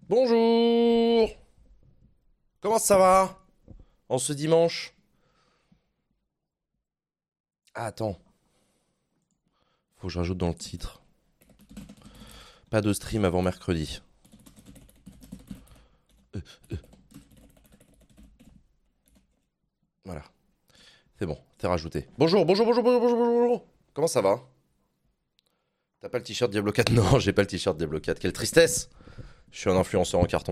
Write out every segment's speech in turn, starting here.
Bonjour. Comment ça va en ce dimanche? Ah, attends, faut que je rajoute dans le titre. Pas de stream avant mercredi. Euh, euh, voilà, c'est bon, c'est rajouté. Bonjour, bonjour, bonjour, bonjour, bonjour, bonjour. Comment ça va? T'as pas le t-shirt Diablo 4? Non, j'ai pas le t-shirt Diablo 4. Quelle tristesse. Je suis un influenceur en carton.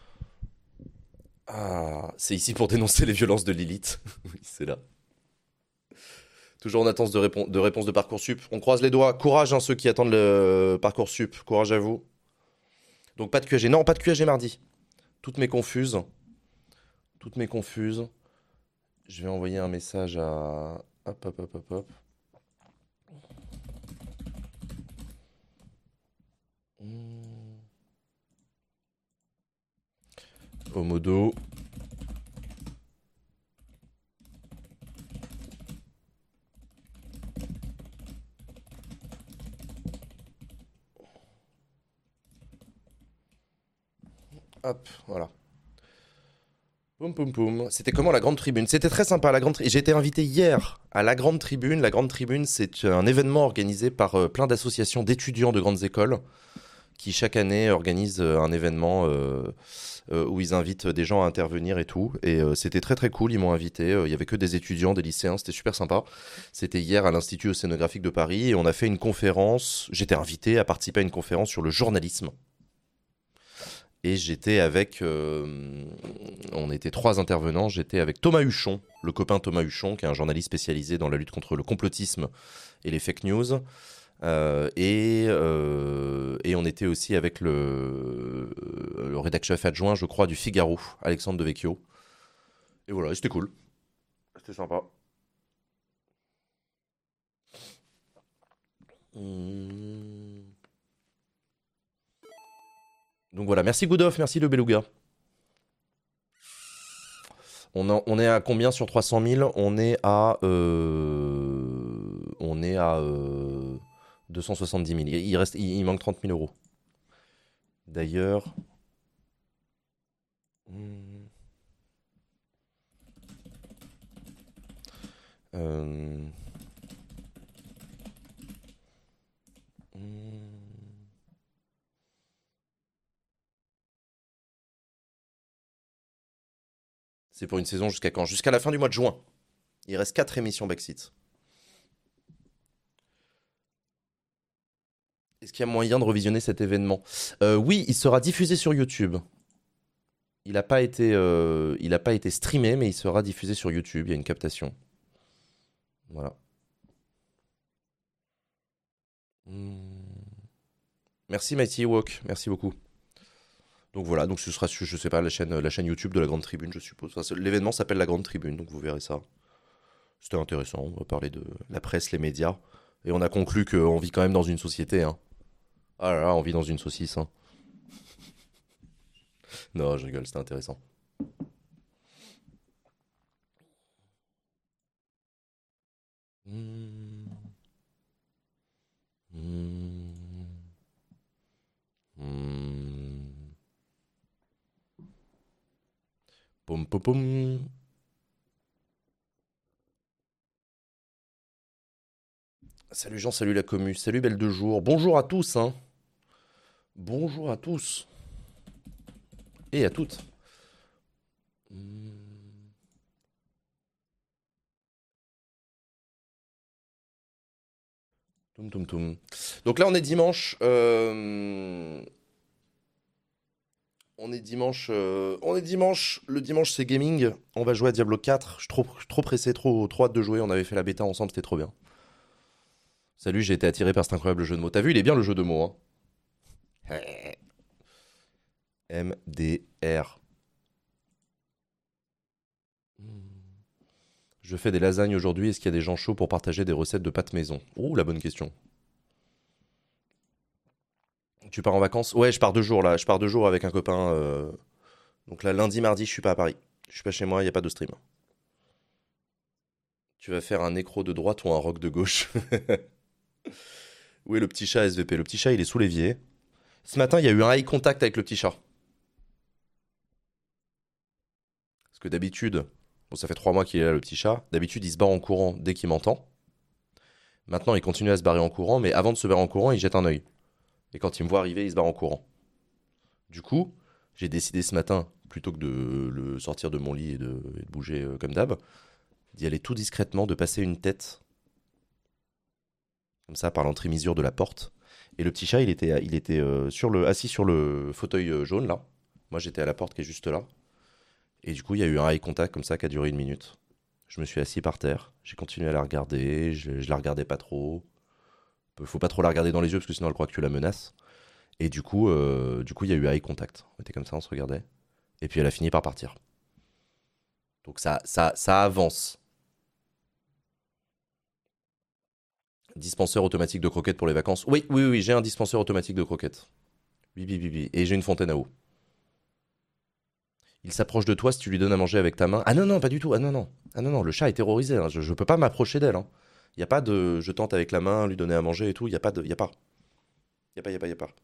Ah, c'est ici pour dénoncer les violences de Lilith. Oui, c'est là. Toujours en attente de réponse de Parcoursup. On croise les doigts. Courage, hein, ceux qui attendent le Parcoursup. Courage à vous. Donc pas de QAG. Non, pas de QAG mardi. Toutes mes confuses. Toutes mes confuses. Je vais envoyer un message à... Hop, hop, hop, hop, hop. Hmm. Au modo. Hop, voilà. Poum poum poum. C'était comment la grande tribune? C'était très sympa la grande tribune. J'ai été invité hier à la grande tribune. La grande tribune, c'est un événement organisé par plein d'associations d'étudiants de grandes écoles qui chaque année organisent un événement où ils invitent des gens à intervenir et tout. Et c'était très très cool. Ils m'ont invité. Il y avait que des étudiants, des lycéens. C'était super sympa. C'était hier à l'Institut océanographique de Paris et on a fait une conférence. J'étais invité à participer à une conférence sur le journalisme. Et j'étais avec, on était trois intervenants. J'étais avec Thomas Huchon, le copain Thomas Huchon, qui est un journaliste spécialisé dans la lutte contre le complotisme et les fake news. Et on était aussi avec le rédacteur chef adjoint, je crois, du Figaro, Alexandre Devecchio. Et voilà, c'était cool. C'était sympa. Hum. Donc voilà, merci Goodoff, merci le Beluga. On est à combien sur 300 000? On est à 270 000. Il manque 30 000 euros. D'ailleurs, hmm, euh, hmm, c'est pour une saison jusqu'à quand? Jusqu'à la fin du mois de juin. Il reste 4 émissions Backseat. Est-ce qu'il y a moyen de revisionner cet événement? Oui, il sera diffusé sur YouTube. Il a pas été streamé, mais il sera diffusé sur YouTube. Il y a une captation. Voilà. Hmm. Merci Mighty Walk, merci beaucoup. Donc voilà, donc ce sera sur, je sais pas, la chaîne YouTube de la Grande Tribune, je suppose. Enfin, l'événement s'appelle la Grande Tribune, donc vous verrez ça. C'était intéressant, on va parler de la presse, les médias. Et on a conclu qu'on vit quand même dans une société, hein. Ah là là, on vit dans une saucisse, hein. Non, je rigole, c'était intéressant. Hmm. Hmm. Hmm. Poum poum poum. Salut Jean, salut la commu, salut Belle de Jour. Bonjour à tous, hein. Bonjour à tous. Et à toutes. Hmm. Toum toum toum. Donc là on est dimanche. On est dimanche. Le dimanche c'est gaming. On va jouer à Diablo 4. Je suis trop pressé, trop hâte de jouer. On avait fait la bêta ensemble, c'était trop bien. Salut, j'ai été attiré par cet incroyable jeu de mots. T'as vu, il est bien le jeu de mots, hein. MDR. Je fais des lasagnes aujourd'hui. Est-ce qu'il y a des gens chauds pour partager des recettes de pâtes maison? Oh, la bonne question. Tu pars en vacances? Ouais, je pars 2 jours là. Je pars 2 jours avec un copain. Donc là, lundi, mardi, je suis pas à Paris. Je suis pas chez moi, il n'y a pas de stream. Tu vas faire un nécro de droite ou un rock de gauche? Où est le petit chat SVP? Le petit chat, il est sous l'évier. Ce matin, il y a eu un eye contact avec le petit chat. Parce que d'habitude, bon, ça fait 3 mois qu'il est là, le petit chat. D'habitude, il se barre en courant dès qu'il m'entend. Maintenant, il continue à se barrer en courant, mais avant de se barrer en courant, il jette un œil. Et quand il me voit arriver, il se barre en courant. Du coup, j'ai décidé ce matin, plutôt que de le sortir de mon lit et de bouger comme d'hab, d'y aller tout discrètement, de passer une tête, comme ça, par l'entremisure de la porte. Et le petit chat, il était assis sur le fauteuil jaune, là. Moi, j'étais à la porte qui est juste là. Et du coup, il y a eu un eye contact comme ça qui a duré 1 minute. Je me suis assis par terre, j'ai continué à la regarder, je la regardais pas trop. Faut pas trop la regarder dans les yeux parce que sinon elle croit que tu la menaces. Et du coup, il y a eu eye contact. On était comme ça, on se regardait. Et puis elle a fini par partir. Donc ça avance. Dispenseur automatique de croquettes pour les vacances. Oui, oui, oui, j'ai un dispenseur automatique de croquettes. Oui, oui, oui, oui. Et j'ai une fontaine à eau. Il s'approche de toi si tu lui donnes à manger avec ta main. Ah non, non, pas du tout. Ah non, non. Ah non, non, le chat est terrorisé, hein. Je peux pas m'approcher d'elle, hein. Il n'y a pas de je tente avec la main, lui donner à manger et tout. Il n'y a pas de. Il y a pas. Il y a pas, il y a pas, il y a pas.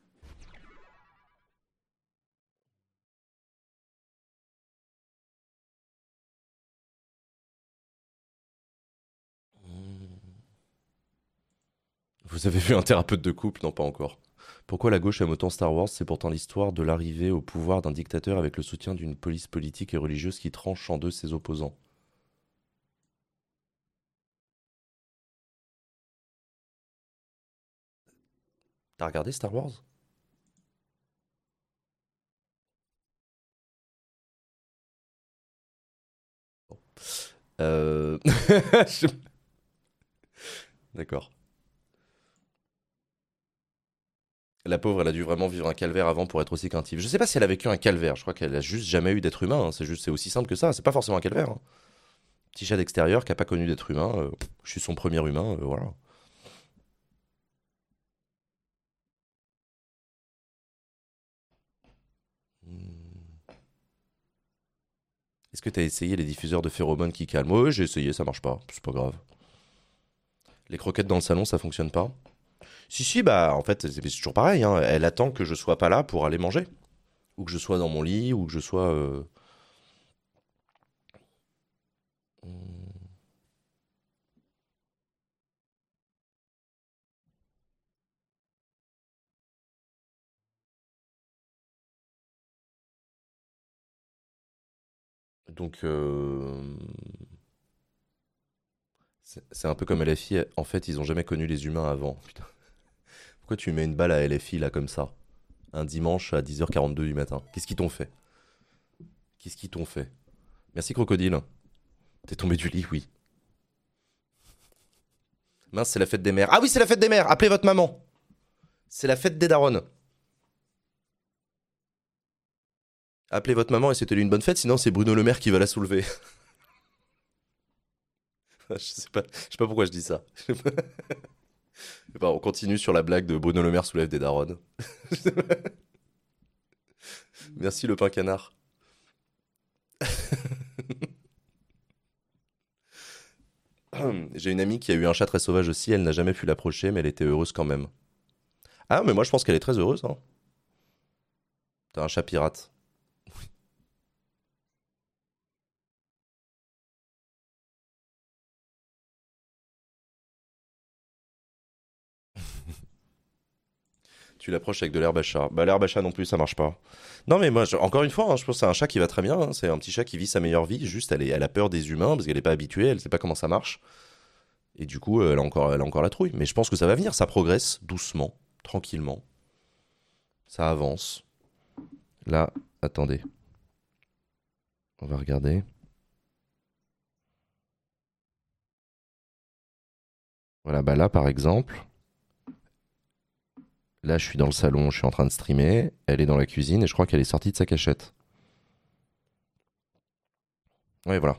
Vous avez vu un thérapeute de couple? Non, pas encore. Pourquoi la gauche aime autant Star Wars? C'est pourtant l'histoire de l'arrivée au pouvoir d'un dictateur avec le soutien d'une police politique et religieuse qui tranche en deux ses opposants. T'as regardé Star Wars? Euh... je- D'accord. La pauvre, elle a dû vraiment vivre un calvaire avant pour être aussi craintive. Je sais pas si elle a vécu un calvaire. Je crois qu'elle a juste jamais eu d'être humain, hein. C'est aussi simple que ça. C'est pas forcément un calvaire, hein. Petit chat d'extérieur qui a pas connu d'être humain. Je suis son premier humain. Voilà. Hmm. Est-ce que t'as essayé les diffuseurs de phéromones qui calment? Ouais, j'ai essayé, ça marche pas. C'est pas grave. Les croquettes dans le salon, ça fonctionne pas. Si, si, bah en fait, c'est toujours pareil, hein. Elle attend que je sois pas là pour aller manger. Ou que je sois dans mon lit, ou que je sois. Hmm. Donc, c'est un peu comme LFI. En fait, ils ont jamais connu les humains avant. Putain. Pourquoi tu mets une balle à LFI là comme ça? Un dimanche à 10h42 du matin. Qu'est-ce qu'ils t'ont fait? Qu'est-ce qu'ils t'ont fait? Merci Crocodile. T'es tombé du lit, oui. Mince, c'est la fête des mères. Ah oui, c'est la fête des mères. Appelez votre maman. C'est la fête des darons. Appelez votre maman et c'était une bonne fête, sinon c'est Bruno Le Maire qui va la soulever. Je sais pas pourquoi je dis ça. Bah, on continue sur la blague de Bruno Le Maire soulève des darons. Merci le pain canard. J'ai une amie qui a eu un chat très sauvage aussi, elle n'a jamais pu l'approcher, mais elle était heureuse quand même. Ah, mais moi je pense qu'elle est très heureuse, hein. T'as un chat pirate. Tu l'approches avec de l'herbe à chat. Bah, l'herbe à chat non plus, ça marche pas. Non, mais moi, encore une fois, hein, je pense que c'est un chat qui va très bien, hein. C'est un petit chat qui vit sa meilleure vie. Juste, elle a peur des humains parce qu'elle n'est pas habituée, elle sait pas comment ça marche. Et du coup, elle a encore la trouille. Mais je pense que ça va venir, ça progresse doucement, tranquillement. Ça avance. Là, attendez, on va regarder. Voilà, bah là, par exemple, là, je suis dans le salon, je suis en train de streamer. Elle est dans la cuisine et je crois qu'elle est sortie de sa cachette. Ouais, voilà.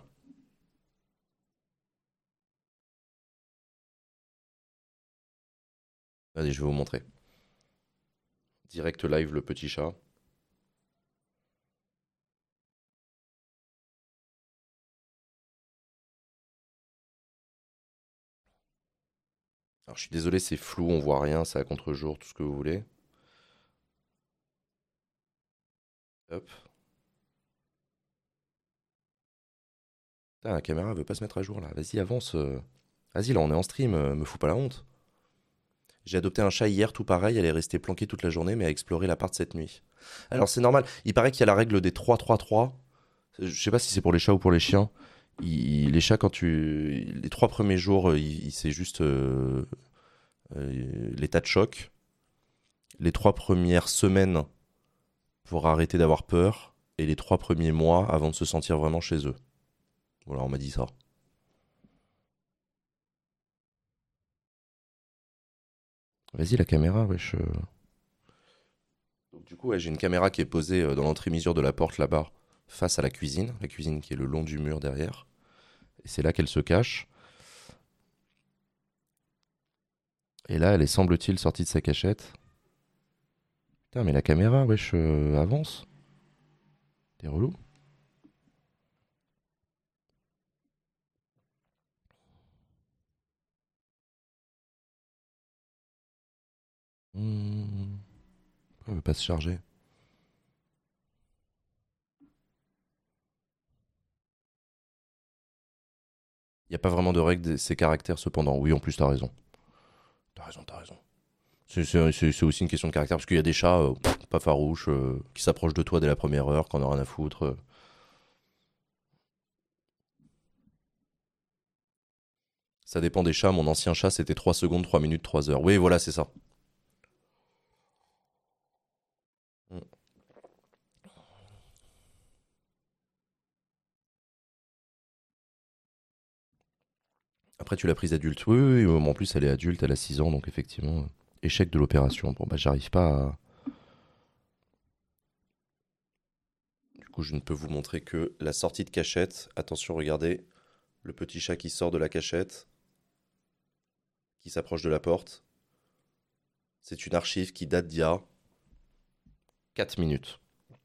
Allez, je vais vous montrer. Direct live, le petit chat. Alors, je suis désolé, c'est flou, on voit rien, c'est à contre-jour, tout ce que vous voulez. Hop. Putain, la caméra veut pas se mettre à jour là. Vas-y, avance. Vas-y, là, on est en stream, me fous pas la honte. J'ai adopté un chat hier, tout pareil, elle est restée planquée toute la journée, mais a exploré l'appart cette nuit. Alors c'est normal, il paraît qu'il y a la règle des 3-3-3. Je sais pas si c'est pour les chats ou pour les chiens. Les chats, quand tu. Les 3 premiers jours, c'est juste l'état de choc. Les 3 premières semaines pour arrêter d'avoir peur. Et les 3 premiers mois avant de se sentir vraiment chez eux. Voilà, on m'a dit ça. Vas-y, la caméra, wesh. Donc, du coup, ouais, j'ai une caméra qui est posée dans l'entrée-mesure de la porte là-bas, face à la cuisine qui est le long du mur derrière. Et c'est là qu'elle se cache. Et là, elle est, semble-t-il, sortie de sa cachette. Putain, mais la caméra, wesh, avance. T'es relou. Pourquoi elle veut pas se charger? Il n'y a pas vraiment de règle de ces caractères, cependant. Oui, en plus, t'as raison. T'as raison, t'as raison. C'est aussi une question de caractère, parce qu'il y a des chats pas farouches, qui s'approchent de toi dès la première heure, qu'on a rien à foutre. Ça dépend des chats. Mon ancien chat, c'était 3 secondes, 3 minutes, 3 heures. Oui, voilà, c'est ça. Mm. Après, tu l'as prise adulte. Oui, oui, oui, mais en plus, elle est adulte, elle a 6 ans, donc effectivement, échec de l'opération. Bon, bah, j'arrive pas à. Du coup, je ne peux vous montrer que la sortie de cachette. Attention, regardez. Le petit chat qui sort de la cachette, qui s'approche de la porte. C'est une archive qui date d'il y a 4 minutes.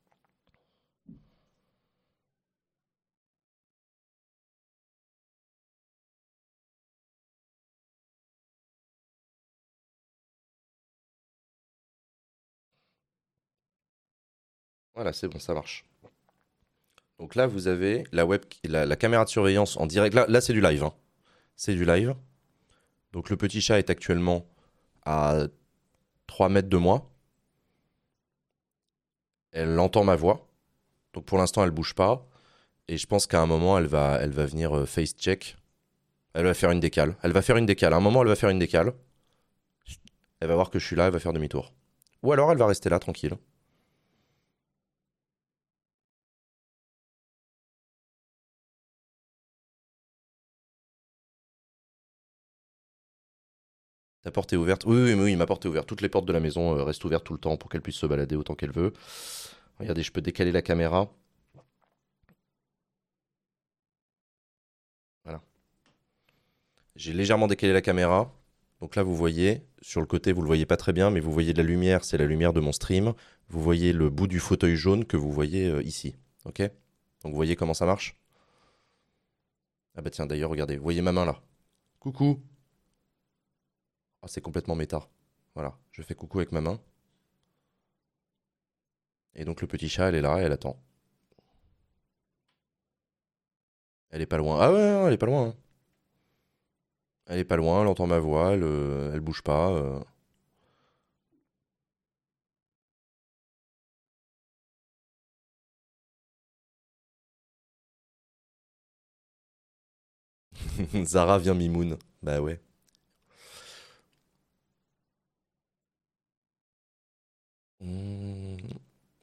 Voilà, c'est bon, ça marche. Donc là, vous avez la caméra de surveillance en direct. Là, c'est du live, hein. C'est du live. Donc le petit chat est actuellement à 3 mètres de moi. Elle entend ma voix. Donc pour l'instant, elle bouge pas. Et je pense qu'à un moment, elle va venir face check. Elle va faire une décale. Elle va faire une décale. À un moment, elle va faire une décale. Elle va voir que je suis là, elle va faire demi-tour. Ou alors, elle va rester là, tranquille. Ta porte est ouverte. Oui, oui, oui, ma porte est ouverte. Toutes les portes de la maison restent ouvertes tout le temps pour qu'elle puisse se balader autant qu'elle veut. Regardez, je peux décaler la caméra. Voilà. J'ai légèrement décalé la caméra. Donc là, vous voyez, sur le côté, vous le voyez pas très bien, mais vous voyez de la lumière, c'est la lumière de mon stream. Vous voyez le bout du fauteuil jaune que vous voyez ici. Ok? Donc vous voyez comment ça marche? Ah bah tiens, d'ailleurs, regardez, vous voyez ma main là. Coucou. Ah, c'est complètement méta. Voilà, je fais coucou avec ma main. Et donc le petit chat, elle est là, elle attend. Elle est pas loin. Ah ouais, ouais, elle est pas loin, hein. Elle est pas loin, elle entend ma voix, elle bouge pas. Zara vient Mimoun. Bah ouais. Hmm.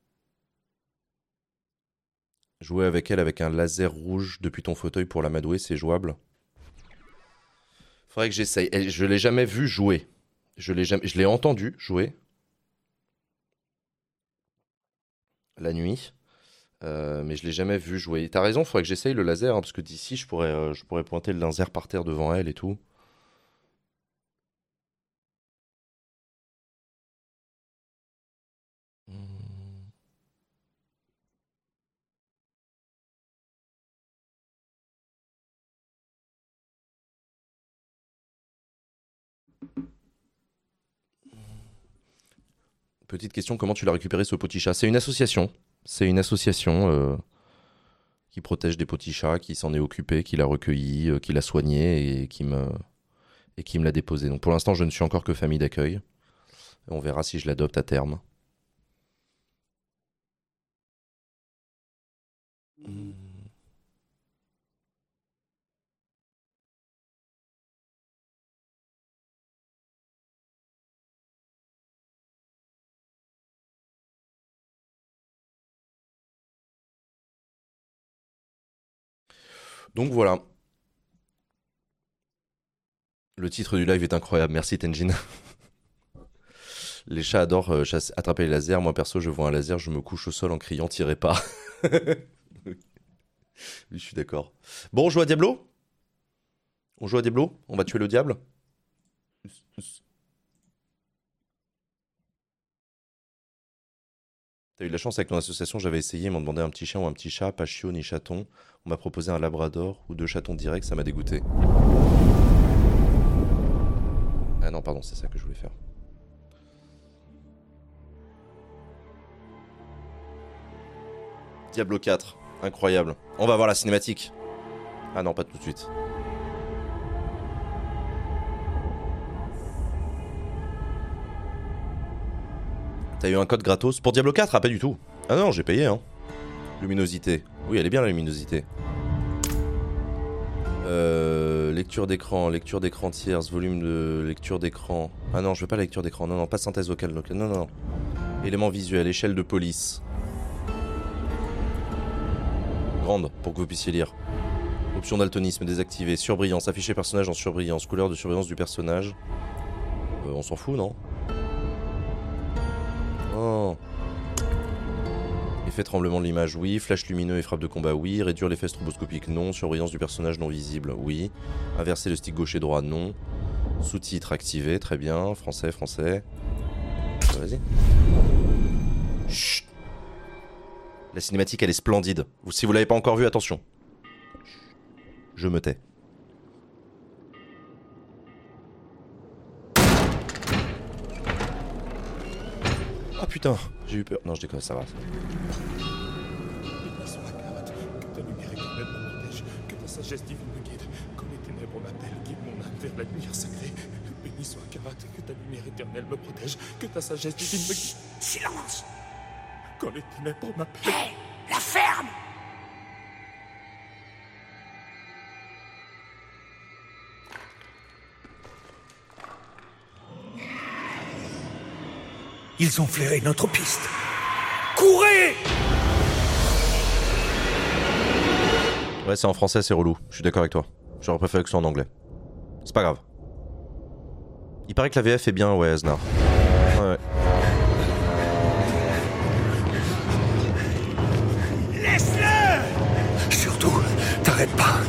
Jouer avec elle avec un laser rouge depuis ton fauteuil pour l'amadouer, c'est jouable. Faudrait que j'essaye. Je l'ai jamais vu jouer. Je l'ai entendu jouer la nuit, mais je l'ai jamais vu jouer. T'as raison, faudrait que j'essaye le laser, hein, parce que d'ici, je pourrais pointer le laser par terre devant elle et tout. Hmm. Petite question, comment tu l'as récupéré ce petit chat? C'est une association. C'est une association qui protège des petits chats, qui s'en est occupé, qui l'a recueilli, qui l'a soigné et qui me l'a déposé. Donc pour l'instant, je ne suis encore que famille d'accueil. On verra si je l'adopte à terme. Donc voilà. Le titre du live est incroyable. Merci Tenjin. Les chats adorent attraper les lasers. Moi perso, je vois un laser, je me couche au sol en criant tirez pas. Oui, je suis d'accord. Bon, on joue à Diablo? On joue à Diablo? On va tuer le diable? T'as eu de la chance avec ton association, j'avais essayé, ils m'ont demandé un petit chien ou un petit chat, pas chiot ni chaton. On m'a proposé un labrador ou 2 chatons directs, ça m'a dégoûté. Ah non, pardon, c'est ça que je voulais faire. Diablo 4, incroyable. On va voir la cinématique. Ah non, pas tout de suite. T'as eu un code gratos pour Diablo 4? Ah, pas du tout. Ah non, j'ai payé, hein. Luminosité. Oui, elle est bien la luminosité. Lecture d'écran tierce, volume de lecture d'écran. Ah non, je veux pas la lecture d'écran. Non, non, pas synthèse vocale. Non, non, non. Élément visuel, échelle de police. Grande, pour que vous puissiez lire. Option daltonisme désactivée. Surbrillance, afficher personnage en surbrillance. Couleur de surbrillance du personnage. On s'en fout, non? Oh. Effet tremblement de l'image, oui. Flash lumineux et frappe de combat, oui. Réduire l'effet stroboscopique, non. Surbrillance du personnage non visible, oui. Inverser le stick gauche et droit, non. Sous-titres activés, très bien. Français, français. Vas-y. Chut. La cinématique, elle est splendide. Si vous l'avez pas encore vue, attention. Je me tais. Ah putain, j'ai eu peur. Non, je déconne, ça va. Que ta lumière éternelle me protège, que ta sagesse divine me guide. Quand les ténèbres m'appellent, guide mon âme vers la lumière sacrée. Béni soit Karat, que ta lumière éternelle me protège, que ta sagesse divine me guide. Silence! Quand les ténèbres m'appellent. Hé! La ferme! Ils ont flairé notre piste. Courez! Ouais, c'est en français, c'est relou. Je suis d'accord avec toi. J'aurais préféré que ce soit en anglais. C'est pas grave. Il paraît que la VF est bien, ouais, Aznar. Ouais. Laisse-le! Surtout, t'arrêtes pas.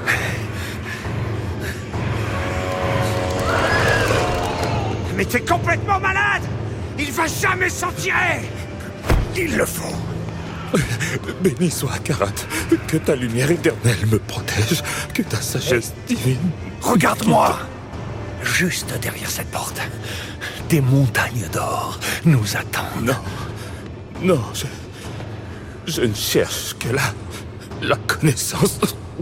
Mais t'es complètement malade! Il va jamais s'en tirer! Il le faut! Béni soit Karat, que ta lumière éternelle me protège, que ta sagesse divine. Regarde-moi! Juste derrière cette porte, des montagnes d'or nous attendent. Non, je ne cherche que la connaissance.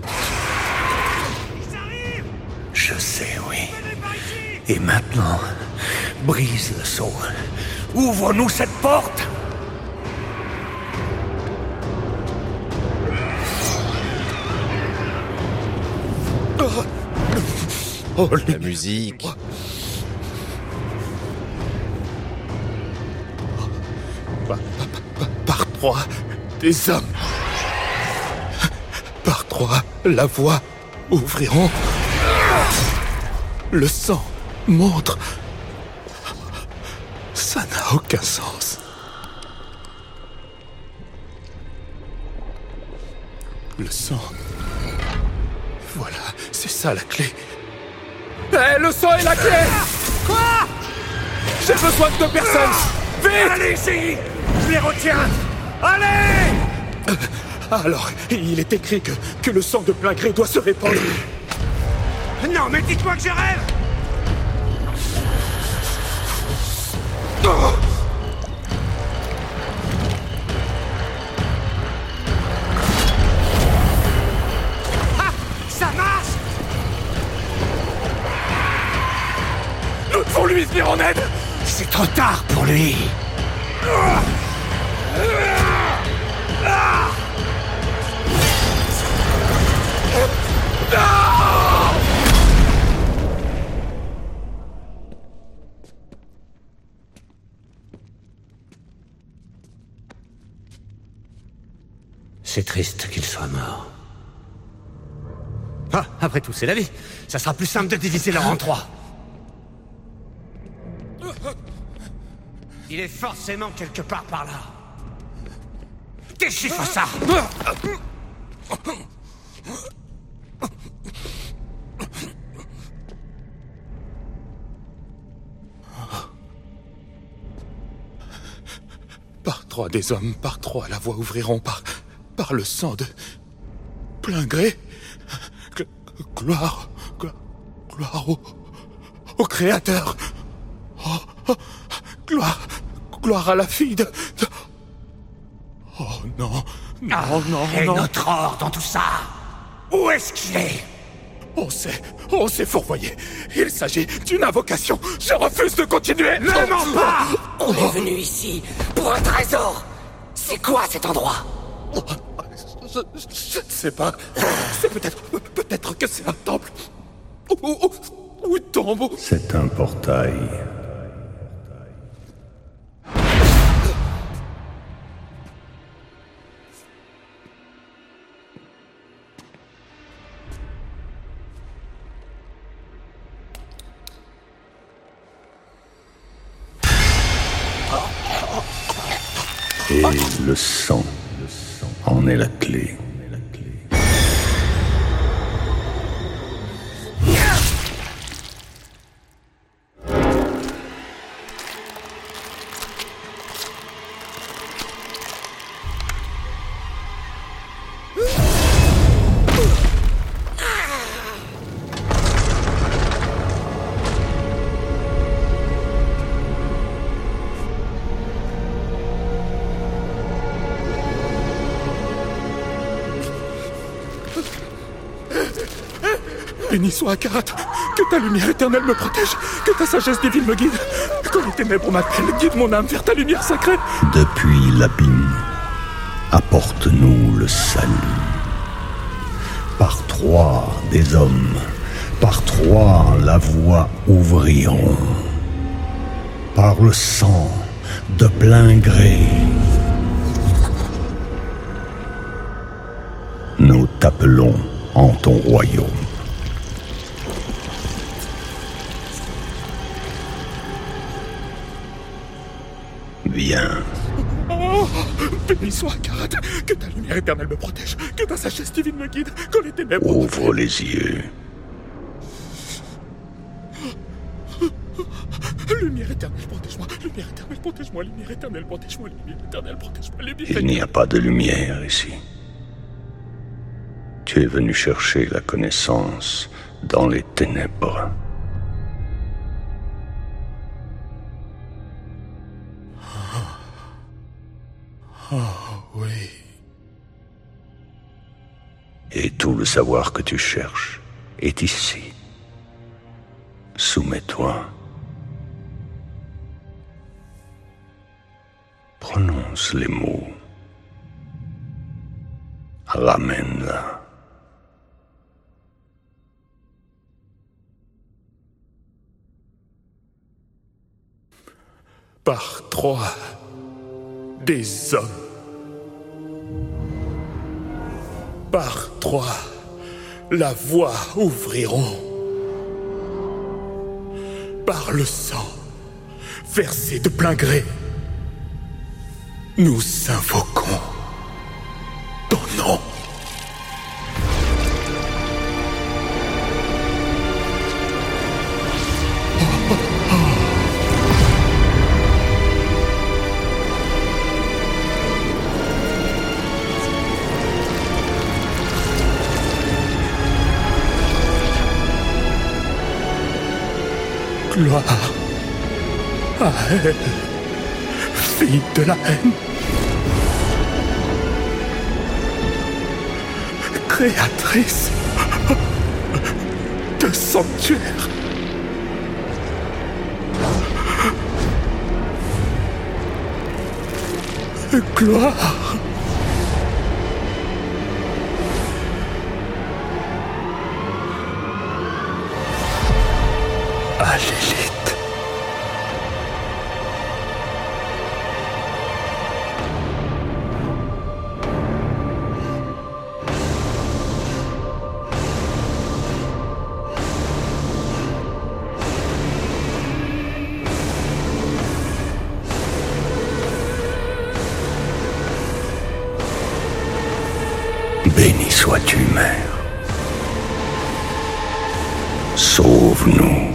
Ils arrivent! Je sais, oui. Et maintenant, brise le sceau. Ouvre-nous cette porte! Oh, La musique. Par 3, des hommes. Par 3, la voie ouvriront. Le sang montre. Ça n'a aucun sens. Le sang. Voilà, c'est ça la clé. Eh, le sang est la clé! Quoi? J'ai besoin de 2 personnes! Vite! Allez-y! Je les retiens! Allez! Alors, il est écrit que le sang de plein gré doit se répandre. Non, mais dites-moi que je rêve! venir en aide. C'est trop tard pour lui. C'est triste qu'il soit mort. Ah, après tout, c'est la vie. Ça sera plus simple de diviser leur en trois. Il est forcément quelque part par là. Déchiffre ça! Par trois des hommes, par trois la voie ouvriront, par le sang de plein gré. Gloire au Créateur. Gloire à la fille de... Oh non, non. Et notre or dans tout ça? Où est-ce qu'il est? On s'est fourvoyé. Il s'agit d'une invocation. Je refuse de continuer. Ne mens pas! On est venu ici pour un trésor. C'est quoi cet endroit? Je ne sais pas. C'est peut-être que c'est un temple. Ou une tombe. C'est un portail. Et le sang en est la clé. Béni soit Akarat, que ta lumière éternelle me protège, que ta sagesse divine me guide, quand les ténèbres m'appellent, guide mon âme vers ta lumière sacrée. Depuis l'abîme, apporte-nous le salut. Par trois des hommes, par trois la voie ouvriront. Par le sang, de plein gré, nous t'appelons en ton royaume. Viens. Oh, béni soit Akarat, que ta lumière éternelle me protège, que ta sagesse divine me guide, quand les ténèbres... Ouvre les yeux. Lumière éternelle, protège-moi, lumière éternelle, protège-moi, lumière éternelle, protège-moi, lumière éternelle, protège-moi, lumière Il n'y a pas de lumière ici. Tu es venu chercher la connaissance dans les ténèbres. Oh, oui. Et tout le savoir que tu cherches est ici. Soumets-toi. Prononce les mots. Ramène-la. Par trois des hommes. Par trois, la voie ouvriront. Par le sang, versé de plein gré, nous invoquons ton nom. Gloire à elle, fille de la haine, créatrice de sanctuaire. Gloire à Lilith. Béni sois-tu, Mère. Sauve-nous.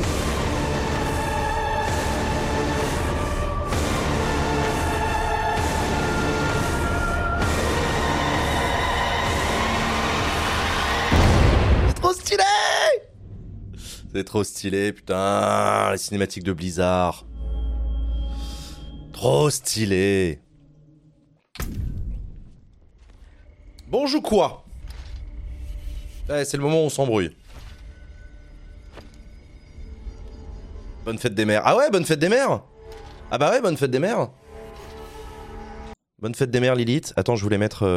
Trop stylé! C'est trop stylé, putain, les cinématiques de Blizzard. Trop stylé. Bon, on joue quoi? Ouais, c'est le moment où on s'embrouille. Bonne fête des mères. Ah ouais, bonne fête des mères. Ah bah ouais, bonne fête des mères. Bonne fête des mères, Lilith. Attends, je voulais mettre...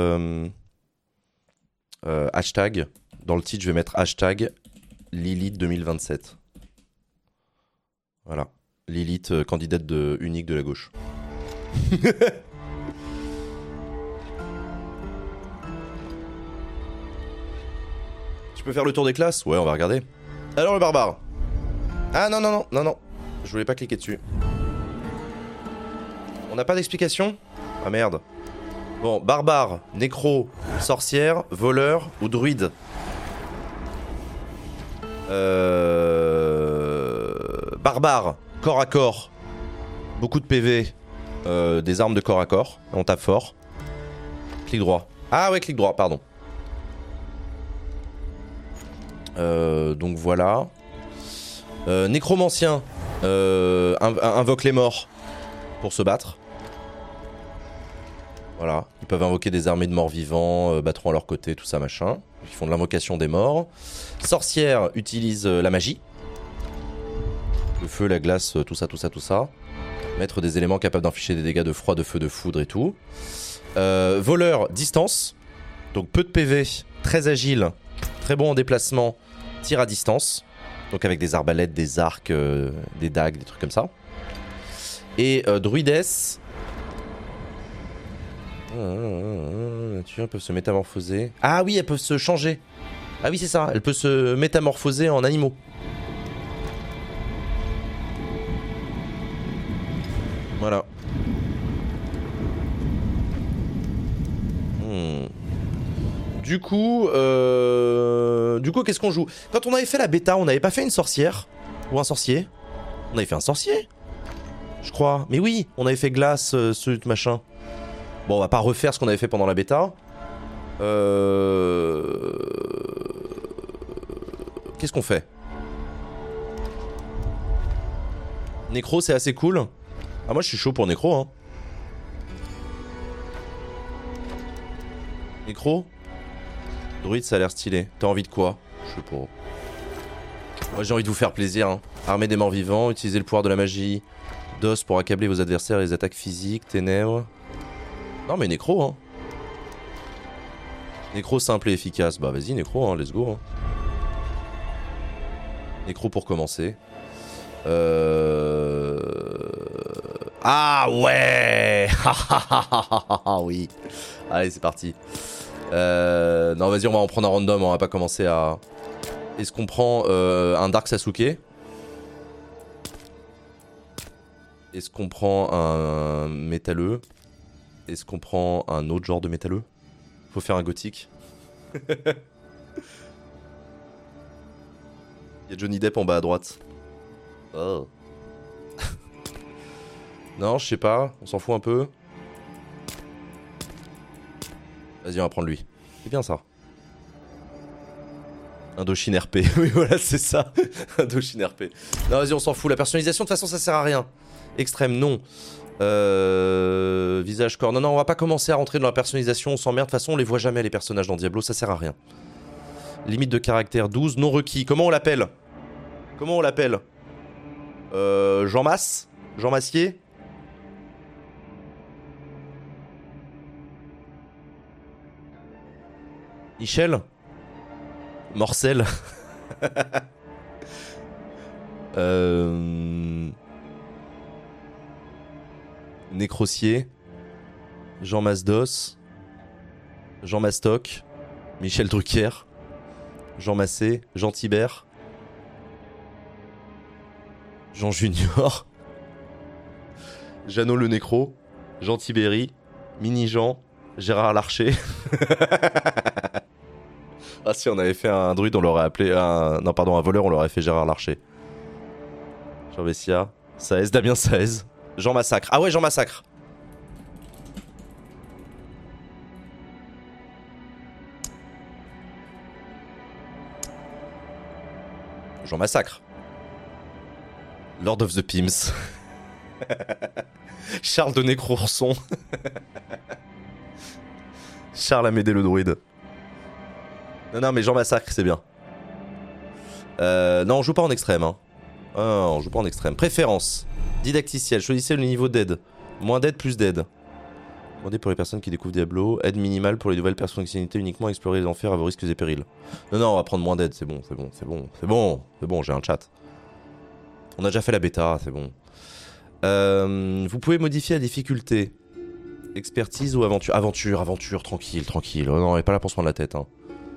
hashtag. Dans le titre, je vais mettre hashtag Lilith 2027. Voilà. Lilith, candidate unique de la gauche. Je peux faire le tour des classes? Ouais, on va regarder. Alors le barbare. Ah non, non, non, non, non. Je voulais pas cliquer dessus. On n'a pas d'explication? Ah merde. Bon, barbare, nécro, sorcière, voleur ou druide. Barbare, corps à corps. Beaucoup de PV. Des armes de corps à corps. On tape fort. Clic droit. Ah ouais, clic droit, pardon. Donc voilà. Nécromancien invoque les morts pour se battre. Voilà, ils peuvent invoquer des armées de morts vivants, battront à leur côté, tout ça machin. Ils font de l'invocation des morts. Sorcière utilise la magie. Le feu, la glace, tout ça, tout ça, tout ça. Mettre des éléments capables d'infliger des dégâts de froid, de feu, de foudre et tout. Voleur, distance. Donc peu de PV, très agile, très bon en déplacement, tir à distance. Donc avec des arbalètes, des arcs, des dagues, des trucs comme ça. Et druidesse. Elles peuvent se métamorphoser. Ah oui, elles peuvent se changer. Ah oui, c'est ça. Elles peuvent se métamorphoser en animaux. Voilà. Du coup, qu'est-ce qu'on joue? Quand on avait fait la bêta, on n'avait pas fait une sorcière? Ou un sorcier? On avait fait un sorcier? Je crois. Mais oui, on avait fait glace, ce machin. Bon, on va pas refaire ce qu'on avait fait pendant la bêta. Qu'est-ce qu'on fait? Nécro, c'est assez cool. Ah, moi je suis chaud pour Nécro, hein. Nécro? Druide, ça a l'air stylé. T'as envie de quoi? Je sais pas. Moi j'ai envie de vous faire plaisir, hein. Armée des morts vivants, utilisez le pouvoir de la magie d'os pour accabler vos adversaires et les attaques physiques, ténèbres. Non mais Nécro, hein. Nécro simple et efficace. Bah vas-y Nécro, hein, let's go, hein. Nécro pour commencer. Ah ouais. Oui. Allez c'est parti. Non vas-y on va en prendre un random, on va pas commencer à... Est-ce qu'on prend un Dark Sasuke? Est-ce qu'on prend un métalleux? Est-ce qu'on prend un autre genre de métalleux? Faut faire un gothique. Il y a Johnny Depp en bas à droite. Oh. Non, je sais pas, on s'en fout un peu. Vas-y, on va prendre lui. C'est bien ça. Indochine RP. Oui, voilà, c'est ça. Indochine RP. Non, vas-y, on s'en fout. La personnalisation, de toute façon, ça sert à rien. Extrême, non. Visage, corps. Non, non, on va pas commencer à rentrer dans la personnalisation. On s'emmerde. De toute façon, on les voit jamais, les personnages dans Diablo. Ça sert à rien. Limite de caractère 12. Non requis. Comment on l'appelle? Comment on l'appelle? Jean Masse? Jean Massier? Michel. Morcel. Nécrocier. Jean Masdos. Jean Mastoc. Michel Drucker. Jean Massé. Jean Thibert. Jean Junior. Jeannot le Nécro. Jean Tibéry. Mini Jean. Gérard Larcher. Ah si, on avait fait un druide, on l'aurait appelé un voleur, on l'aurait fait Gérard Larcher. Jean Bessia. Saez, Damien Saez. Jean Massacre. Ah ouais, Jean Massacre. Jean Massacre. Lord of the Pims. Charles de Nécrourson. Charles Amédée le druide. Non, mais Jean Massacre, c'est bien. Non, on joue pas en extrême. Hein. Ah, non, on joue pas en extrême. Préférence. Didacticiel. Choisissez le niveau d'aide. Moins d'aide, plus d'aide. Demandez pour les personnes qui découvrent Diablo. Aide minimale pour les nouvelles personnalités, uniquement explorer les enfers à vos risques et périls. Non, on va prendre moins d'aide, c'est bon, j'ai un chat. On a déjà fait la bêta, c'est bon. Vous pouvez modifier la difficulté. Expertise ou aventure. Aventure, tranquille. Oh, non, on n'est pas là pour se prendre la tête. Hein.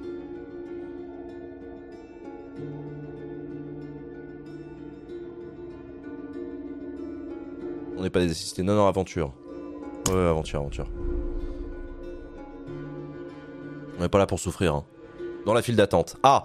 On n'est pas des assistés. Non, aventure. Ouais, aventure. On n'est pas là pour souffrir. Hein. Dans la file d'attente. Ah!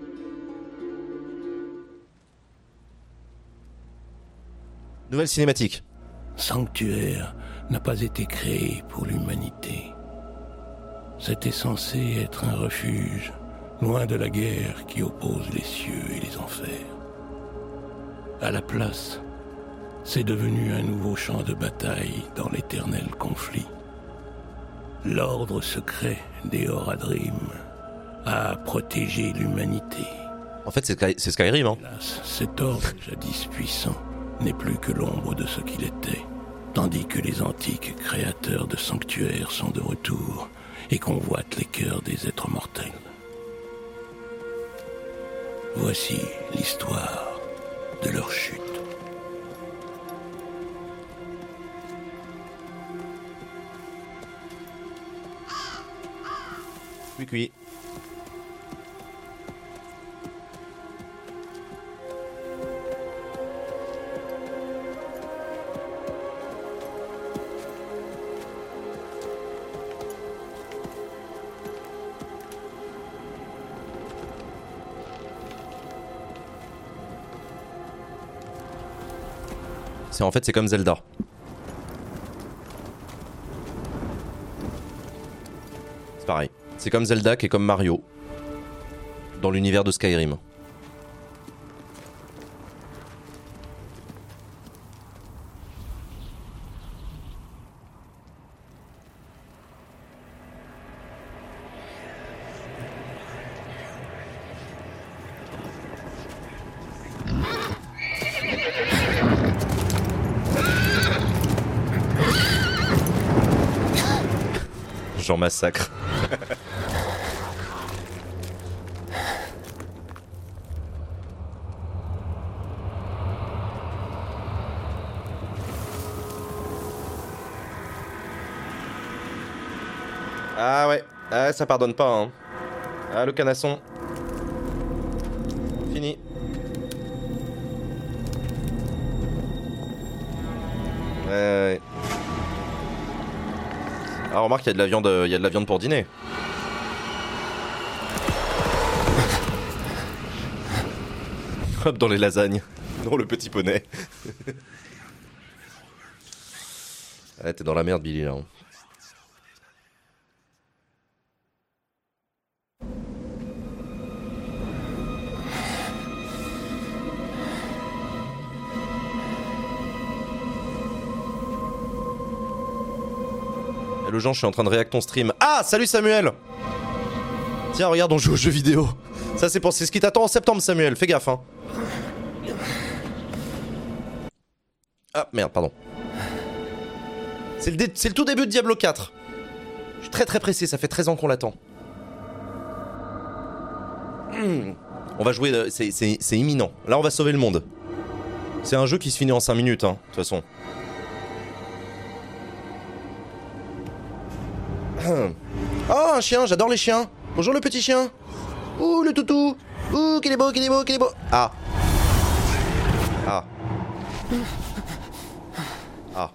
Nouvelle cinématique. Sanctuaire n'a pas été créé pour l'humanité. C'était censé être un refuge, loin de la guerre qui oppose les cieux et les enfers. À la place, c'est devenu un nouveau champ de bataille dans l'éternel conflit. L'ordre secret des Horadrim a protégé l'humanité. En fait, c'est Skyrim, hein. Hélas, cet ordre, jadis puissant, n'est plus que l'ombre de ce qu'il était, tandis que les antiques créateurs de sanctuaires sont de retour et convoitent les cœurs des êtres mortels. Voici l'histoire de leur chute. Cuit. En fait, c'est comme Zelda. C'est pareil. C'est comme Zelda qui est comme Mario. Dans l'univers de Skyrim. Jean Massacre. Ah ouais, ça pardonne pas hein. Ah le canasson. Fini. Ouais. Ah remarque, il y a de la viande pour dîner. Hop dans les lasagnes. Non le petit poney. Ah, t'es dans la merde Billy là. Hein. Hello Jean, je suis en train de réact ton stream. Ah, salut Samuel. Tiens, regarde, on joue aux jeux vidéo. Ça, c'est ce qui t'attend en septembre, Samuel. Fais gaffe, hein. Ah, merde, pardon. C'est le tout début de Diablo 4. Je suis très pressé, ça fait 13 ans qu'on l'attend. On va jouer, c'est imminent. Là, on va sauver le monde. C'est un jeu qui se finit en 5 minutes, hein, de toute façon. Oh, un chien, j'adore les chiens. Bonjour le petit chien. Ouh, le toutou. Ouh, qu'il est beau, qu'il est beau, qu'il est beau. Ah. Ah. Ah.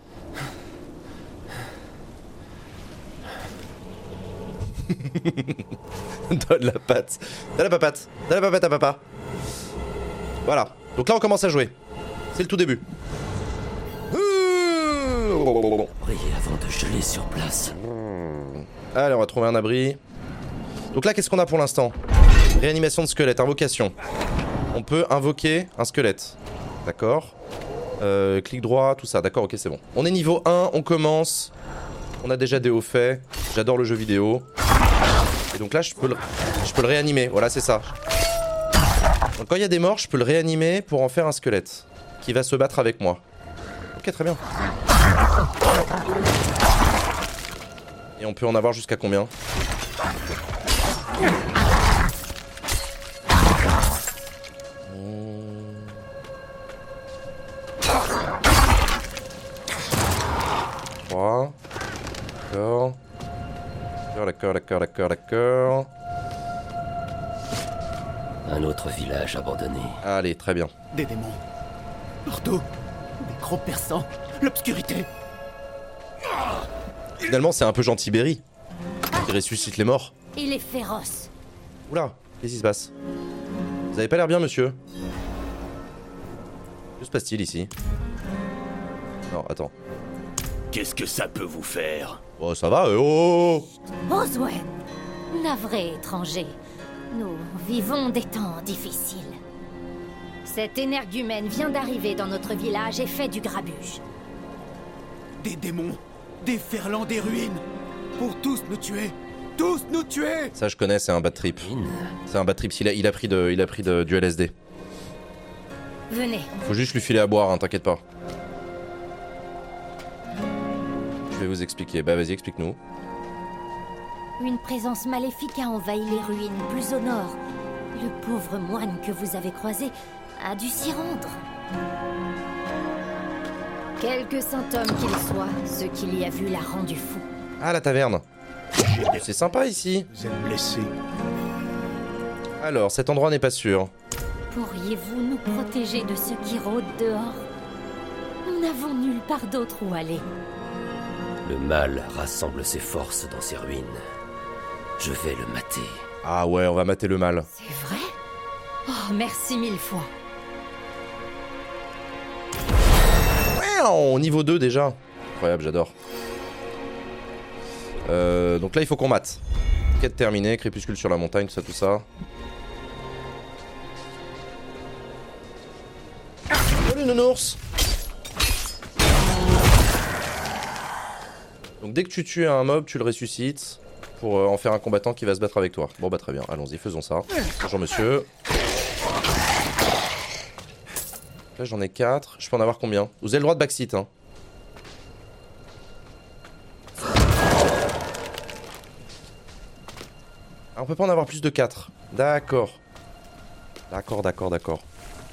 Donne la patte. Donne la papate. Donne la papate à papa. Voilà. Donc là, on commence à jouer. C'est le tout début. Priez avant de geler sur place. Allez, on va trouver un abri. Donc là, qu'est-ce qu'on a pour l'instant? Réanimation de squelette, invocation. On peut invoquer un squelette. D'accord. Clic droit, tout ça. D'accord, ok, c'est bon. On est niveau 1, on commence. On a déjà des hauts faits. J'adore le jeu vidéo. Et donc là, je peux le réanimer. Voilà, c'est ça. Donc quand il y a des morts, je peux le réanimer pour en faire un squelette. Qui va se battre avec moi. Ok, très bien. Et on peut en avoir jusqu'à combien? Trois. D'accord. Un autre village abandonné. Allez, très bien. Des démons. Partout. Des gros perçants. L'obscurité. Finalement, c'est un peu gentil Berry. Qui ressuscite les morts. Il est féroce. Oula, qu'est-ce qui se passe? Vous avez pas l'air bien, monsieur. Que se passe-t-il ici? Non, attends. Qu'est-ce que ça peut vous faire? Oh, ça va, oh! Oswen, navré étranger. Nous vivons des temps difficiles. Cet énergumène vient d'arriver dans notre village et fait du grabuge. Des démons. Des ferlands des ruines. Pour tous nous tuer. Tous nous tuer. Ça, je connais, c'est un bad trip. C'est un bad trip, il a pris du LSD. Venez. Faut juste lui filer à boire, hein, t'inquiète pas. Je vais vous expliquer. Bah vas-y, explique-nous. Une présence maléfique a envahi les ruines plus au nord. Le pauvre moine que vous avez croisé a dû s'y rendre. Quelque saint homme qu'il soit, ce qu'il y a vu l'a rendu fou. Ah, la taverne. C'est sympa ici. Vous êtes blessé. Alors, cet endroit n'est pas sûr. Pourriez-vous nous protéger de ceux qui rôdent dehors? Nous n'avons nulle part d'autre où aller. Le mal rassemble ses forces dans ces ruines. Je vais le mater. Ah ouais, on va mater le mal. C'est vrai? Oh, merci 1000 fois. Ouais, niveau 2 déjà. Incroyable, j'adore. Donc là, il faut qu'on mate. Quête terminée, crépuscule sur la montagne, tout ça. Salut, nounours. Donc dès que tu tues un mob, tu le ressuscites pour en faire un combattant qui va se battre avec toi. Bon bah très bien, allons-y, faisons ça. Bonjour monsieur. Là j'en ai 4, je peux en avoir combien? Vous avez le droit de backseat, hein. Ah, on peut pas en avoir plus de 4. D'accord. D'accord.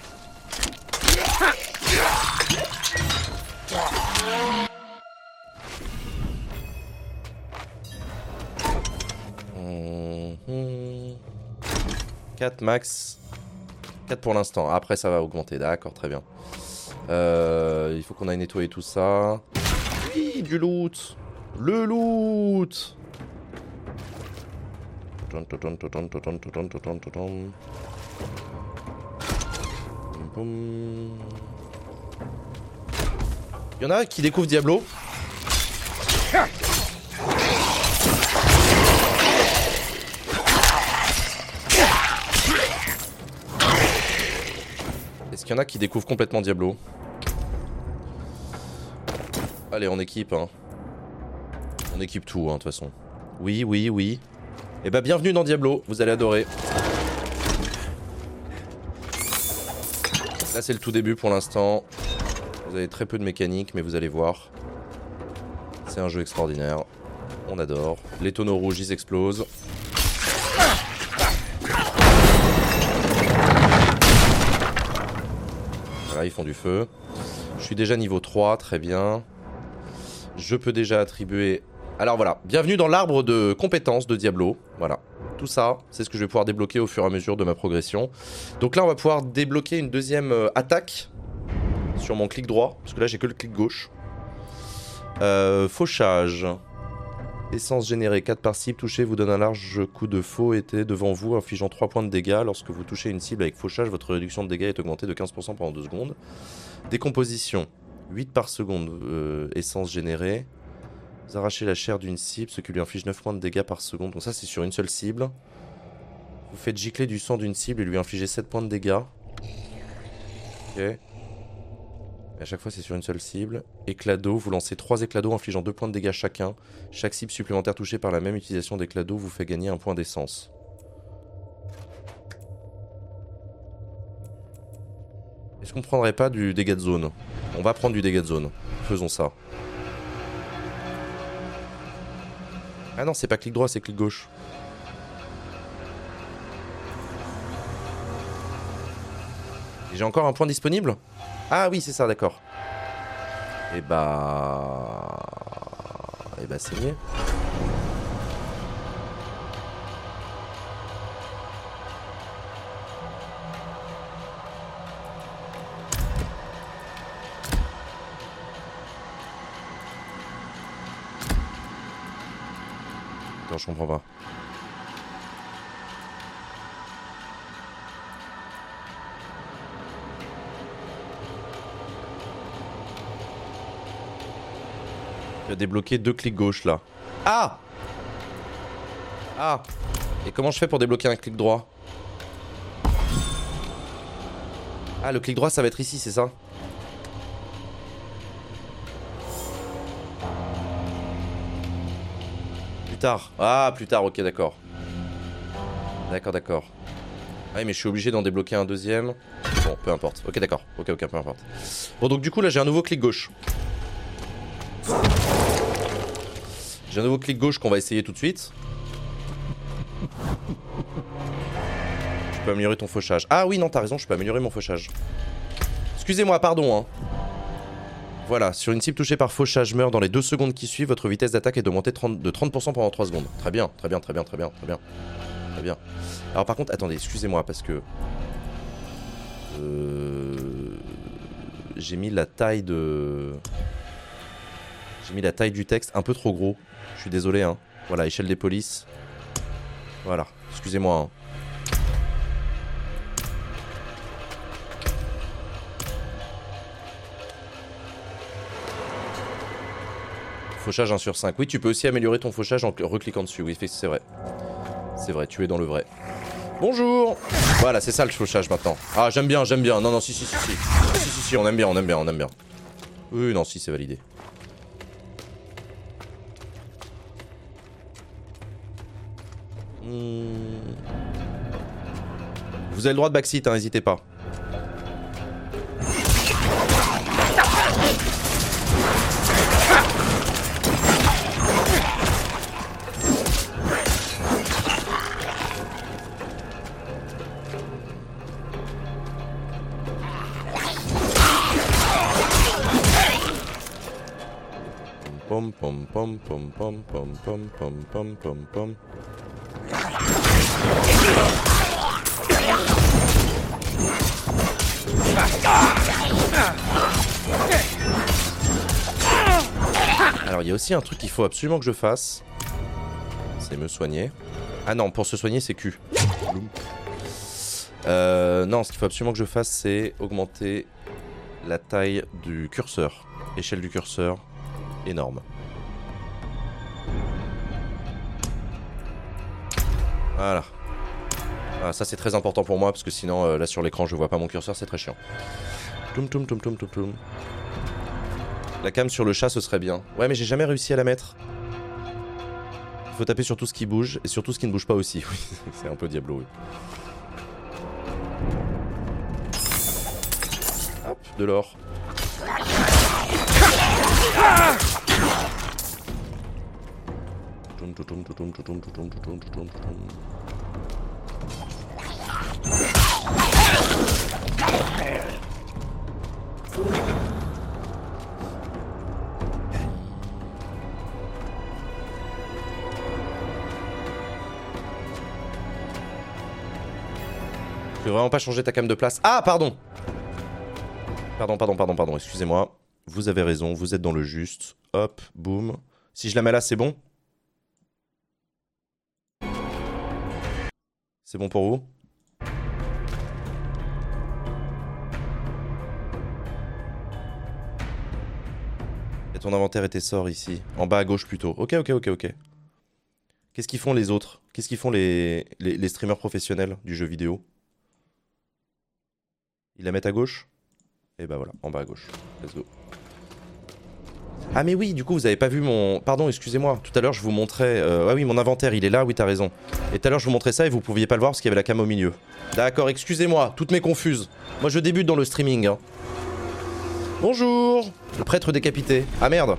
Mmh. 4 max. 4 pour l'instant. Après ça va augmenter. D'accord, très bien. Il faut qu'on aille nettoyer tout ça. Oui, du loot. Le loot. Il y en a qui découvrent Diablo. Est-ce qu'il y en a qui découvrent complètement Diablo? Allez, on équipe, hein. On équipe tout, hein, de toute façon. Oui. Et bah, bienvenue dans Diablo, vous allez adorer. Là, c'est le tout début pour l'instant. Vous avez très peu de mécanique, mais vous allez voir. C'est un jeu extraordinaire. On adore. Les tonneaux rouges, ils explosent. Ah, ils font du feu. Je suis déjà niveau 3, très bien. Je peux déjà attribuer... Alors voilà, bienvenue dans l'arbre de compétences de Diablo. Voilà, tout ça, c'est ce que je vais pouvoir débloquer au fur et à mesure de ma progression. Donc là, on va pouvoir débloquer une deuxième attaque sur mon clic droit, parce que là, j'ai que le clic gauche. Fauchage. Essence générée, 4 par cible, touché vous donne un large coup de faux été devant vous, infligeant 3 points de dégâts. Lorsque vous touchez une cible avec fauchage, votre réduction de dégâts est augmentée de 15% pendant 2 secondes. Décomposition, 8 par seconde, essence générée. Vous arrachez la chair d'une cible, ce qui lui inflige 9 points de dégâts par seconde. Donc ça c'est sur une seule cible. Vous faites gicler du sang d'une cible et lui infligez 7 points de dégâts. Ok. Et à chaque fois c'est sur une seule cible. Éclat d'eau, vous lancez 3 éclats d'eau infligeant 2 points de dégâts chacun. Chaque cible supplémentaire touchée par la même utilisation d'éclats d'eau vous fait gagner 1 point d'essence. Est-ce qu'on prendrait pas du dégât de zone? On va prendre du dégât de zone. Faisons ça. Ah non, c'est pas clic droit, c'est clic gauche. J'ai encore un point disponible? Ah oui, c'est ça, d'accord. Et bah... saigner. Attends, je comprends pas. Tu as débloqué 2 clics gauche là. Ah! Ah! Et comment je fais pour débloquer un clic droit? Ah, le clic droit ça va être ici, c'est ça? Plus tard. Ah, plus tard, ok, d'accord. D'accord. Ah oui, mais je suis obligé d'en débloquer un deuxième. Bon, peu importe. Ok, d'accord. Ok, peu importe. Bon, donc du coup, là, j'ai un nouveau clic gauche. J'ai un nouveau clic gauche qu'on va essayer tout de suite. Je peux améliorer ton fauchage. Ah oui, non, t'as raison, je peux améliorer mon fauchage. Excusez-moi, pardon, hein. Voilà, sur une cible touchée par fauchage meurt dans les 2 secondes qui suivent, votre vitesse d'attaque est augmentée de 30% pendant 3 secondes. Très bien. Alors par contre, attendez, excusez-moi, parce que... j'ai mis la taille de... J'ai mis la taille du texte un peu trop gros. Je suis désolé, hein. Voilà, échelle des polices. Voilà, excusez-moi, hein. Fauchage 1 sur 5. Oui, tu peux aussi améliorer ton fauchage en recliquant dessus. Oui, c'est vrai. C'est vrai, tu es dans le vrai. Bonjour. Voilà, c'est ça le fauchage maintenant. Ah, j'aime bien. Non, si. Si, on aime bien. Oui, non, si, c'est validé. Vous avez le droit de backseat, hein, n'hésitez pas. Pom. Alors il y a aussi un truc qu'il faut absolument que je fasse. C'est me soigner. Ah non, pour se soigner c'est Q. Non, ce qu'il faut absolument que je fasse c'est augmenter la taille du curseur. Échelle du curseur. Énorme. Voilà. Ah, ça c'est très important pour moi parce que sinon là sur l'écran je vois pas mon curseur, c'est très chiant. Toum. La cam sur le chat ce serait bien. Ouais mais j'ai jamais réussi à la mettre. Il faut taper sur tout ce qui bouge et sur tout ce qui ne bouge pas aussi. Oui, c'est un peu Diablo, oui. Hop, de l'or. Tu peux vraiment pas changer ta cam de place. Ah, pardon. Pardon, excusez-moi. Vous avez raison, vous êtes dans le juste. Hop, boum. Si je la mets là, c'est bon? C'est bon pour vous? Et ton inventaire et tes sorts ici. En bas à gauche plutôt. Ok. Qu'est-ce qu'ils font les autres? Qu'est-ce qu'ils font les streamers professionnels du jeu vidéo? Ils la mettent à gauche? Et bah voilà, en bas à gauche. Let's go. Ah mais oui, du coup vous avez pas vu mon... Pardon, excusez-moi. Tout à l'heure je vous montrais... Ah oui, mon inventaire il est là, oui t'as raison. Et tout à l'heure je vous montrais ça et vous pouviez pas le voir parce qu'il y avait la cam au milieu. D'accord, excusez-moi, toutes mes confuses. Moi je débute dans le streaming. Hein. Bonjour. Le prêtre décapité. Ah merde.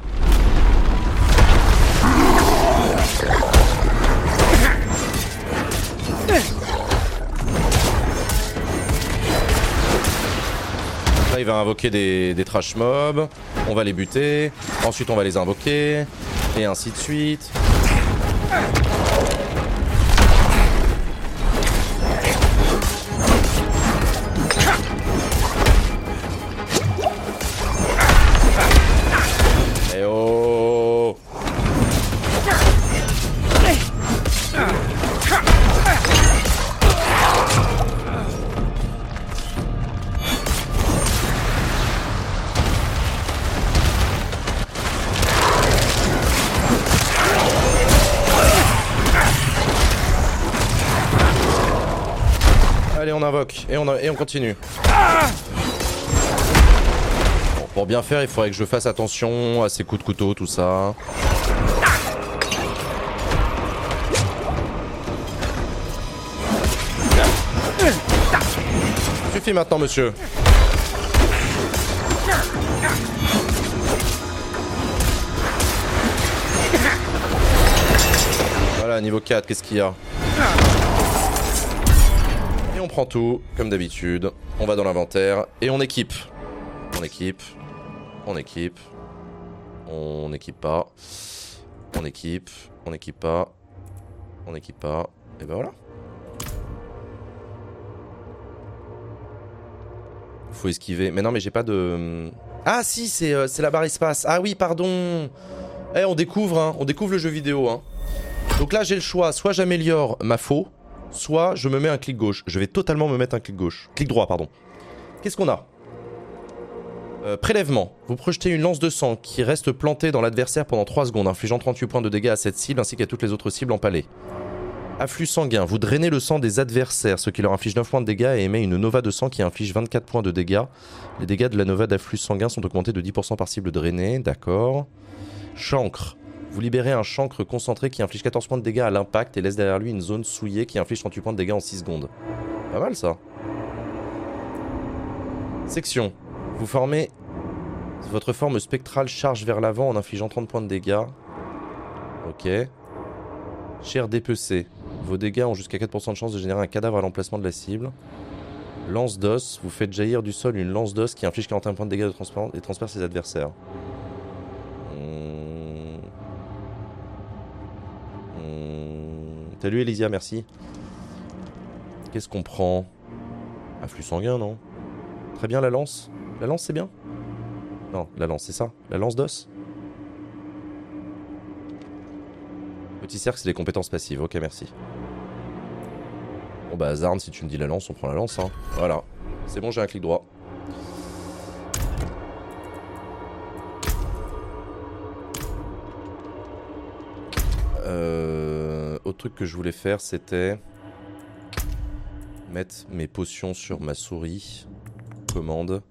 Là il va invoquer des trash mobs, on va les buter, ensuite on va les invoquer, et ainsi de suite. Eh oh! Allez, on invoque et on continue. Bon, pour bien faire, il faudrait que je fasse attention à ces coups de couteau, tout ça. Suffit maintenant, monsieur. Voilà, niveau 4, qu'est-ce qu'il y a? Et on prend tout, comme d'habitude. On va dans l'inventaire et on équipe. On équipe. On équipe. On n'équipe pas. On équipe. On n'équipe pas. On n'équipe pas. Et ben voilà. Faut esquiver. Mais non, mais j'ai pas de... Ah si, c'est la barre espace. Ah oui, pardon. Eh, on découvre, hein. On découvre le jeu vidéo, hein. Donc là, j'ai le choix. Soit j'améliore ma faux, soit je me mets un clic gauche. Je vais totalement me mettre un clic gauche. Clic droit, pardon. Qu'est-ce qu'on a? Prélèvement. Vous projetez une lance de sang qui reste plantée dans l'adversaire pendant 3 secondes, infligeant 38 points de dégâts à cette cible ainsi qu'à toutes les autres cibles empalées. Afflux sanguin. Vous drainez le sang des adversaires, ce qui leur inflige 9 points de dégâts et émet une nova de sang qui inflige 24 points de dégâts. Les dégâts de la nova d'afflux sanguin sont augmentés de 10% par cible drainée. D'accord. Chancre. Vous libérez un chancre concentré qui inflige 14 points de dégâts à l'impact et laisse derrière lui une zone souillée qui inflige 38 points de dégâts en 6 secondes. Pas mal ça. Section. Vous formez... Votre forme spectrale charge vers l'avant en infligeant 30 points de dégâts. Ok. Chair dépecée. Vos dégâts ont jusqu'à 4% de chance de générer un cadavre à l'emplacement de la cible. Lance d'os. Vous faites jaillir du sol une lance d'os qui inflige 41 points de dégâts et transperce ses adversaires. Salut Elysia, merci. Qu'est-ce qu'on prend? Afflux sanguin, non? Très bien la lance. La lance c'est bien? Non, la lance c'est ça. La lance d'os. Petit cercle c'est les compétences passives. Ok, merci. Bon bah Zarn, si tu me dis la lance, on prend la lance hein. Voilà. C'est bon, j'ai un clic droit. Autre truc que je voulais faire, c'était mettre mes potions sur ma souris. Commande.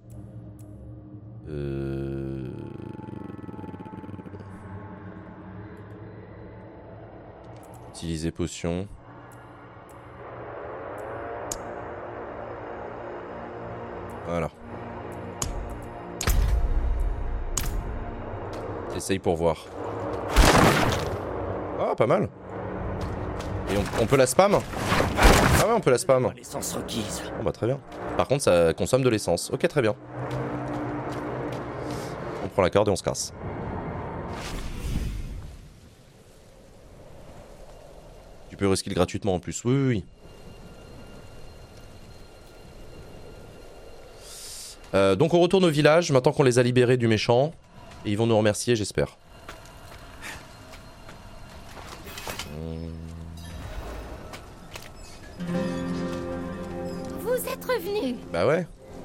Utiliser potion. Voilà. Essaye pour voir. Ah, pas mal. Et on peut la spam? Ah ouais, on peut la spam. L'essence requise. Bon bah très bien. Par contre, ça consomme de l'essence. Ok, très bien. On prend la corde et on se casse. Tu peux reskill gratuitement en plus. Oui, oui, oui. Donc on retourne au village, maintenant qu'on les a libérés du méchant. Et ils vont nous remercier, j'espère. Vous êtes revenus. Bah ouais.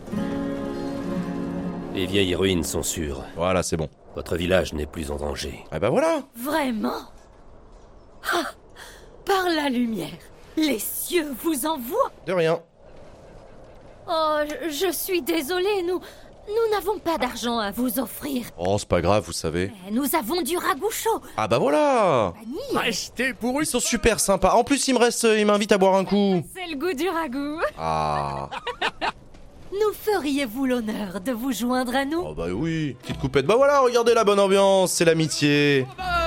Les vieilles ruines sont sûres. Voilà, c'est bon. Votre village n'est plus en danger. Ah bah voilà. Vraiment? Ah! Par la lumière, les cieux vous envoient. De rien. Oh, je suis désolée, nous n'avons pas d'argent à vous offrir. Oh, c'est pas grave, vous savez. Mais nous avons du ragoût chaud. Ah bah voilà. Vanille. Restez pour Ils sont super sympas. En plus, ils m'invitent à boire un coup. C'est le goût du ragoût. Ah. Nous feriez-vous l'honneur de vous joindre à nous? Oh bah oui. Petite coupette. Bah voilà, regardez la bonne ambiance, c'est l'amitié.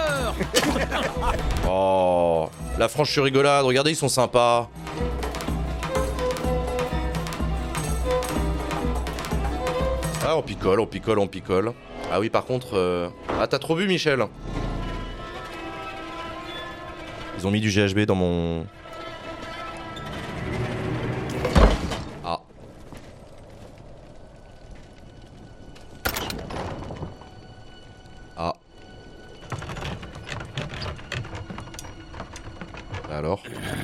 Oh, la franche rigolade, regardez, ils sont sympas. Ah, on picole, on picole, on picole. Ah oui, par contre... Ah, t'as trop bu, Michel. Ils ont mis du GHB dans mon... Ah. Ah. Alors ?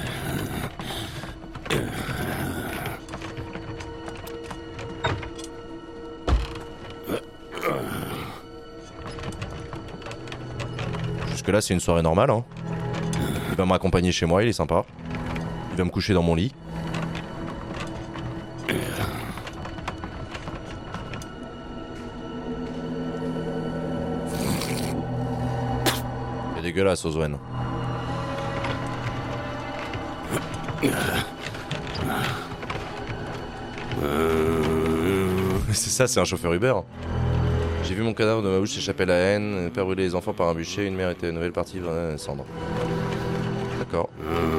Jusque-là, c'est une soirée normale, hein. Il va m'accompagner chez moi, il est sympa. Il va me coucher dans mon lit. C'est dégueulasse, Ozwen. C'est ça, c'est un chauffeur Uber. J'ai vu mon cadavre de ma bouche s'échapper la haine, père brûler les enfants par un bûcher, une mère était une nouvelle partie, cendre. D'accord.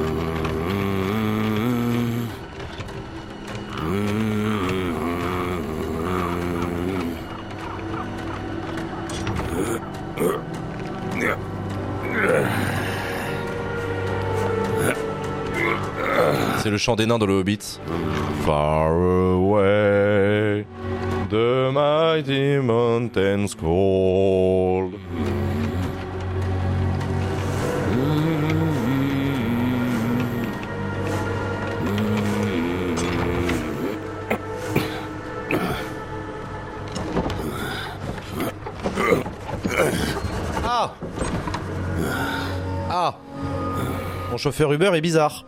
C'est le chant des nains dans le Hobbit. Far away, the mighty mountains cold. Ah! Ah! Mon chauffeur Uber est bizarre.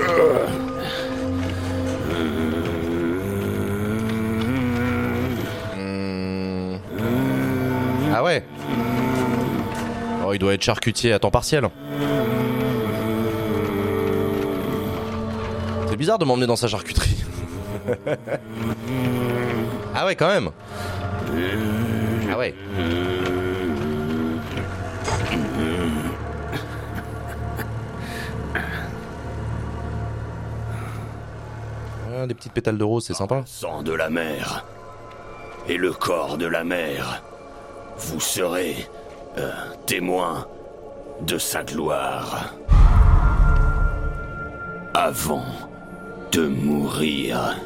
Ah ouais. Oh, il doit être charcutier à temps partiel. C'est bizarre de m'emmener dans sa charcuterie. Ah ouais, quand même. Ah ouais. Ah, des petites pétales de rose, c'est sympa. Sang de la mer et le corps de la mer. Vous serez témoin de sa gloire. Avant de mourir.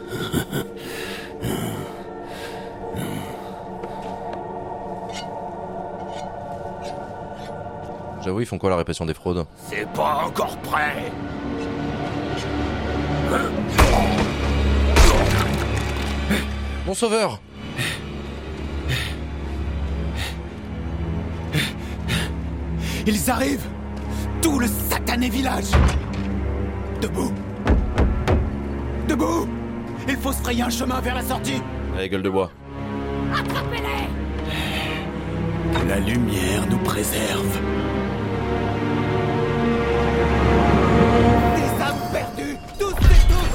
J'avoue, ils font quoi la répression des fraudes? C'est pas encore prêt. Mon sauveur! Ils arrivent! Tout le satané village! Debout! Debout! Il faut se frayer un chemin vers la sortie! Allez, gueule de bois. Attrapez-les! Que la lumière nous préserve! Des âmes perdues! Toutes et tous!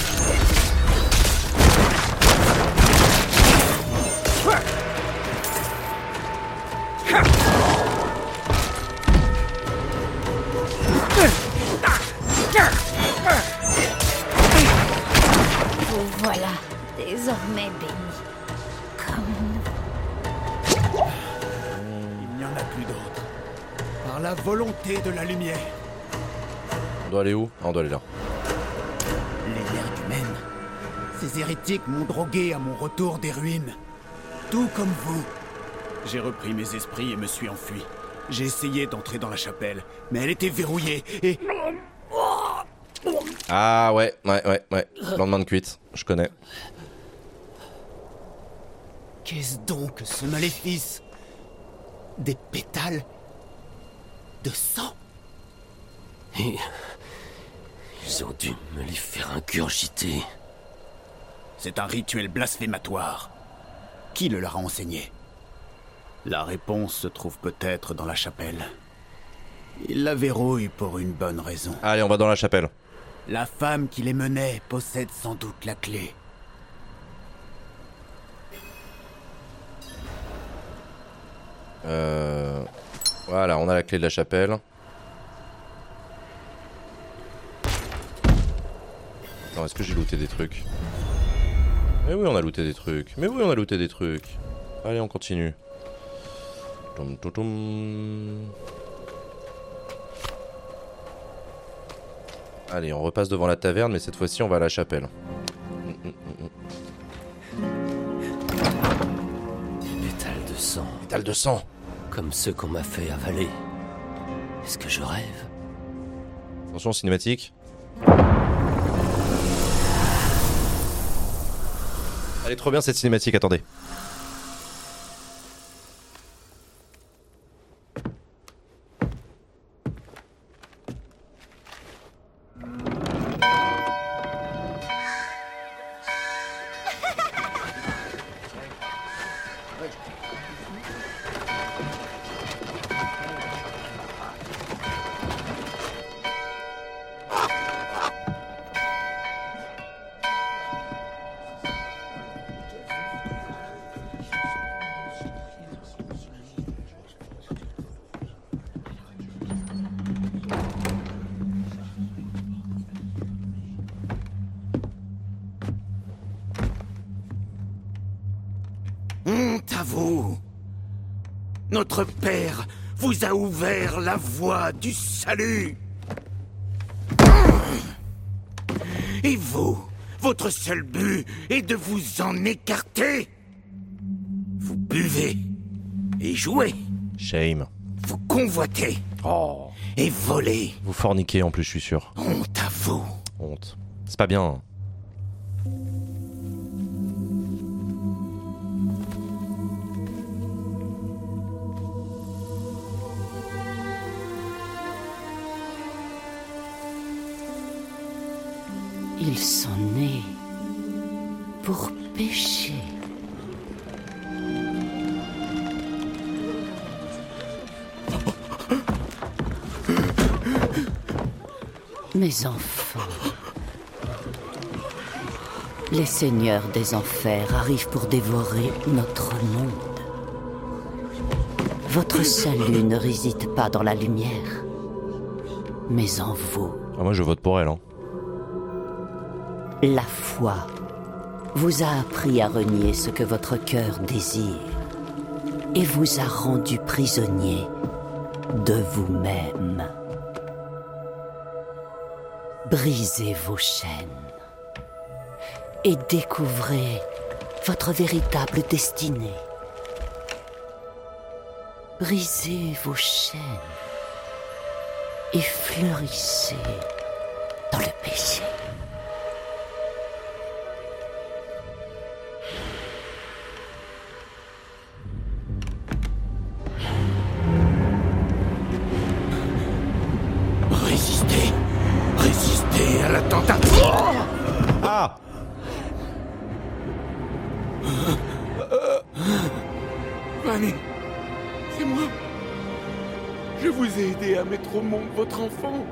Vous voilà, désormais bénis. Comme Il n'y en a plus d'autres. Par la volonté de la lumière. On doit aller où? Ah, on doit aller là. L'ère humaine, Ces hérétiques m'ont drogué à mon retour des ruines. Tout comme vous. J'ai repris mes esprits et me suis enfui. J'ai essayé d'entrer dans la chapelle, mais elle était verrouillée et... Ah ouais. Lendemain de cuite, je connais. Qu'est-ce donc que ce maléfice? Des pétales de sang? Et ils ont dû me les faire ingurgiter. C'est un rituel blasphématoire. Qui le leur a enseigné? La réponse se trouve peut-être dans la chapelle. Il la verrouille pour une bonne raison. Allez, on va dans la chapelle. La femme qui les menait possède sans doute la clé. Voilà, on a la clé de la chapelle. Attends, est-ce que j'ai looté des trucs? Mais oui, on a looté des trucs. Allez, on continue. Toum, toum, toum. Allez, on repasse devant la taverne, mais cette fois-ci, on va à la chapelle. Pétales de sang. Pétale de sang. Comme ceux qu'on m'a fait avaler. Est-ce que je rêve? Attention, cinématique. Elle est trop bien cette cinématique, attendez. Honte à vous! Notre Père vous a ouvert la voie du salut! Et vous, votre seul but est de vous en écarter! Vous buvez et jouez, Shame. vous convoitez Oh. et volez. Vous forniquez en plus, je suis sûr. Honte à vous! Honte. C'est pas bien. Ils sont nés pour pécher. Mes enfants, les seigneurs des enfers arrivent pour dévorer notre monde. Votre salut ne réside pas dans la lumière, mais en vous. Ah, moi je vote pour elle, hein. La foi vous a appris à renier ce que votre cœur désire et vous a rendu prisonnier de vous-même. Brisez vos chaînes et découvrez votre véritable destinée. Brisez vos chaînes et fleurissez dans le péché. Résistez à la tentative. Ah! Fanny, c'est moi. Je vous ai aidé à mettre au monde votre enfant.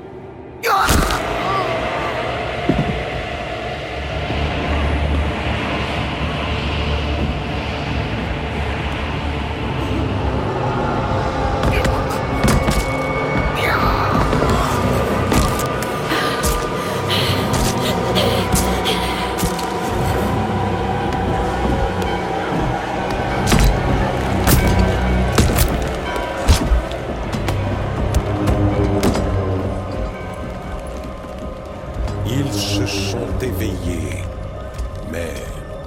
Ils se sont éveillés, mère.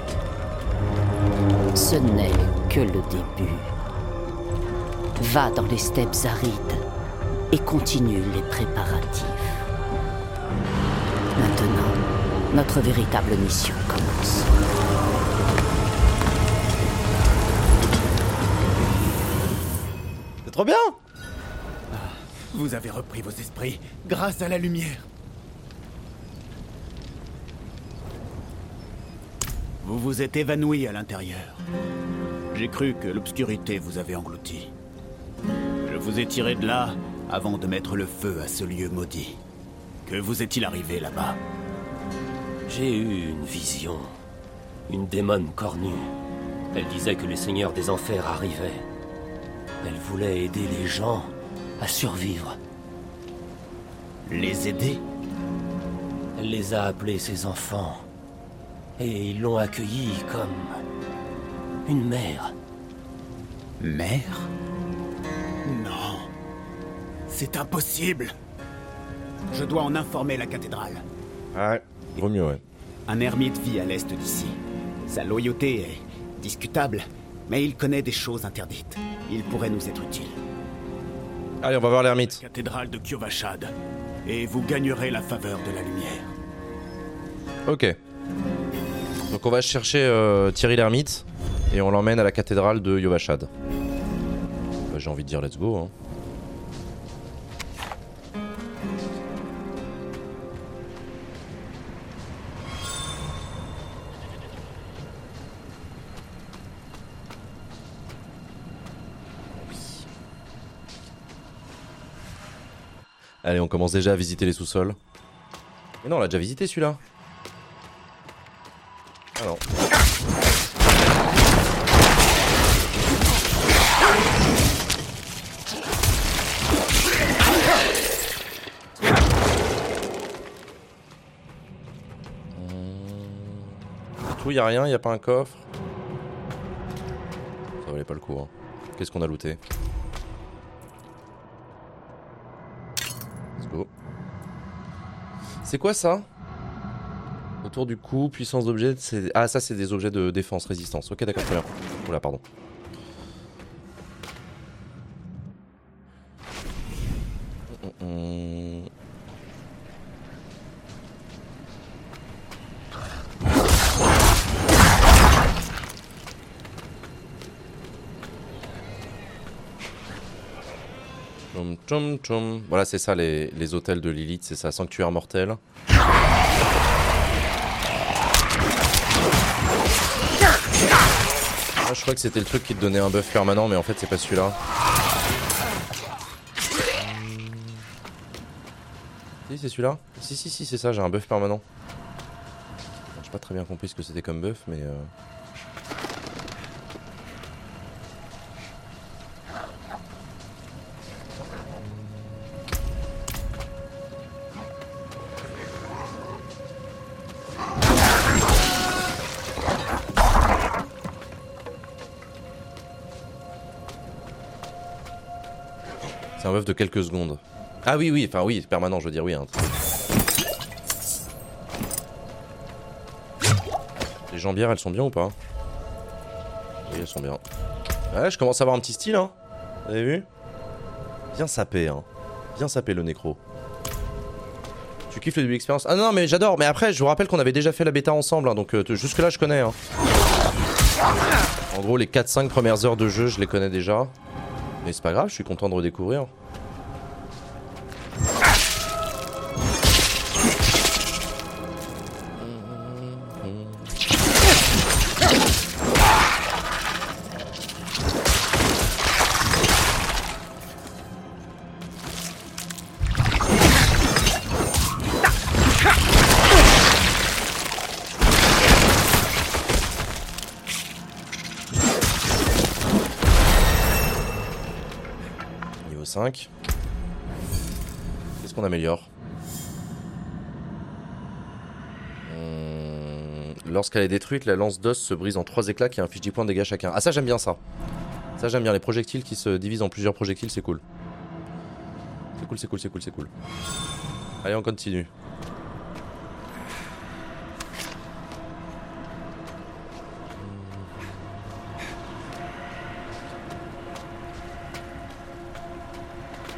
Ce n'est que le début. Va dans les steppes arides et continue les préparatifs. Maintenant, notre véritable mission commence. C'est trop bien! Vous avez repris vos esprits grâce à la lumière. Vous vous êtes évanoui à l'intérieur. J'ai cru que l'obscurité vous avait englouti. Je vous ai tiré de là avant de mettre le feu à ce lieu maudit. Que vous est-il arrivé là-bas? J'ai eu une vision. Une démone cornue. Elle disait que les seigneurs des enfers arrivaient. Elle voulait aider les gens à survivre. Les aider? Elle les a appelés ses enfants. Et ils l'ont accueillie comme une mère. Mère? Non. C'est impossible. Je dois en informer la cathédrale. Ouais, vaut mieux, ouais. Un ermite vit à l'est d'ici. Sa loyauté est discutable, mais il connaît des choses interdites. Il pourrait nous être utile. Allez, on va voir l'ermite. Cathédrale de Kyovashad. Et vous gagnerez la faveur de la lumière. Ok. Donc on va chercher Thierry l'ermite et on l'emmène à la cathédrale de Yovashad. Bah, j'ai envie de dire let's go. Hein. Allez, on commence déjà à visiter les sous-sols. Mais non, on l'a déjà visité celui-là. Ah non. Tout, y a rien, y a pas un coffre. Ça valait pas le coup. Hein. Qu'est-ce qu'on a looté? Let's go. C'est quoi ça? Autour du cou, puissance d'objet, c'est... Ah ça c'est des objets de défense, résistance. Ok d'accord, très bien. Oula, pardon. Tchum, tchum, tchum. Voilà, c'est ça les hôtels de Lilith, c'est ça, sanctuaire mortel. Je crois que c'était le truc qui te donnait un buff permanent, mais en fait c'est pas celui-là. Si, c'est celui-là. Si, c'est ça, j'ai un buff permanent. J'ai pas très bien compris ce que c'était comme buff, mais... C'est un buff de quelques secondes. Ah oui, enfin oui, permanent, je veux dire, oui. Hein. Les jambières, elles sont bien ou pas? Oui, elles sont bien. Ouais, je commence à avoir un petit style, hein. Vous avez vu? Bien sapé, hein. Bien sapé le nécro. Tu kiffes le début d'expérience? Ah non, mais j'adore. Mais après, je vous rappelle qu'on avait déjà fait la bêta ensemble, hein, donc jusque là, je connais. Hein. En gros, les 4-5 premières heures de jeu, je les connais déjà. Mais c'est pas grave, je suis content de redécouvrir. Niveau 5. Qu'est-ce qu'on améliore? Lorsqu'elle est détruite, la lance d'os se brise en 3 éclats qui infligent 10 points de dégâts chacun. Ah ça j'aime bien ça. Ça j'aime bien, les projectiles qui se divisent en plusieurs projectiles, c'est cool. C'est cool. Allez, on continue.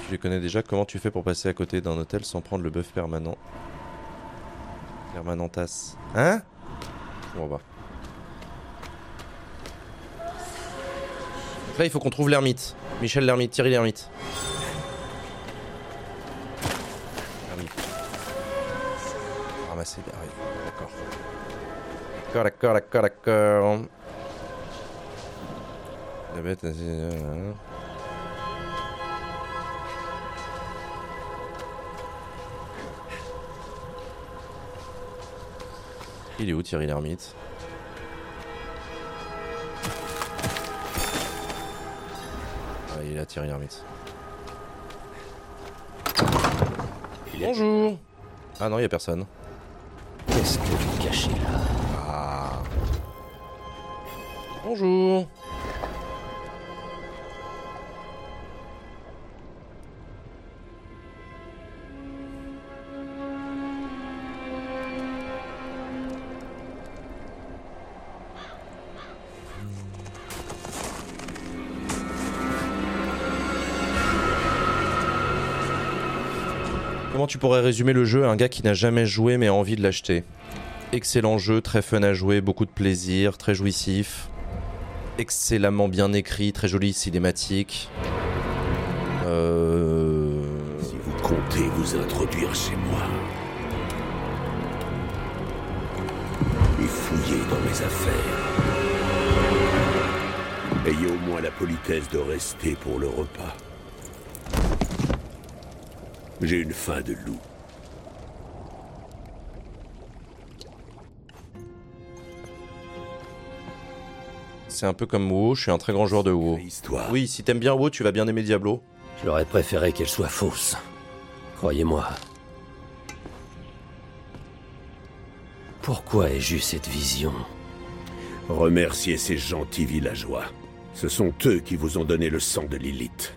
Tu les connais déjà. Comment tu fais pour passer à côté d'un hôtel sans prendre le buff permanent? Permanentas. Hein? Bon bah. Donc là il faut qu'on trouve l'ermite. Michel l'ermite, Thierry l'ermite. Ermite. Ramasser, d'accord. D'accord. La bête, il est où Thierry l'ermite? Ah, il est là Thierry l'ermite. Bonjour. Ah non, il y a personne. Qu'est-ce que vous cachez là? Ah. Bonjour. Comment tu pourrais résumer le jeu à un gars qui n'a jamais joué mais a envie de l'acheter? Excellent jeu, très fun à jouer, beaucoup de plaisir, très jouissif. Excellemment bien écrit, très jolie cinématique. Si vous comptez vous introduire chez moi et fouiller dans mes affaires, ayez au moins la politesse de rester pour le repas. J'ai une faim de loup. C'est un peu comme WoW, je suis un très grand joueur de WoW. Oui, si t'aimes bien WoW, tu vas bien aimer Diablo. J'aurais préféré qu'elle soit fausse. Croyez-moi. Pourquoi ai-je eu cette vision? Remerciez ces gentils villageois. Ce sont eux qui vous ont donné le sang de Lilith.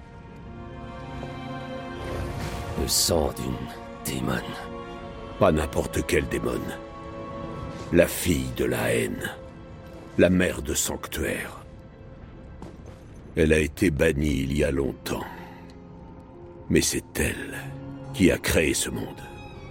Le sang d'une démone. Pas n'importe quelle démone. La fille de la haine. La mère de Sanctuaire. Elle a été bannie il y a longtemps. Mais c'est elle qui a créé ce monde.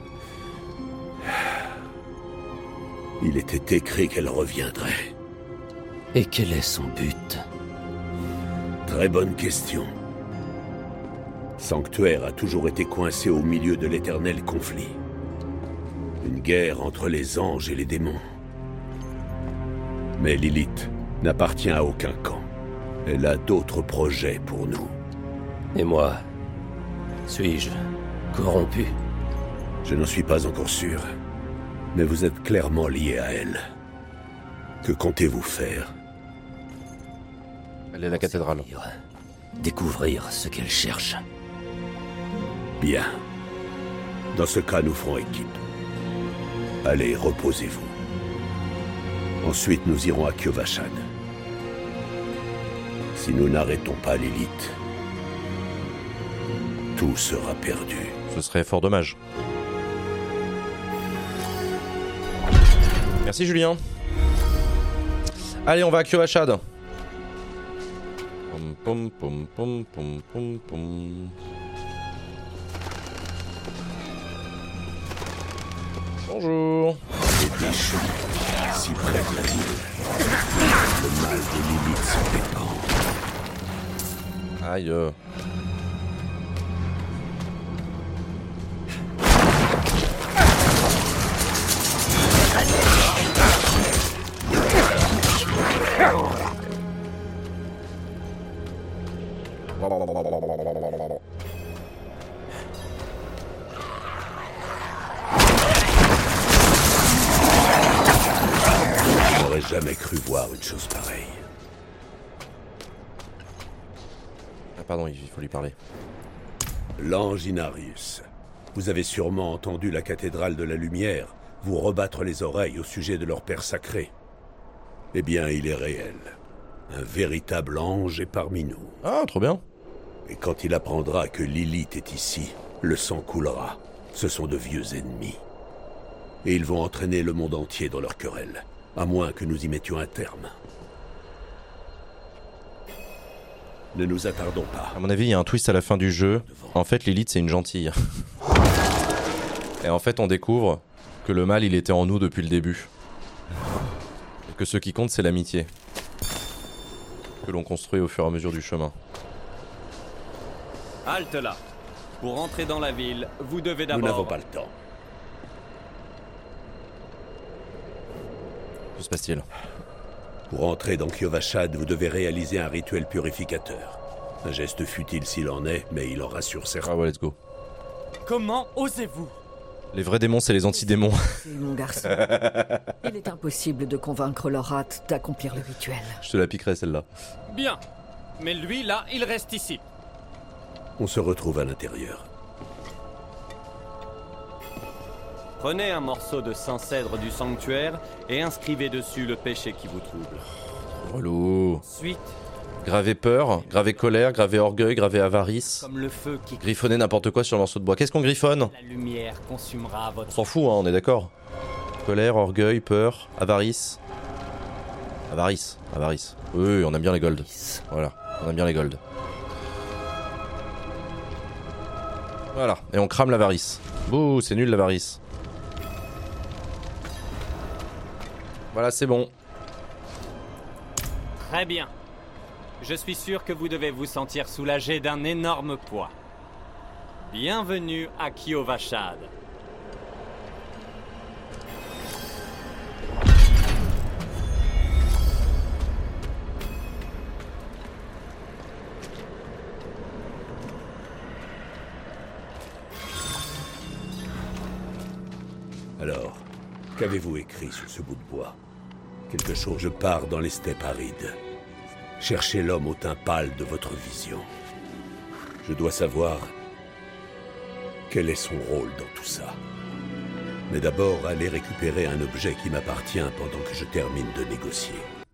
Il était écrit qu'elle reviendrait. Et quel est son but? Très bonne question. Sanctuaire a toujours été coincé au milieu de l'éternel conflit. Une guerre entre les anges et les démons. Mais Lilith n'appartient à aucun camp. Elle a d'autres projets pour nous. Et moi? Suis-je corrompu? Je n'en suis pas encore sûr. Mais vous êtes clairement lié à elle. Que comptez-vous faire? Elle est à la cathédrale. Découvrir ce qu'elle cherche. Bien. Dans ce cas, nous ferons équipe. Allez, reposez-vous. Ensuite, nous irons à Kyovashan. Si nous n'arrêtons pas Lilith, tout sera perdu. Ce serait fort dommage. Merci Julien. Allez, on va à Kyovashad. Pom pom pom pom pom pom. Bonjour. Les déchus, si près de la ville. Le mal de Lilith s'en dépend. Aïe. J'aurais jamais cru voir une chose pareille. Ah pardon, il faut lui parler. L'ange Inarius. Vous avez sûrement entendu la cathédrale de la lumière vous rebattre les oreilles au sujet de leur père sacré. Eh bien, il est réel. Un véritable ange est parmi nous. Ah, trop bien. Et quand il apprendra que Lilith est ici, le sang coulera. Ce sont de vieux ennemis. Et ils vont entraîner le monde entier dans leur querelle, à moins que nous y mettions un terme. Ne nous attardons pas. À mon avis, il y a un twist à la fin du jeu. En fait, Lilith, c'est une gentille. Et en fait, on découvre que le mal, il était en nous depuis le début. Et que ce qui compte, c'est l'amitié. Que l'on construit au fur et à mesure du chemin. Halte là. Pour entrer dans la ville, vous devez d'abord... Nous n'avons pas le temps. Que se passe-t-il? Pour entrer dans Kyovashad, vous devez réaliser un rituel purificateur. Un geste futile s'il en est, mais il en rassure certains. Ah ouais, let's go. Comment osez-vous? Les vrais démons, c'est les anti-démons. C'est mon garçon. Il est impossible de convaincre leur hâte d'accomplir le rituel. Je te la piquerai celle-là. Bien. Mais lui, là, il reste ici. On se retrouve à l'intérieur. Prenez un morceau de Saint-Cèdre du sanctuaire et inscrivez dessus le péché qui vous trouble. Relou. Ensuite, Graver peur, graver colère, graver orgueil, graver avarice. comme le feu qui... Griffonner n'importe quoi sur un morceau de bois. Qu'est-ce qu'on griffonne? La lumière consumera On votre... s'en fout, hein, on est d'accord. Colère, orgueil, peur, avarice. Avarice, avarice. Oui, on aime bien les golds. Voilà, on aime bien les golds. Voilà, et on crame l'avarice. Bouh, c'est nul l'avarice. Voilà, c'est bon. Très bien. Je suis sûr que vous devez vous sentir soulagé d'un énorme poids. Bienvenue à Kyovashad. Alors, qu'avez-vous écrit sur ce bout de bois? Quelque chose. Je pars dans les steppes arides. Cherchez l'homme au teint pâle de votre vision. Je dois savoir quel est son rôle dans tout ça. Mais d'abord, allez récupérer un objet qui m'appartient pendant que je termine de négocier.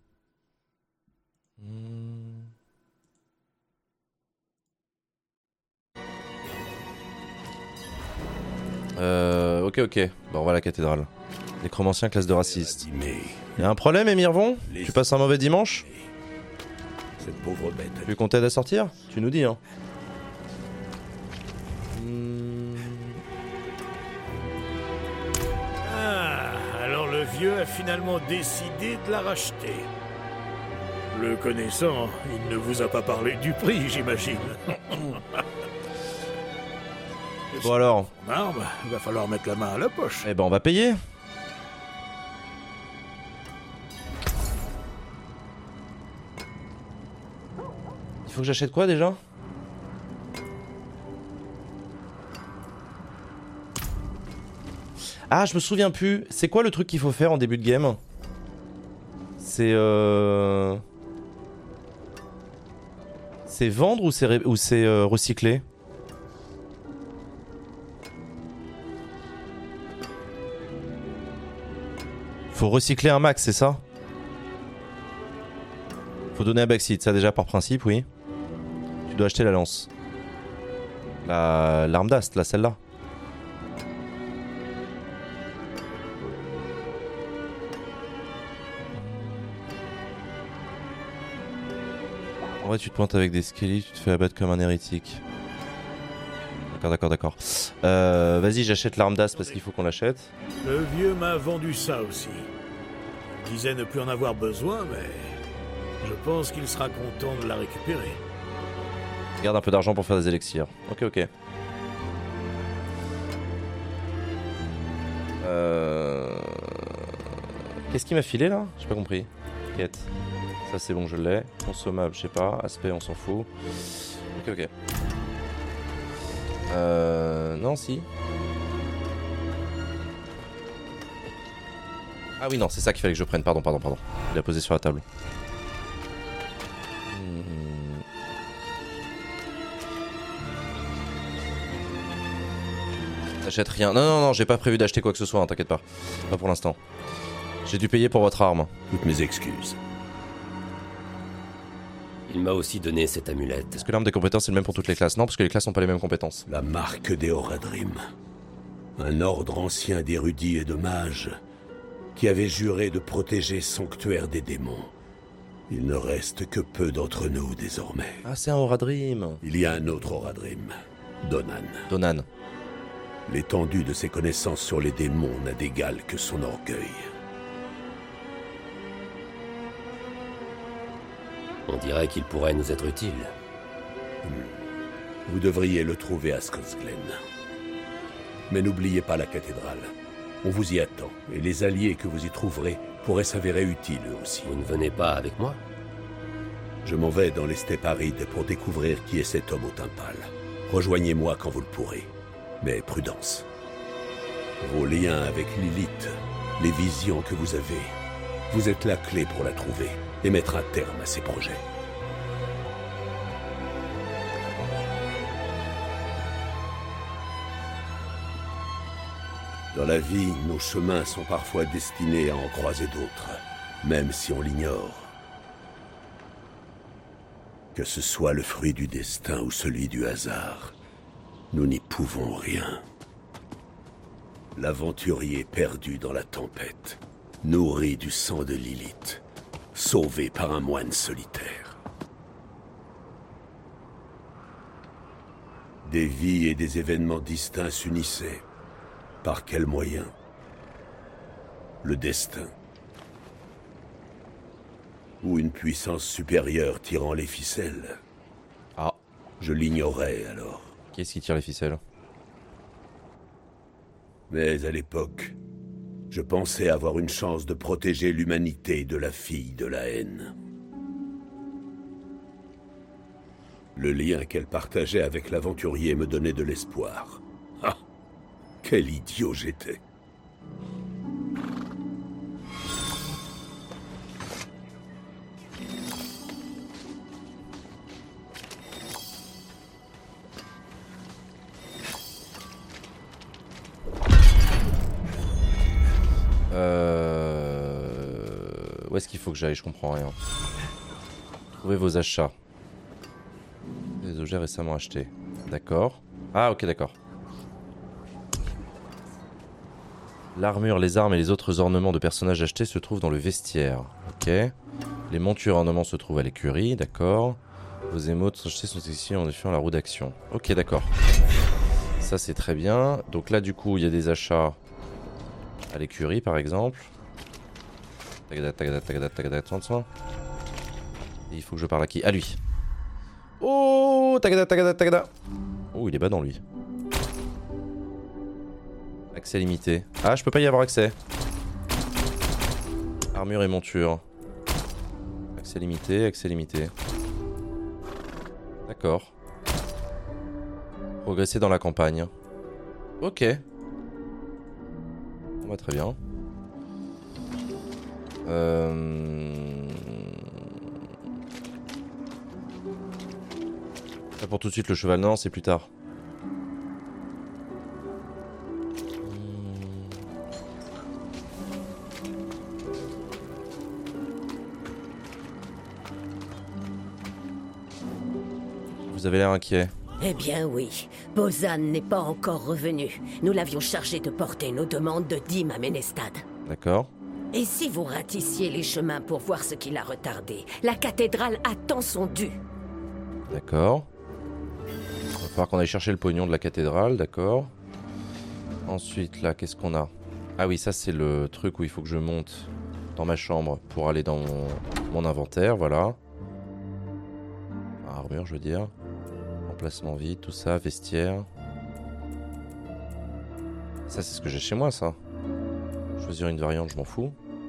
Ok. Bon, on va à la cathédrale. Nécromancien, classe de raciste. Mais Y'a un problème, Emirvon? Tu passes un mauvais dimanche? cette pauvre bête. Tu veux qu'on t'aide à sortir? Tu nous dis, hein. Ah, alors le vieux a finalement décidé de la racheter. Le connaissant, il ne vous a pas parlé du prix, j'imagine. Bon alors. Son arme, il va falloir mettre la main à la poche. Eh ben, on va payer. Il faut que j'achète quoi déjà? Ah, je me souviens plus. C'est quoi le truc qu'il faut faire en début de game? C'est vendre ou c'est recycler? Faut recycler un max, c'est ça? Faut donner un backseat, ça déjà par principe, oui. Tu dois acheter la lance. L'arme d'Ast, là, celle-là. En vrai, tu te pointes avec des skellies, tu te fais abattre comme un hérétique. D'accord. Vas-y, j'achète l'arme d'Ast parce qu'il faut qu'on l'achète. Le vieux m'a vendu ça aussi. Il disait ne plus en avoir besoin, mais je pense qu'il sera content de la récupérer. Garde un peu d'argent pour faire des élixirs. Ok. Qu'est-ce qu'il m'a filé là? J'ai pas compris. Quête. Ça c'est bon, je l'ai. Consommable, je sais pas. Aspect, on s'en fout. Ok. Non, si. Ah oui, non, c'est ça qu'il fallait que je prenne. Pardon. Je l'ai posé sur la table. T'achètes rien. Non, j'ai pas prévu d'acheter quoi que ce soit, hein, t'inquiète pas. Pas pour l'instant. J'ai dû payer pour votre arme. Toutes mes excuses. Il m'a aussi donné cette amulette. Est-ce que l'arme des compétences est le même pour toutes les classes? Non, parce que les classes n'ont pas les mêmes compétences. La marque des Horadrim. Un ordre ancien d'érudits et de mages qui avait juré de protéger Sanctuaire des démons. Il ne reste que peu d'entre nous désormais. Ah, c'est un Horadrim. Il y a un autre Horadrim, Donan. Donan. L'étendue de ses connaissances sur les démons n'a d'égal que son orgueil. On dirait qu'il pourrait nous être utile. Vous devriez le trouver à Scotsglen. Mais n'oubliez pas la cathédrale. On vous y attend, et les alliés que vous y trouverez pourraient s'avérer utiles eux aussi. Vous ne venez pas avec moi? Je m'en vais dans les steppes arides pour découvrir qui est cet homme au teint pâle. Rejoignez-moi quand vous le pourrez. Mais prudence. Vos liens avec Lilith, les visions que vous avez, vous êtes la clé pour la trouver et mettre un terme à ses projets. Dans la vie, nos chemins sont parfois destinés à en croiser d'autres, même si on l'ignore. Que ce soit le fruit du destin ou celui du hasard, nous n'y pouvons rien. L'aventurier perdu dans la tempête, nourri du sang de Lilith, sauvé par un moine solitaire. Des vies et des événements distincts s'unissaient. Par quel moyen? Le destin. Ou une puissance supérieure tirant les ficelles? Ah. Je l'ignorais alors. Qui est-ce qui tire les ficelles? Mais à l'époque, je pensais avoir une chance de protéger l'humanité de la fille de la haine. Le lien qu'elle partageait avec l'aventurier me donnait de l'espoir. Ah! Quel idiot j'étais! Où est-ce qu'il faut que j'aille? Je comprends rien. Trouvez vos achats. Les objets récemment achetés. D'accord. Ah, ok, d'accord. L'armure, les armes et les autres ornements de personnages achetés se trouvent dans le vestiaire. Ok. Les montures et ornements se trouvent à l'écurie. D'accord. Vos émotes achetés sont ici en effet la roue d'action. Ok, d'accord. Ça, c'est très bien. Donc là, du coup, il y a des achats à l'écurie, par exemple. Tagada, tagada, tagada, tagada, tagada. Et il faut que je parle à qui? À lui. Oh, tagada, tagada, tagada. Oh, il est badant, lui. Accès limité. Ah, je peux pas y avoir accès. Armure et monture. Accès limité, accès limité. D'accord. Progresser dans la campagne. Ok. On va très bien. Là pour tout de suite le cheval, non, c'est plus tard. Vous avez l'air inquiet. Eh bien oui, Bozan n'est pas encore revenu. Nous l'avions chargé de porter nos demandes de dîmes à Ménestad. D'accord. Et si vous ratissiez les chemins pour voir ce qui l'a retardé? La cathédrale attend son dû. D'accord. Il va falloir qu'on aille chercher le pognon de la cathédrale, d'accord. Ensuite, là, qu'est-ce qu'on a? Ah oui, ça c'est le truc où il faut que je monte dans ma chambre pour aller dans mon inventaire, voilà. Armure, je veux dire. Emplacement vide, tout ça, vestiaire. Ça, c'est ce que j'ai chez moi, ça. Choisir une variante, je m'en fous.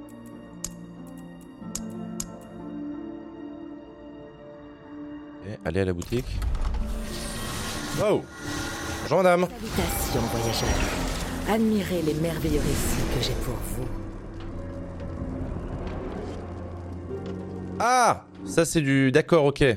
Et aller à la boutique. Wow! Bonjour madame! Salutations, voyageurs. Admirez les merveilleux récits que j'ai pour vous. Ah! Ça c'est du... D'accord, ok.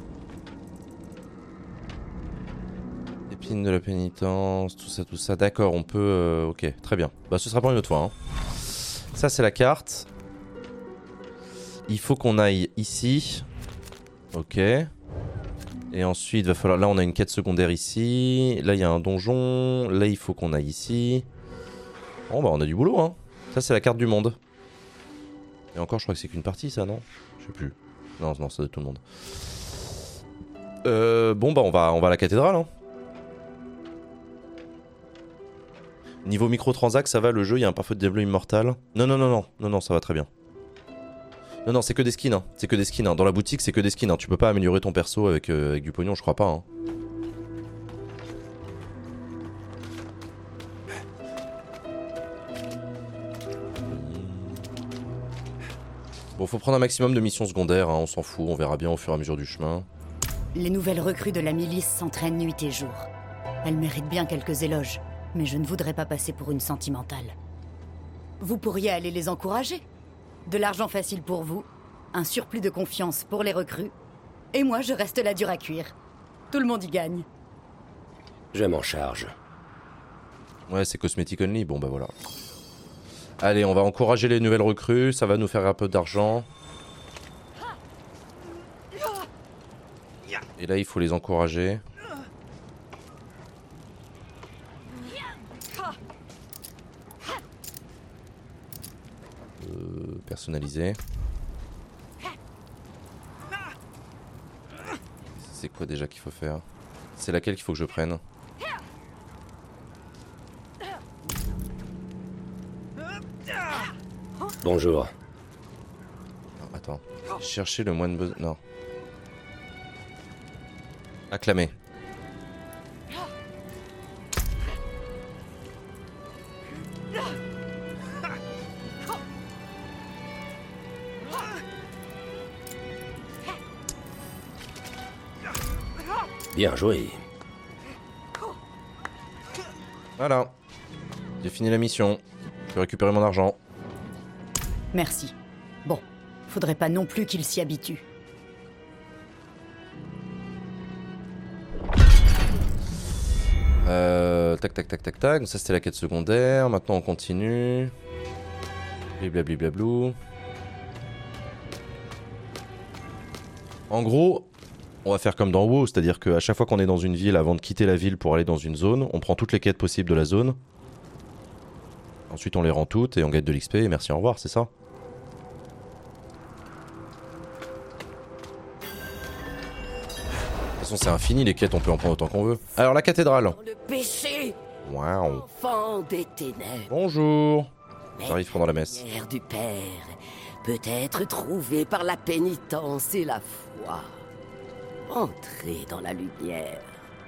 Épine de la pénitence, tout ça. D'accord, on peut... ok, très bien. Bah ce sera pour une autre fois. Hein. Ça c'est la carte. Il faut qu'on aille ici. Ok. Et ensuite, va falloir... Là on a une quête secondaire ici. Là il y a un donjon. Là il faut qu'on aille ici. Bon bah on a du boulot hein. Ça c'est la carte du monde. Et encore je crois que c'est qu'une partie ça, non? Je sais plus. Non, non, ça doit être tout le monde. Bon, bah, on va à la cathédrale. Hein. Niveau microtransact, ça va, le jeu, il y a un parfait Diablo Immortal. Non, ça va très bien. Non, c'est que des skins. Hein. C'est que des skins. Hein. Dans la boutique, c'est que des skins. Hein. Tu peux pas améliorer ton perso avec du pognon, je crois pas. Hein. Bon, faut prendre un maximum de missions secondaires, hein, on s'en fout, on verra bien au fur et à mesure du chemin. Les nouvelles recrues de la milice s'entraînent nuit et jour. Elles méritent bien quelques éloges, mais je ne voudrais pas passer pour une sentimentale. Vous pourriez aller les encourager. De l'argent facile pour vous, un surplus de confiance pour les recrues, et moi je reste là dur à cuire. Tout le monde y gagne. Je m'en charge. Ouais, c'est cosmétique only, bon bah voilà. Allez, on va encourager les nouvelles recrues, ça va nous faire un peu d'argent. Et là, il faut les encourager. Personnaliser. C'est quoi déjà qu'il faut faire? C'est laquelle qu'il faut que je prenne? Bonjour. Non, attends. Chercher le moine besoin. Non. Acclamer. Bien joué. Voilà. J'ai fini la mission. Je peux récupérer mon argent. Merci. Bon, faudrait pas non plus qu'il s'y habitue. Tac. Ça c'était la quête secondaire. Maintenant on continue. Bliblablou. En gros, on va faire comme dans WoW, c'est-à-dire qu'à chaque fois qu'on est dans une ville, avant de quitter la ville pour aller dans une zone, on prend toutes les quêtes possibles de la zone. Ensuite on les rend toutes et on gagne de l'XP et merci, au revoir, c'est ça. De toute façon c'est infini les quêtes, on peut en prendre autant qu'on veut. Alors la cathédrale. Le péché. Waouh. Enfant des ténèbres. Bonjour. J'arrive pendant la messe. La lumière du Père peut être trouvée par la pénitence et la foi. Entrez dans la lumière.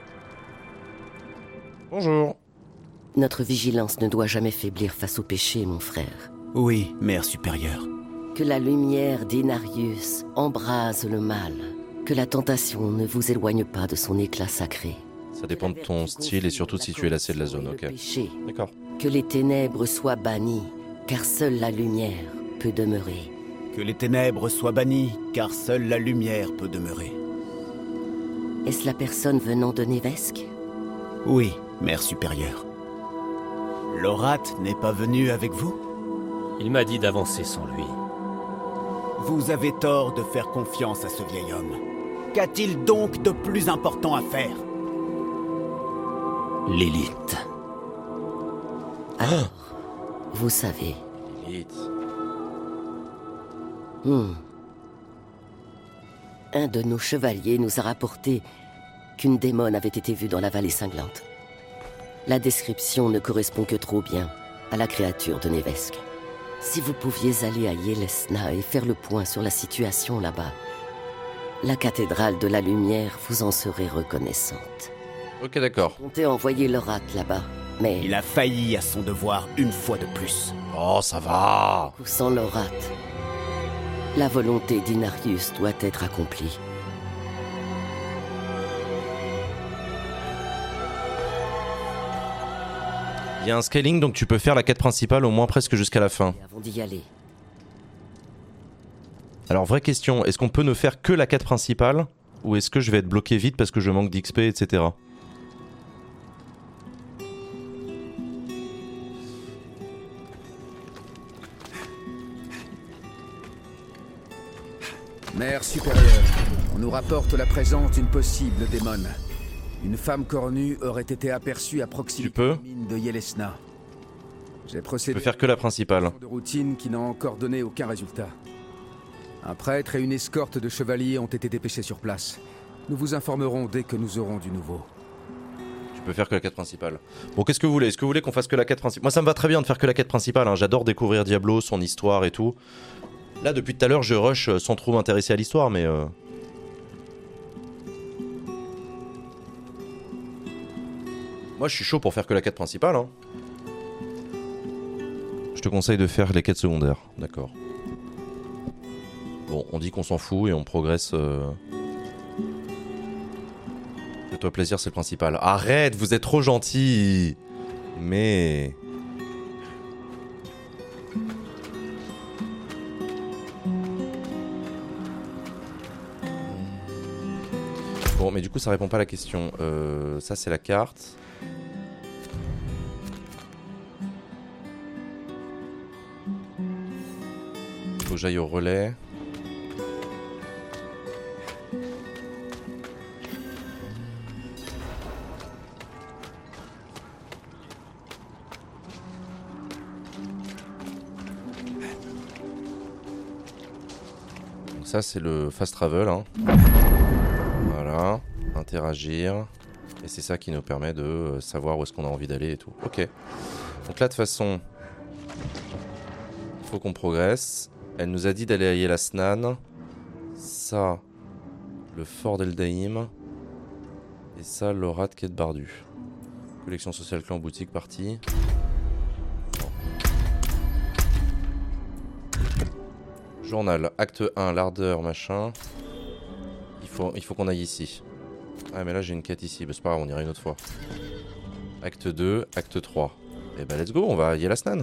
Bonjour. Notre vigilance ne doit jamais faiblir face au péché, mon frère. Oui, mère supérieure. Que la lumière d'Inarius embrase le mal. Que la tentation ne vous éloigne pas de son éclat sacré. Ça dépend de ton style et surtout si tu es lassé de la zone, ok. D'accord. Que les ténèbres soient bannies, car seule la lumière peut demeurer. Que les ténèbres soient bannies, car seule la lumière peut demeurer. Est-ce la personne venant de Nevesque? Oui, mère supérieure. Lorat n'est pas venu avec vous? Il m'a dit d'avancer sans lui. Vous avez tort de faire confiance à ce vieil homme. Qu'a-t-il donc de plus important à faire? L'élite. Alors, vous savez. L'élite. Un de nos chevaliers nous a rapporté qu'une démone avait été vue dans la vallée cinglante. La description ne correspond que trop bien à la créature de Nevesque. Si vous pouviez aller à Yelesna et faire le point sur la situation là-bas, la cathédrale de la lumière vous en serait reconnaissante. Ok, d'accord. Comptez envoyer Lorat là-bas, mais... Il a failli à son devoir une fois de plus. Oh, ça va. Sans Lorat, la volonté d'Inarius doit être accomplie. Il y a un scaling, donc tu peux faire la quête principale au moins presque jusqu'à la fin. Avant d'y aller. Alors, vraie question, est-ce qu'on peut ne faire que la quête principale? Ou est-ce que je vais être bloqué vite parce que je manque d'XP, etc. Mère supérieure, on nous rapporte la présence d'une possible démone. Une femme cornue aurait été aperçue à proximité de la mine de Yelesna. J'ai procédé Je peux faire que la principale. de routine qui n'a encore donné aucun résultat. Un prêtre et une escorte de chevaliers ont été dépêchés sur place. Nous vous informerons dès que nous aurons du nouveau. Tu peux faire que la quête principale. Bon, qu'est-ce que vous voulez? Est-ce que vous voulez qu'on fasse que la quête principale? Moi, ça me va très bien de faire que la quête principale, hein. J'adore découvrir Diablo, son histoire et tout. Là, depuis tout à l'heure, je rush sans trop m'intéresser à l'histoire, mais... Moi, je suis chaud pour faire que la quête principale, hein. Je te conseille de faire les quêtes secondaires, d'accord. Bon, on dit qu'on s'en fout et on progresse... Fais-toi plaisir, c'est le principal. Arrête, vous êtes trop gentil. Mais... Bon, mais du coup, ça répond pas à la question. Ça, c'est la carte. Faut que j'aille au relais. Ça c'est le fast travel, hein. Voilà, interagir. Et c'est ça qui nous permet de savoir où est-ce qu'on a envie d'aller et tout. Ok. Donc là de toute façon, il faut qu'on progresse. Elle nous a dit d'aller à Yelasnan. Ça, le fort d'Eldaïm. Et ça, l'Orat Quai de Bardu. Collection sociale clan boutique partie. Journal, acte 1, l'ardeur, machin. Il faut qu'on aille ici. Ah mais là j'ai une quête ici, bah, c'est pas grave, on ira une autre fois. Acte 2, acte 3. Et bah let's go, on va à Yelasnan.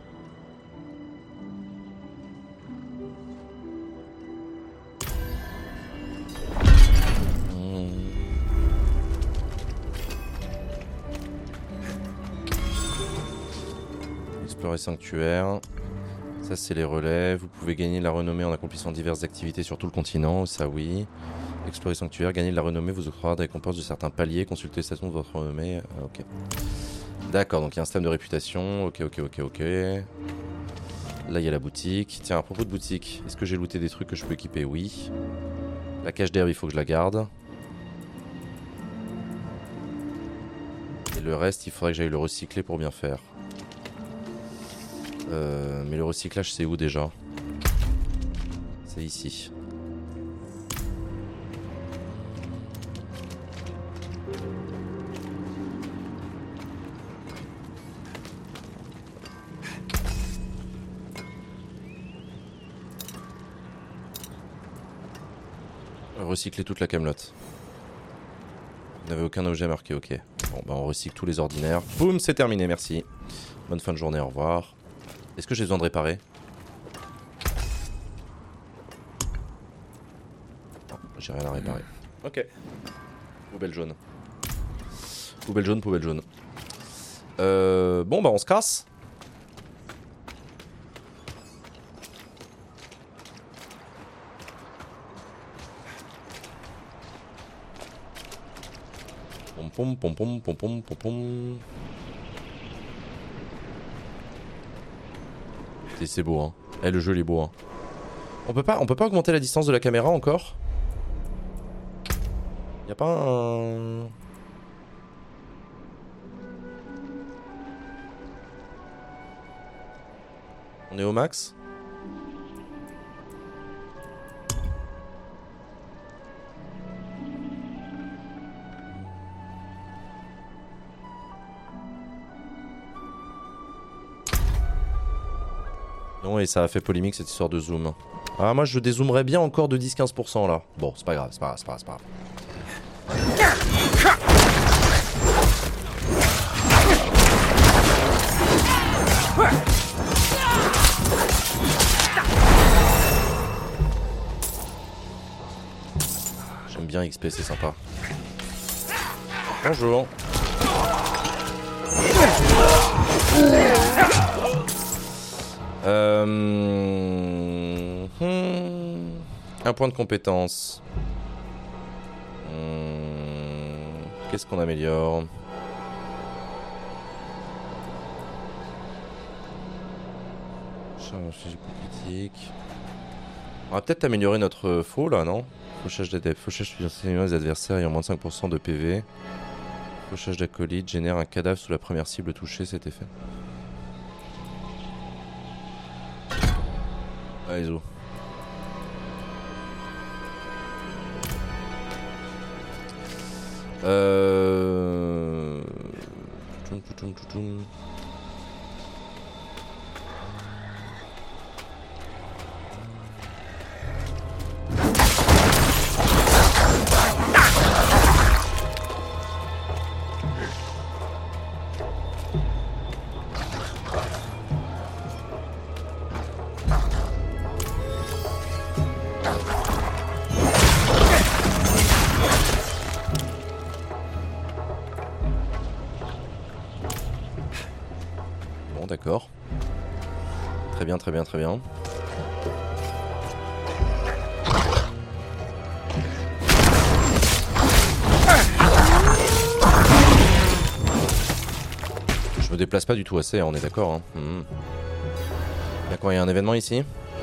Explorer sanctuaire. Ça c'est les relais, vous pouvez gagner de la renommée en accomplissant diverses activités sur tout le continent, ça oui. Explorer sanctuaire, gagner de la renommée vous octroiera des récompenses de certains paliers, consultez les stations de votre renommée, ok. D'accord, donc il y a un système de réputation, ok. Là il y a la boutique, tiens à propos de boutique, est-ce que j'ai looté des trucs que je peux équiper? Oui. La cache d'herbe il faut que je la garde. Et le reste il faudrait que j'aille le recycler pour bien faire. Mais le recyclage c'est où déjà? C'est ici. Recycler toute la camelote. Vous n'avez aucun objet marqué, ok. Bon bah on recycle tous les ordinaires. Boum, c'est terminé, merci. Bonne fin de journée, au revoir. Est-ce que j'ai besoin de réparer? Non, j'ai rien à réparer. Ok. Poubelle jaune. Poubelle jaune, poubelle jaune. Bon bah on se casse. Pom pom pom pom pom pom pom. C'est beau hein. Eh le jeu il est beau hein. On peut pas augmenter la distance de la caméra encore? Y'a pas un... On est au max? Non, et ça a fait polémique cette histoire de zoom. Ah, moi je dézoomerais bien encore de 10-15% là. Bon, c'est pas grave, c'est pas grave. J'aime bien XP, c'est sympa. Bonjour. Un point de compétence. Qu'est-ce qu'on améliore? Charge physique critique. On va peut-être améliorer notre faux là, non? Fauchage d'adeptes. Fauchage des adversaires ayant moins de 5% de PV. Fauchage d'acolyte génère un cadavre sous la première cible touchée, cet effet. Allez, zo. Bon, d'accord. Très bien, très bien, très bien. Je me déplace pas du tout assez, on est d'accord. Hein. D'accord, il y a un événement ici.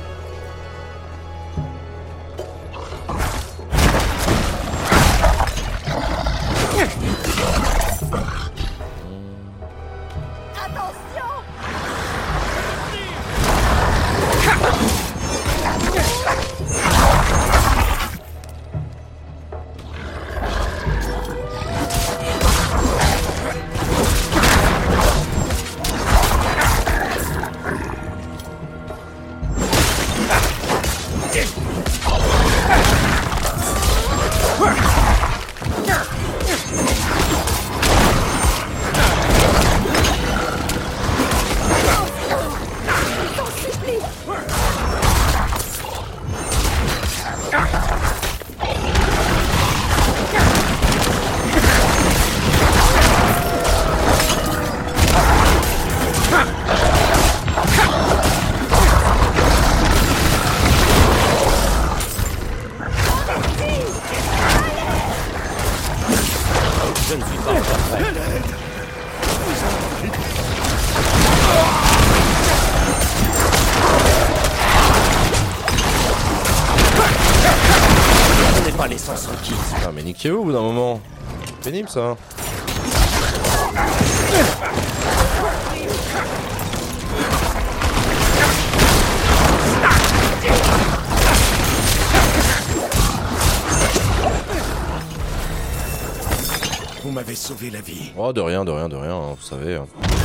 Je ne suis pas encore prêt. Ce n'est pas l'essence requise. Ah mais niquez-vous au bout d'un moment. Pénible ça. Vous m'avez sauvé la vie. Oh de rien, hein, vous savez.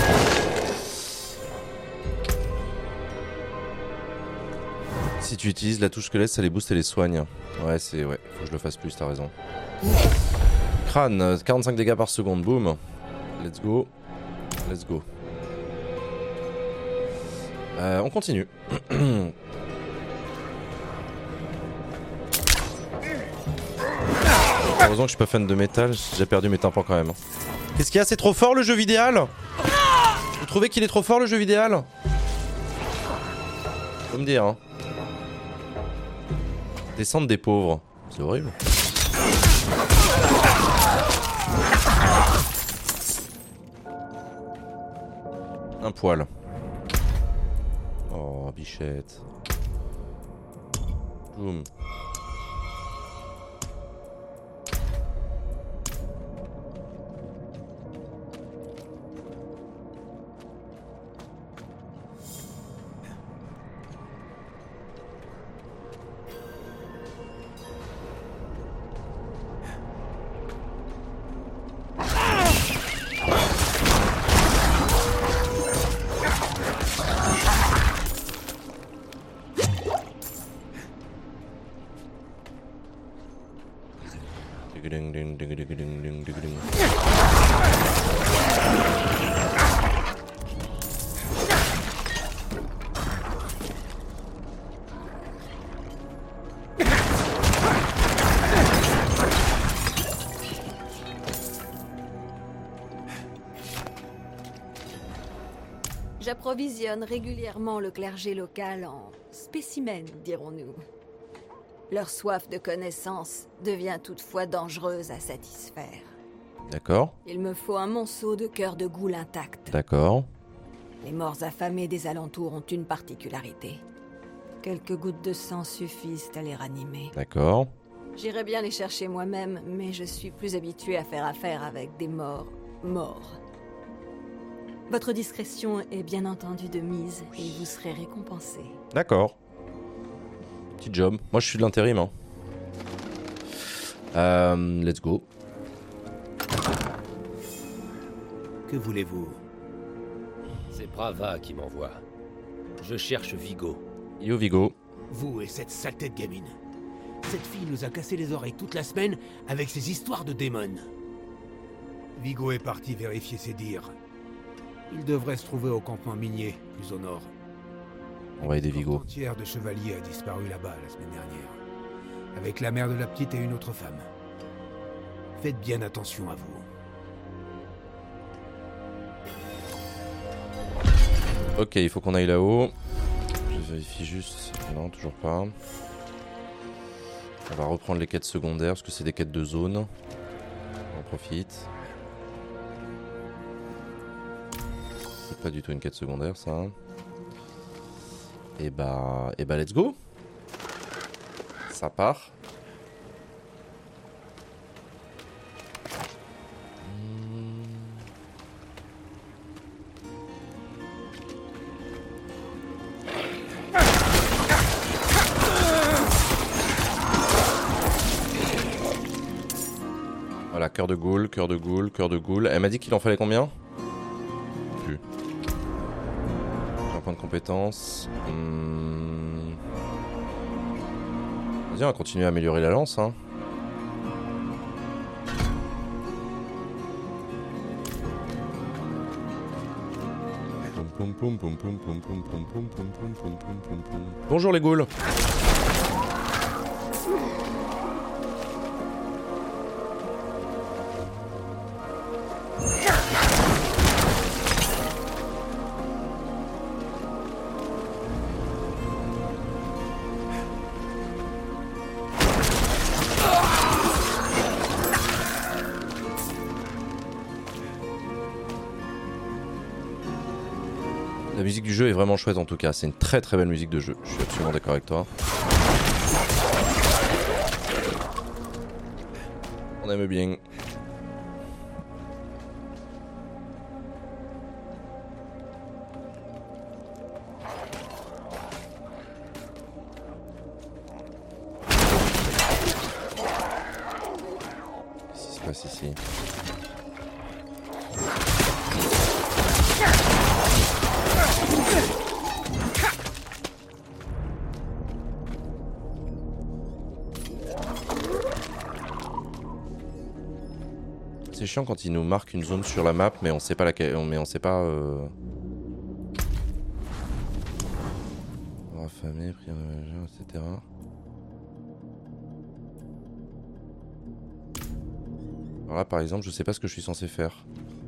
Si tu utilises la touche squelette, ça les booste et les soigne. Ouais, c'est... Ouais, faut que je le fasse plus, t'as raison. Crâne, 45 dégâts par seconde, boum. Let's go. Let's go. On continue. Heureusement que je suis pas fan de métal, j'ai perdu mes tympans quand même. Qu'est-ce qu'il y a? C'est trop fort le jeu vidéal? Vous trouvez qu'il est trop fort le jeu vidéal? Faut me dire hein. Descendre des pauvres, c'est horrible. Un poil. Oh bichette. Boum. J'approvisionne régulièrement le clergé local en spécimens, dirons-nous. Leur soif de connaissance devient toutefois dangereuse à satisfaire. D'accord. Il me faut un monceau de cœur de goule intact. D'accord. Les morts affamés des alentours ont une particularité. Quelques gouttes de sang suffisent à les ranimer. D'accord. J'irais bien les chercher moi-même, mais je suis plus habituée à faire affaire avec des morts. Votre discrétion est bien entendu de mise et vous serez récompensé. D'accord. Petit job. Moi, je suis de l'intérim. Hein. Let's go. Que voulez-vous? C'est Brava qui m'envoie. Je cherche Vigo. Yo Vigo. Vous et cette saleté de gamine. Cette fille nous a cassé les oreilles toute la semaine avec ses histoires de démons. Vigo est parti vérifier ses dires. Il devrait se trouver au campement minier, plus au nord. On va aider Vigo. Une entière de chevaliers a disparu là-bas la semaine dernière. Avec la mère de la petite et une autre femme. Faites bien attention à vous. Ok, il faut qu'on aille là-haut. Je vérifie juste. Non, toujours pas. On va reprendre les quêtes secondaires parce que c'est des quêtes de zone. On en profite. C'est pas du tout une quête secondaire ça. Et bah let's go. Ça part. Voilà, cœur de ghoul, cœur de ghoul, cœur de ghoul. Elle m'a dit qu'il en fallait combien? Plus. J'ai un point de compétence. Vas-y, on va continuer à améliorer la lance, hein. Bonjour les ghouls. La musique du jeu est vraiment chouette en tout cas, c'est une très très belle musique de jeu, je suis absolument d'accord avec toi. On aime bien. Qu'est-ce qui se passe ici ? C'est chiant quand il nous marque une zone sur la map, mais on sait pas laquelle, mais on sait pas. Affamé, prière, etc. Alors là, par exemple, je sais pas ce que je suis censé faire.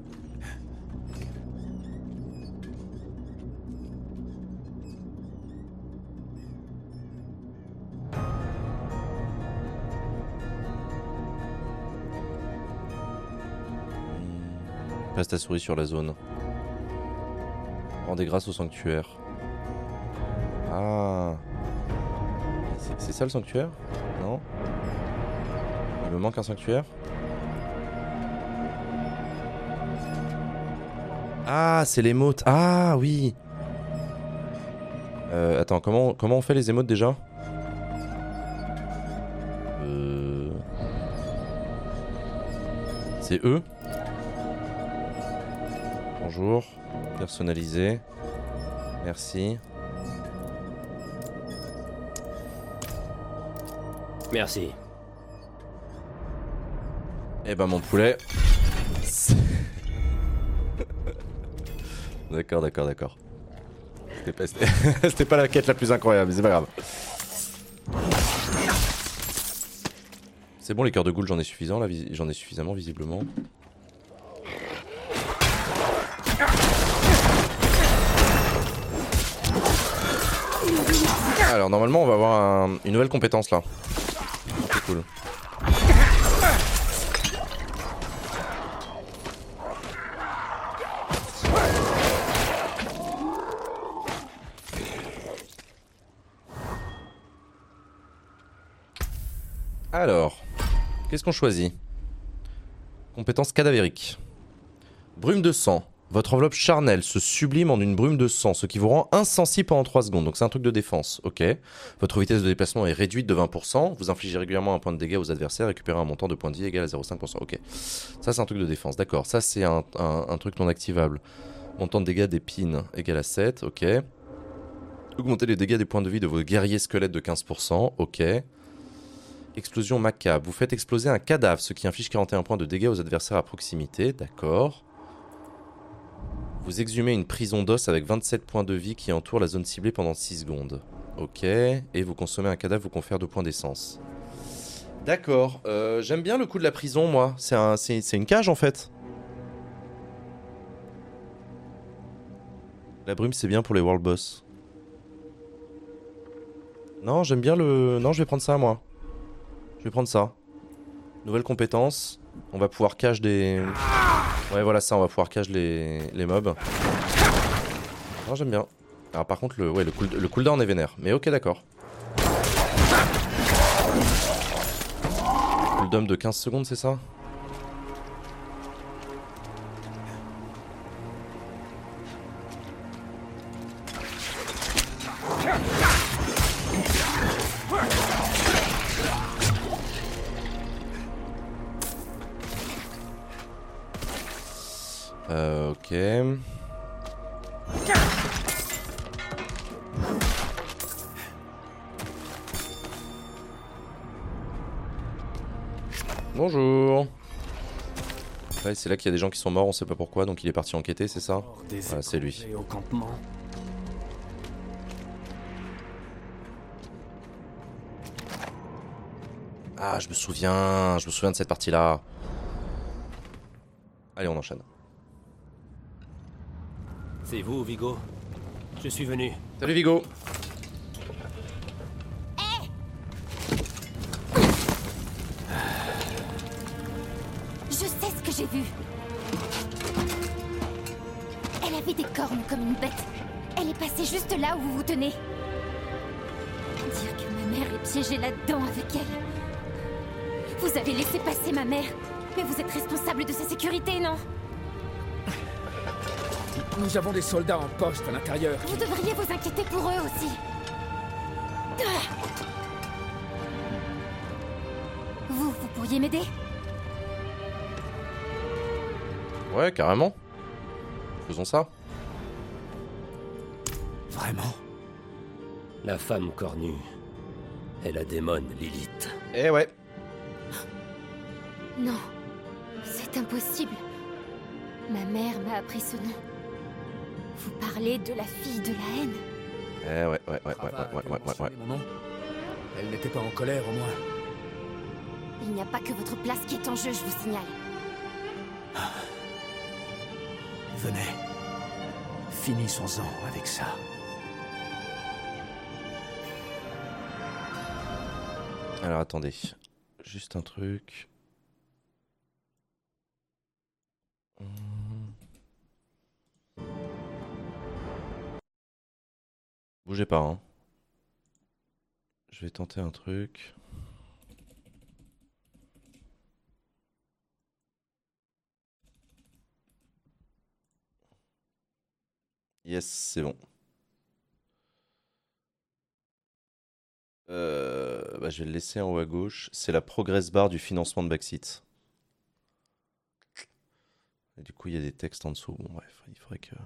Passe ta souris sur la zone. Rendez grâce au sanctuaire. Ah. C'est ça le sanctuaire? Non? Il me manque un sanctuaire? Ah, c'est l'émote. Ah oui. Attends, comment on fait les émotes déjà? C'est eux? Bonjour, personnalisé. Merci. Merci. Eh ben mon poulet. D'accord. C'était pas la quête la plus incroyable, mais c'est pas grave. C'est bon, les cœurs de ghoul, j'en ai suffisant là, j'en ai suffisamment visiblement. Alors normalement on va avoir une nouvelle compétence là. C'est cool. Alors, qu'est-ce qu'on choisit? Compétence cadavérique. Brume de sang. Votre enveloppe charnelle se sublime en une brume de sang, ce qui vous rend insensible pendant 3 secondes. Donc c'est un truc de défense, ok. Votre vitesse de déplacement est réduite de 20%. Vous infligez régulièrement un point de dégâts aux adversaires, récupérez un montant de points de vie égal à 0,5%. Ok. Ça c'est un truc de défense, d'accord. Ça c'est un truc non activable. Montant de dégâts d'épines égal à 7, ok. Augmentez les dégâts des points de vie de vos guerriers squelettes de 15%, ok. Explosion macabre. Vous faites exploser un cadavre, ce qui inflige 41 points de dégâts aux adversaires à proximité, d'accord. Vous exhumez une prison d'os avec 27 points de vie qui entoure la zone ciblée pendant 6 secondes. Ok. Et vous consommez un cadavre, vous confère 2 points d'essence. D'accord. J'aime bien le coup de la prison, moi. C'est une cage, en fait. La brume, c'est bien pour les world boss. Non, j'aime bien le... Non, je vais prendre ça, moi. Je vais prendre ça. Nouvelle compétence. On va pouvoir cache des... Ouais, voilà ça, on va pouvoir cache les mobs. Non, j'aime bien. Alors par contre, le cooldown est vénère. Mais ok, d'accord. Cooldown de 15 secondes, c'est ça? Ok. Bonjour. Ouais, c'est là qu'il y a des gens qui sont morts, on sait pas pourquoi, donc il est parti enquêter, c'est ça? Ah, c'est lui. Au campement. Ah, je me souviens de cette partie-là. Allez, on enchaîne. C'est vous, Vigo? Je suis venu. Salut, Vigo. Je sais ce que j'ai vu. Elle avait des cornes comme une bête. Elle est passée juste là où vous vous tenez. Dire que ma mère est piégée là-dedans avec elle. Vous avez laissé passer ma mère, mais vous êtes responsable de sa sécurité, non? Nous avons des soldats en poste à l'intérieur. Vous devriez vous inquiéter pour eux aussi. Vous pourriez m'aider? Ouais, carrément. Faisons ça. Vraiment? La femme cornue est la démone Lilith. Eh ouais. Non, c'est impossible. Ma mère m'a appris ce nom. Vous parlez de la fille de la haine? Eh ouais. Mon nom. Elle n'était pas en colère au moins. Il n'y a pas que votre place qui est en jeu, je vous signale. Venez. Finissons-en avec ça. Alors attendez. Juste un truc. Bougez pas, hein. Je vais tenter un truc. Yes, c'est bon. Je vais le laisser en haut à gauche. C'est la progress bar du financement de Backseat. Et du coup, il y a des textes en dessous. Bon, bref, il faudrait que...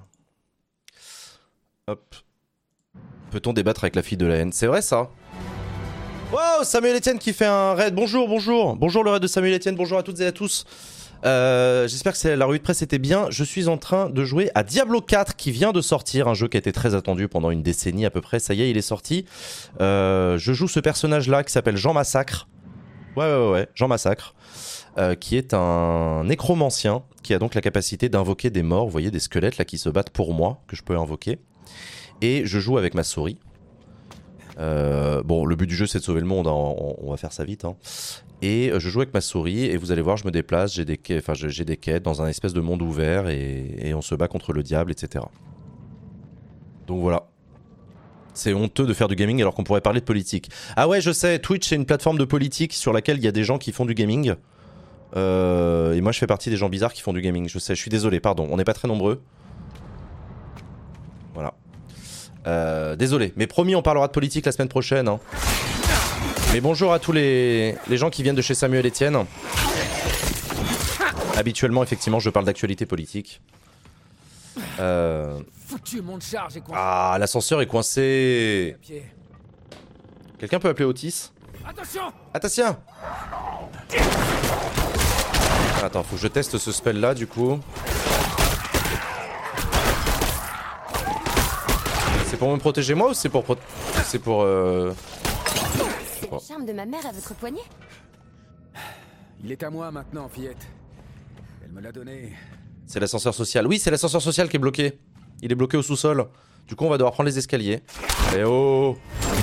Hop. Peut-on débattre avec la fille de la haine? C'est vrai, ça? Wow, Samuel Etienne qui fait un raid. Bonjour. Bonjour le raid de Samuel Etienne. Bonjour à toutes et à tous. J'espère que la revue de presse était bien. Je suis en train de jouer à Diablo 4 qui vient de sortir, un jeu qui a été très attendu pendant une décennie à peu près. Ça y est, il est sorti. Je joue ce personnage-là qui s'appelle Jean Massacre. Ouais, Jean Massacre. Qui est un nécromancien qui a donc la capacité d'invoquer des morts. Vous voyez, des squelettes là qui se battent pour moi, que je peux invoquer. Et je joue avec ma souris. Bon, le but du jeu c'est de sauver le monde, hein. On va faire ça vite, hein. Et je joue avec ma souris et vous allez voir, je me déplace, j'ai des quêtes dans un espèce de monde ouvert et on se bat contre le diable, etc. Donc voilà. C'est honteux de faire du gaming alors qu'on pourrait parler de politique. Ah ouais, je sais, Twitch c'est une plateforme de politique sur laquelle il y a des gens qui font du gaming. Et moi je fais partie des gens bizarres qui font du gaming. Je sais, je suis désolé, pardon, on n'est pas très nombreux. Voilà. Désolé, mais promis on parlera de politique la semaine prochaine. Hein. Mais bonjour à tous les gens qui viennent de chez Samuel Etienne. Habituellement, effectivement, je parle d'actualité politique. Foutu, mon charge est coincé. Ah, l'ascenseur est coincé. Quelqu'un peut appeler Otis? Attention! Attention! Attends, faut que je teste ce spell là du coup. C'est pour me protéger moi ou c'est pour... C'est pour... C'est le charme de ma mère à votre poignet? Il est à moi maintenant, fillette. Elle me l'a donné. C'est l'ascenseur social. Oui, c'est l'ascenseur social qui est bloqué. Il est bloqué au sous-sol. Du coup, on va devoir prendre les escaliers. Eh oh!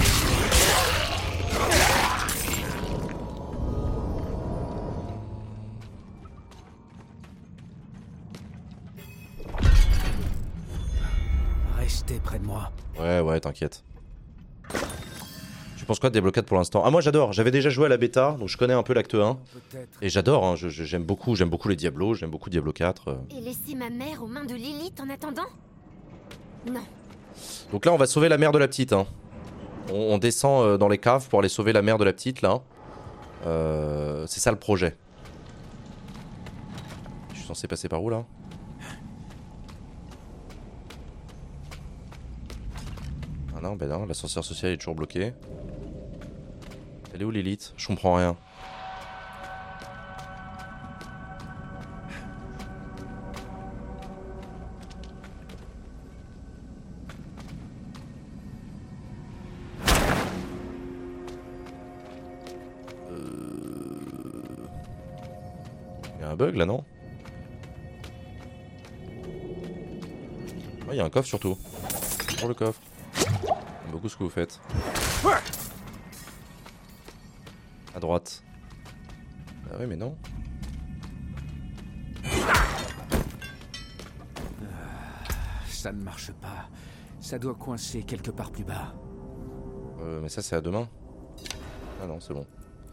Restez près de moi. Ouais, t'inquiète. Tu penses quoi de Déblocade pour l'instant? Ah, moi j'adore. J'avais déjà joué à la bêta, donc je connais un peu l'acte 1. Et j'adore, hein. J'aime beaucoup les Diablos, j'aime beaucoup Diablo 4. Et laisser ma mère aux mains de Lilith en attendant? Non. Donc là, on va sauver la mère de la petite. Hein. On descend dans les caves pour aller sauver la mère de la petite, là. C'est ça le projet. Je suis censé passer par où, là? Ah non, ben non, l'ascenseur social est toujours bloqué. Elle est où Lilith? Je comprends rien. Il y a un bug là, non? Il y a un coffre surtout. Pour le coffre. J'aime beaucoup ce que vous faites. À droite. Ah ouais mais non. Ça ne marche pas. Ça doit coincer quelque part plus bas. Mais ça c'est à demain. Ah non c'est bon.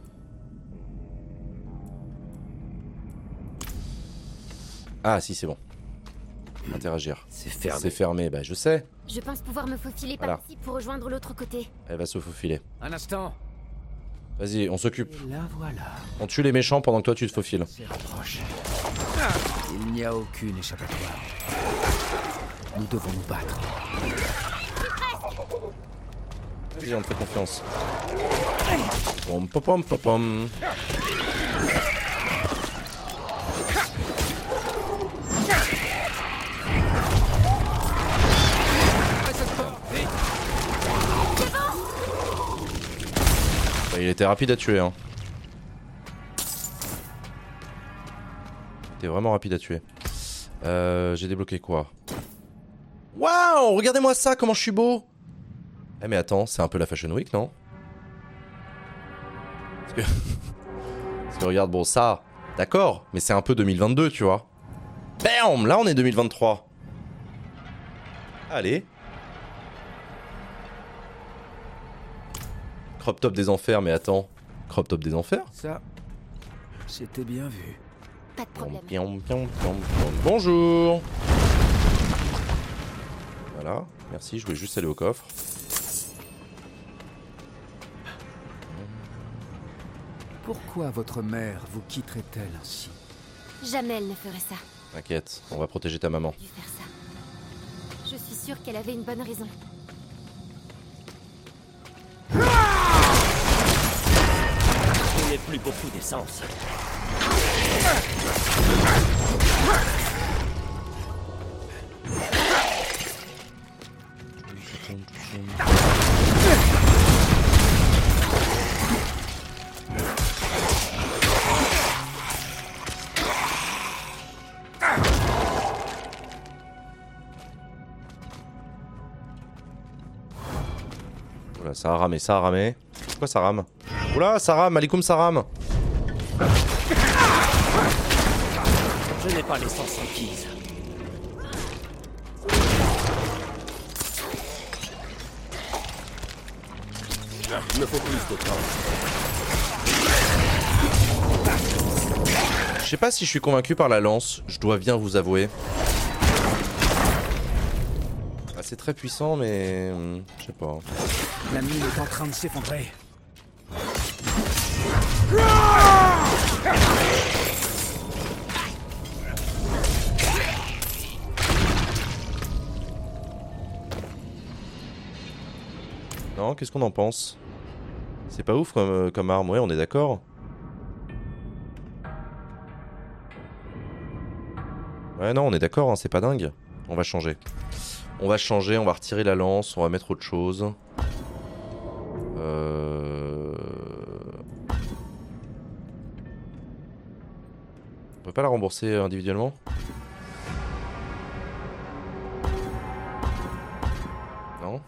Ah si c'est bon. Interagir. C'est fermé. C'est fermé, bah je sais. Je pense pouvoir me faufiler Voilà. par ici pour rejoindre l'autre côté. Elle va se faufiler. Un instant. Vas-y, on s'occupe. Et là voilà. On tue les méchants pendant que toi tu te faufiles. Il n'y a aucune échappatoire. Nous devons nous battre. Vas-y, on te fait confiance. Pom pom pom pom pom. Il était rapide à tuer, hein. Il était vraiment rapide à tuer. J'ai débloqué quoi? Waouh! Regardez-moi ça, comment je suis beau! Eh mais attends, c'est un peu la Fashion Week, non? Parce que regarde, bon ça, d'accord, mais c'est un peu 2022, tu vois. Bam! Là on est 2023. Allez. Crop top des enfers, mais attends. Crop top des enfers? Ça, c'était bien vu. Pas de problème. Bonjour. Voilà, merci, je voulais juste aller au coffre. Pourquoi votre mère vous quitterait-elle ainsi? Jamais elle ne ferait ça. T'inquiète, on va protéger ta maman. Dû faire ça. Je suis sûre qu'elle avait une bonne raison. Il n'est plus beaucoup d'essence. Oula, ça a ramé, ça a ramé. Pourquoi ça rame? Oula, ça rame, alikoum ça rame. Je n'ai pas l'essence requise. Il me faut plus de temps. Je sais pas si je suis convaincu par la lance, je dois bien vous avouer. Ah, c'est très puissant, mais... je sais pas. La mine est en train de s'effondrer. Non, qu'est-ce qu'on en pense? C'est pas ouf comme arme, ouais, on est d'accord. Ouais, non, on est d'accord, hein, c'est pas dingue. On va changer. On va changer, on va retirer la lance, on va mettre autre chose. On peut pas la rembourser individuellement? Non?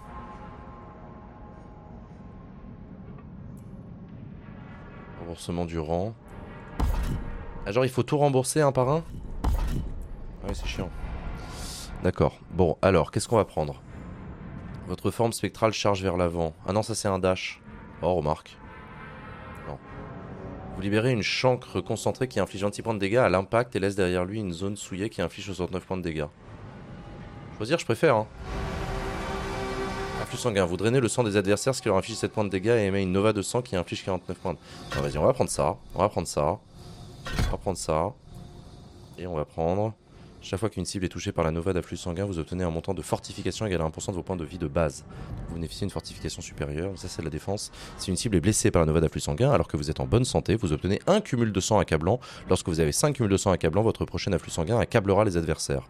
Remboursement du rang. Ah, genre il faut tout rembourser un par un? Ah ouais, c'est chiant. D'accord. Bon, alors, qu'est-ce qu'on va prendre? Votre forme spectrale charge vers l'avant. Ah non, ça c'est un dash. Oh, remarque. Non. Vous libérez une chancre concentrée qui inflige 26 points de dégâts à l'impact et laisse derrière lui une zone souillée qui inflige 69 points de dégâts. Choisir, je préfère, hein. Afflux sanguin. Vous drainez le sang des adversaires, ce qui leur inflige 7 points de dégâts et émet une nova de sang qui inflige 49 points de... Non, vas-y, on va prendre ça. On va prendre ça. On va prendre ça. Et on va prendre... Chaque fois qu'une cible est touchée par la nova d'afflux sanguin, vous obtenez un montant de fortification égal à 1% de vos points de vie de base. Vous bénéficiez d'une fortification supérieure, ça c'est la défense. Si une cible est blessée par la nova d'afflux sanguin alors que vous êtes en bonne santé, vous obtenez un cumul de sang accablant. Lorsque vous avez 5 cumuls de sang accablant, votre prochain afflux sanguin accablera les adversaires.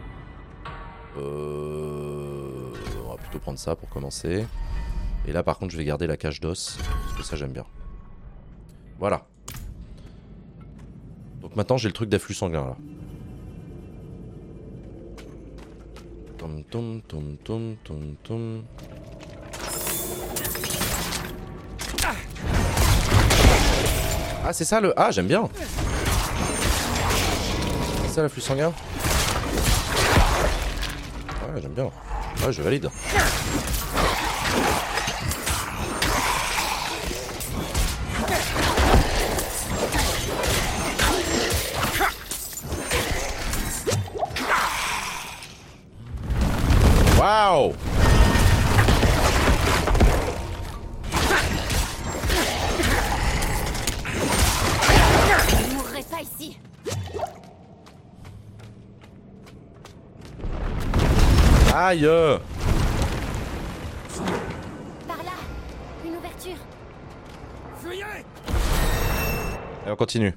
On va plutôt prendre ça pour commencer. Et là par contre je vais garder la cage d'os, parce que ça j'aime bien. Voilà. Donc maintenant j'ai le truc d'afflux sanguin là. Tom tom tom tom tom tom. Ah c'est ça le... Ah j'aime bien. C'est ça l'afflux sanguin. Ouais j'aime bien. Ouais je valide. Waouh! Je ne mourrai pas ici. Aïe! Par là, une ouverture. Fuyez! Allez on continue.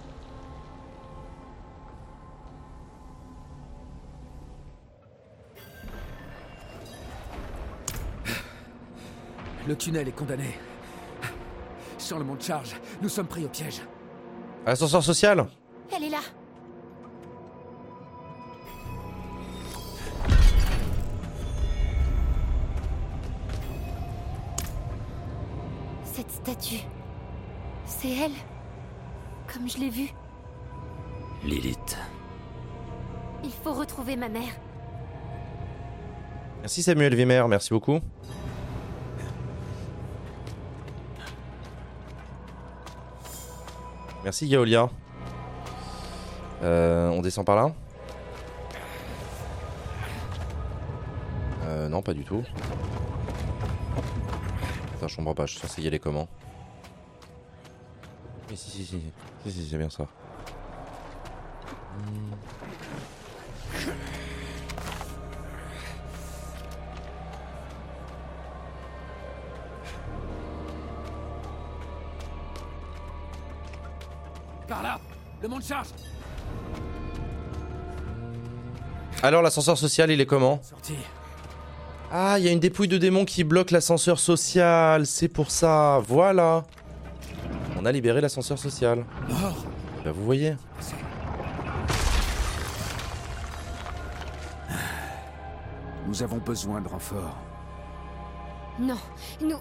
Le tunnel est condamné. Sans le monde charge, nous sommes pris au piège. Ascenseur social? Elle est là. Cette statue, c'est elle, comme je l'ai vue. Lilith. Il faut retrouver ma mère. Merci Samuel Vimer, merci beaucoup. Merci Gaolia. On descend par là? Non, pas du tout. Attends, je comprends pas, je suis censé y aller comment? Mais si, c'est bien ça. Par là, le monde charge. Alors l'ascenseur social il est comment? Sorti. Ah il y a une dépouille de démon qui bloque l'ascenseur social. C'est pour ça. Voilà. On a libéré l'ascenseur social. Mort. Bah vous voyez. Nous avons besoin de renforts. Non, nous...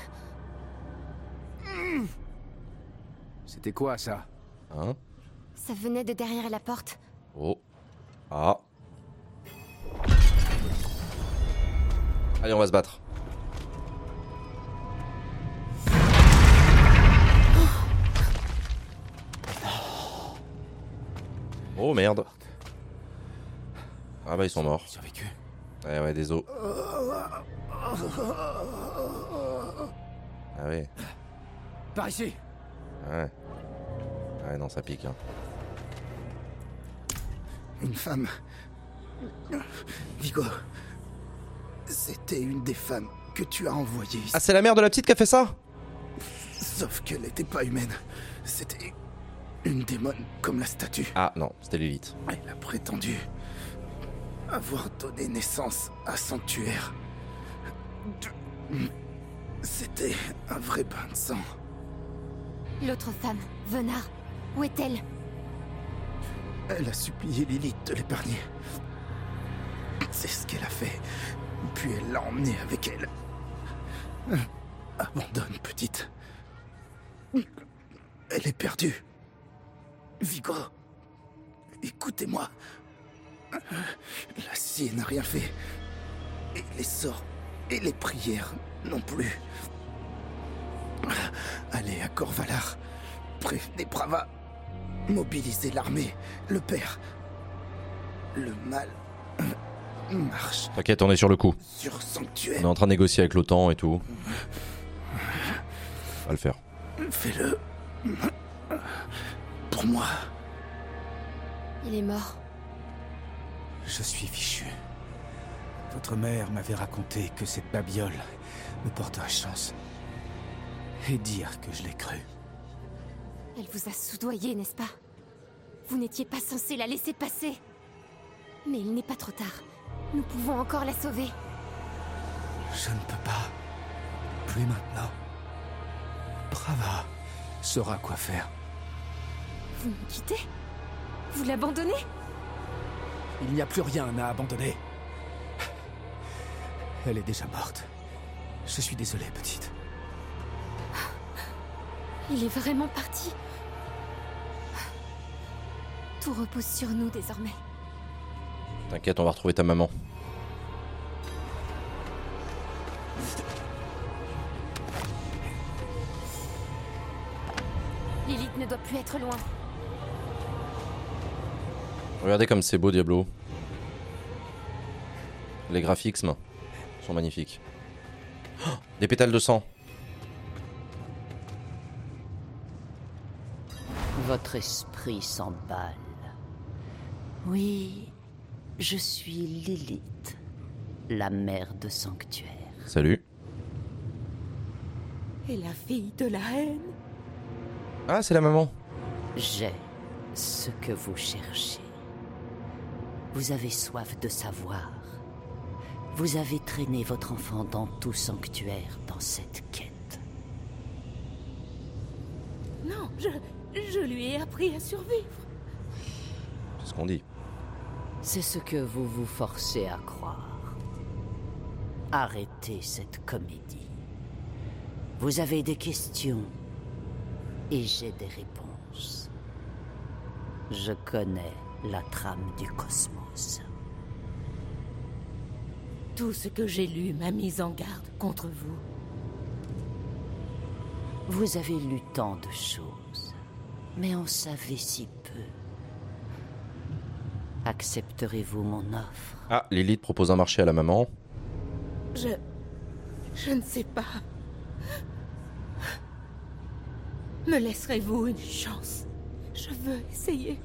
C'était quoi ça? Hein? Ça venait de derrière la porte. Oh. Ah. Allez on va se battre. Oh merde. Ah bah ils sont morts. Survécu. Ouais, des os. Ah ouais. Par ici. Ouais. Ouais, non, ça pique. Hein. Une femme. Vigo. C'était une des femmes que tu as envoyées ici. Ah, c'est la mère de la petite qui a fait ça? Sauf qu'elle n'était pas humaine. C'était une démone comme la statue. Ah non, c'était Lilith. Elle a prétendu avoir donné naissance à Sanctuaire. C'était un vrai bain de sang. L'autre femme, Venard, où est-elle? Elle a supplié Lilith de l'épargner. C'est ce qu'elle a fait. Puis elle l'a emmenée avec elle. Abandonne, petite. Elle est perdue. Vigo, écoutez-moi. La scie n'a rien fait. Et les sorts et les prières non plus. Allez à Corvalar. Prévenez Brava. Mobilisez l'armée. Le père. Le mal marche. T'inquiète, on est sur le coup. Sur Sanctuaire. On est en train de négocier avec l'OTAN et tout. On va le faire. Fais-le. Pour moi. Il est mort. Je suis fichu. Votre mère m'avait raconté que cette babiole me porterait chance. Et dire que je l'ai cru. Elle vous a soudoyé, n'est-ce pas? Vous n'étiez pas censé la laisser passer. Mais il n'est pas trop tard. Nous pouvons encore la sauver. Je ne peux pas. Plus maintenant. Brava saura quoi faire. Vous me quittez? Vous l'abandonnez? Il n'y a plus rien à abandonner. Elle est déjà morte. Je suis désolé, petite. Il est vraiment parti. Tout repose sur nous désormais. T'inquiète, on va retrouver ta maman. Lilith ne doit plus être loin. Regardez comme c'est beau, Diablo. Les graphiques sont magnifiques. Oh, des pétales de sang. Votre esprit s'emballe. Oui, je suis Lilith, la mère de Sanctuaire. Salut. Et la fille de la haine. Ah, c'est la maman. J'ai ce que vous cherchez. Vous avez soif de savoir. Vous avez traîné votre enfant dans tout Sanctuaire dans cette quête. Non, je lui ai appris à survivre. C'est ce qu'on dit. C'est ce que vous vous forcez à croire. Arrêtez cette comédie. Vous avez des questions et j'ai des réponses. Je connais la trame du cosmos. Tout ce que j'ai lu m'a mise en garde contre vous. Vous avez lu tant de choses, mais en savez si peu. Accepterez-vous mon offre? Ah, Lilith propose un marché à la maman. Je ne sais pas. Me laisserez-vous une chance? Je veux essayer.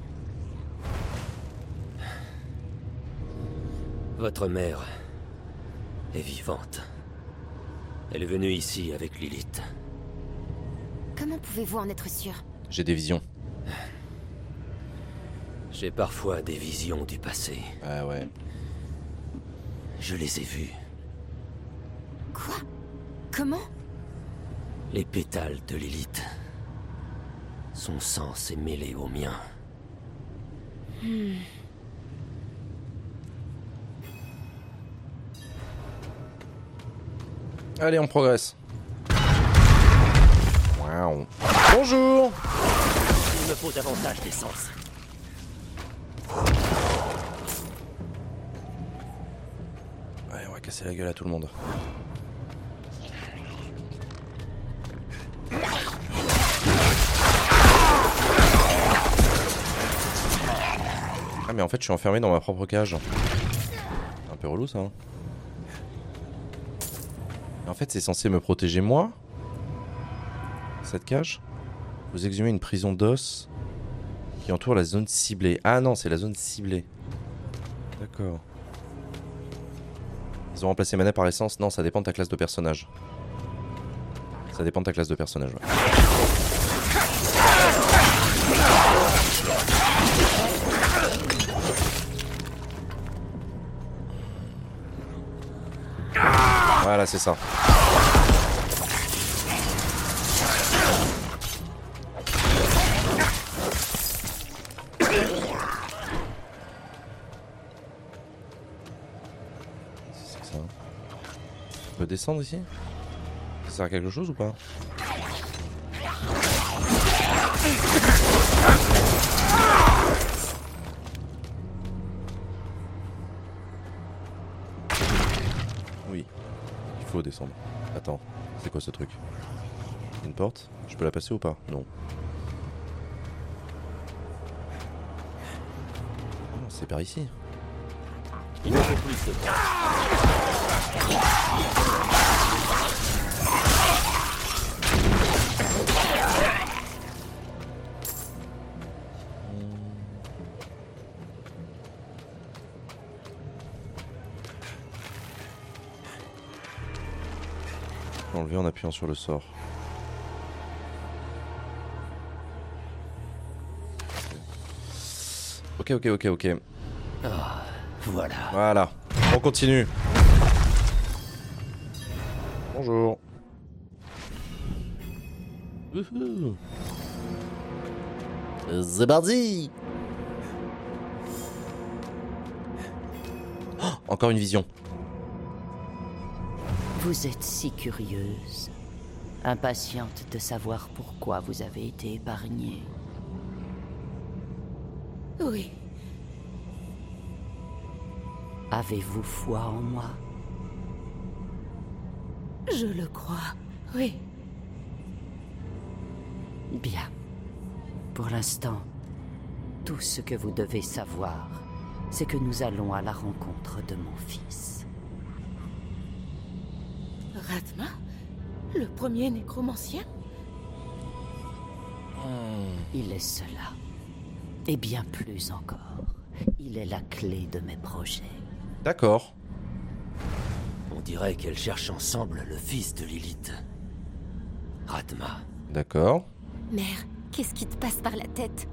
Votre mère est vivante. Elle est venue ici avec Lilith. Comment pouvez-vous en être sûr? J'ai des visions. J'ai parfois des visions du passé. Ah ouais. Je les ai vues. Quoi? Comment? Les pétales de Lilith. Son sang s'est mêlé au mien. Allez, on progresse. Wow. Bonjour. Il me faut davantage d'essence. Allez, on va casser la gueule à tout le monde. mais en fait je suis enfermé dans ma propre cage. Un peu relou ça. Hein. En fait c'est censé me protéger moi. Cette cage. Vous exhumez une prison d'os qui entoure la zone ciblée. Ah non, c'est la zone ciblée. D'accord. Ils ont remplacé Manet par l'essence. Non, ça dépend de ta classe de personnage. Ça dépend de ta classe de personnage, ouais. Voilà, c'est ça. C'est ça. On peut descendre ici? Ça sert à quelque chose ou pas? Oui, il faut descendre. Attends, c'est quoi ce truc? Une porte? Je peux la passer ou pas? Non. Oh, c'est par ici. Il ne faut plus de temps. Enlever en appuyant sur le sort. Ok. Ah, voilà. Voilà. On continue. Bonjour. C'est parti. Oh, encore une vision. Vous êtes si curieuse, impatiente de savoir pourquoi vous avez été épargnée. Oui. Avez-vous foi en moi? Je le crois, oui. Bien. Pour l'instant, tout ce que vous devez savoir, c'est que nous allons à la rencontre de mon fils. Rathma? Le premier nécromancien? Il est cela. Et bien plus encore. Il est la clé de mes projets. D'accord. On dirait qu'elles cherchent ensemble le fils de Lilith. Rathma. D'accord. Mère, qu'est-ce qui te passe par la tête?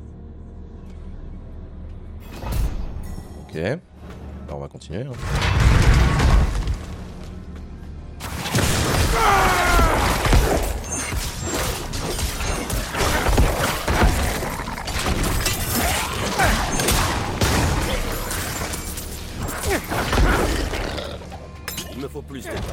Ok. Alors on va continuer. Hein. Il me faut plus de temps.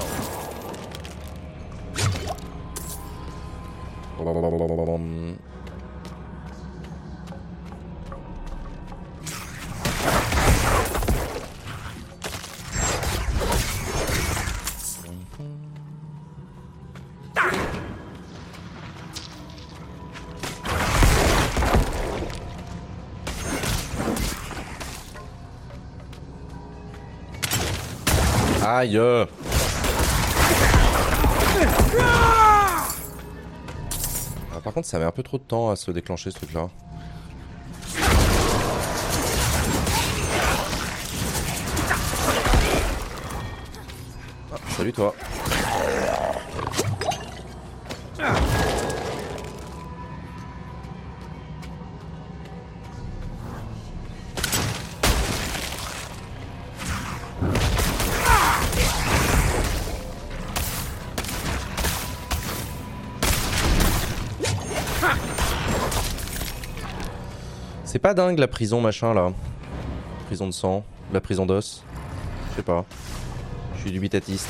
Aïe. Ah, par contre ça met un peu trop de temps à se déclencher ce truc là. Ah, salut toi. C'est pas dingue la prison machin là. Prison de sang, la prison d'os. Je sais pas. Je suis dubitatiste.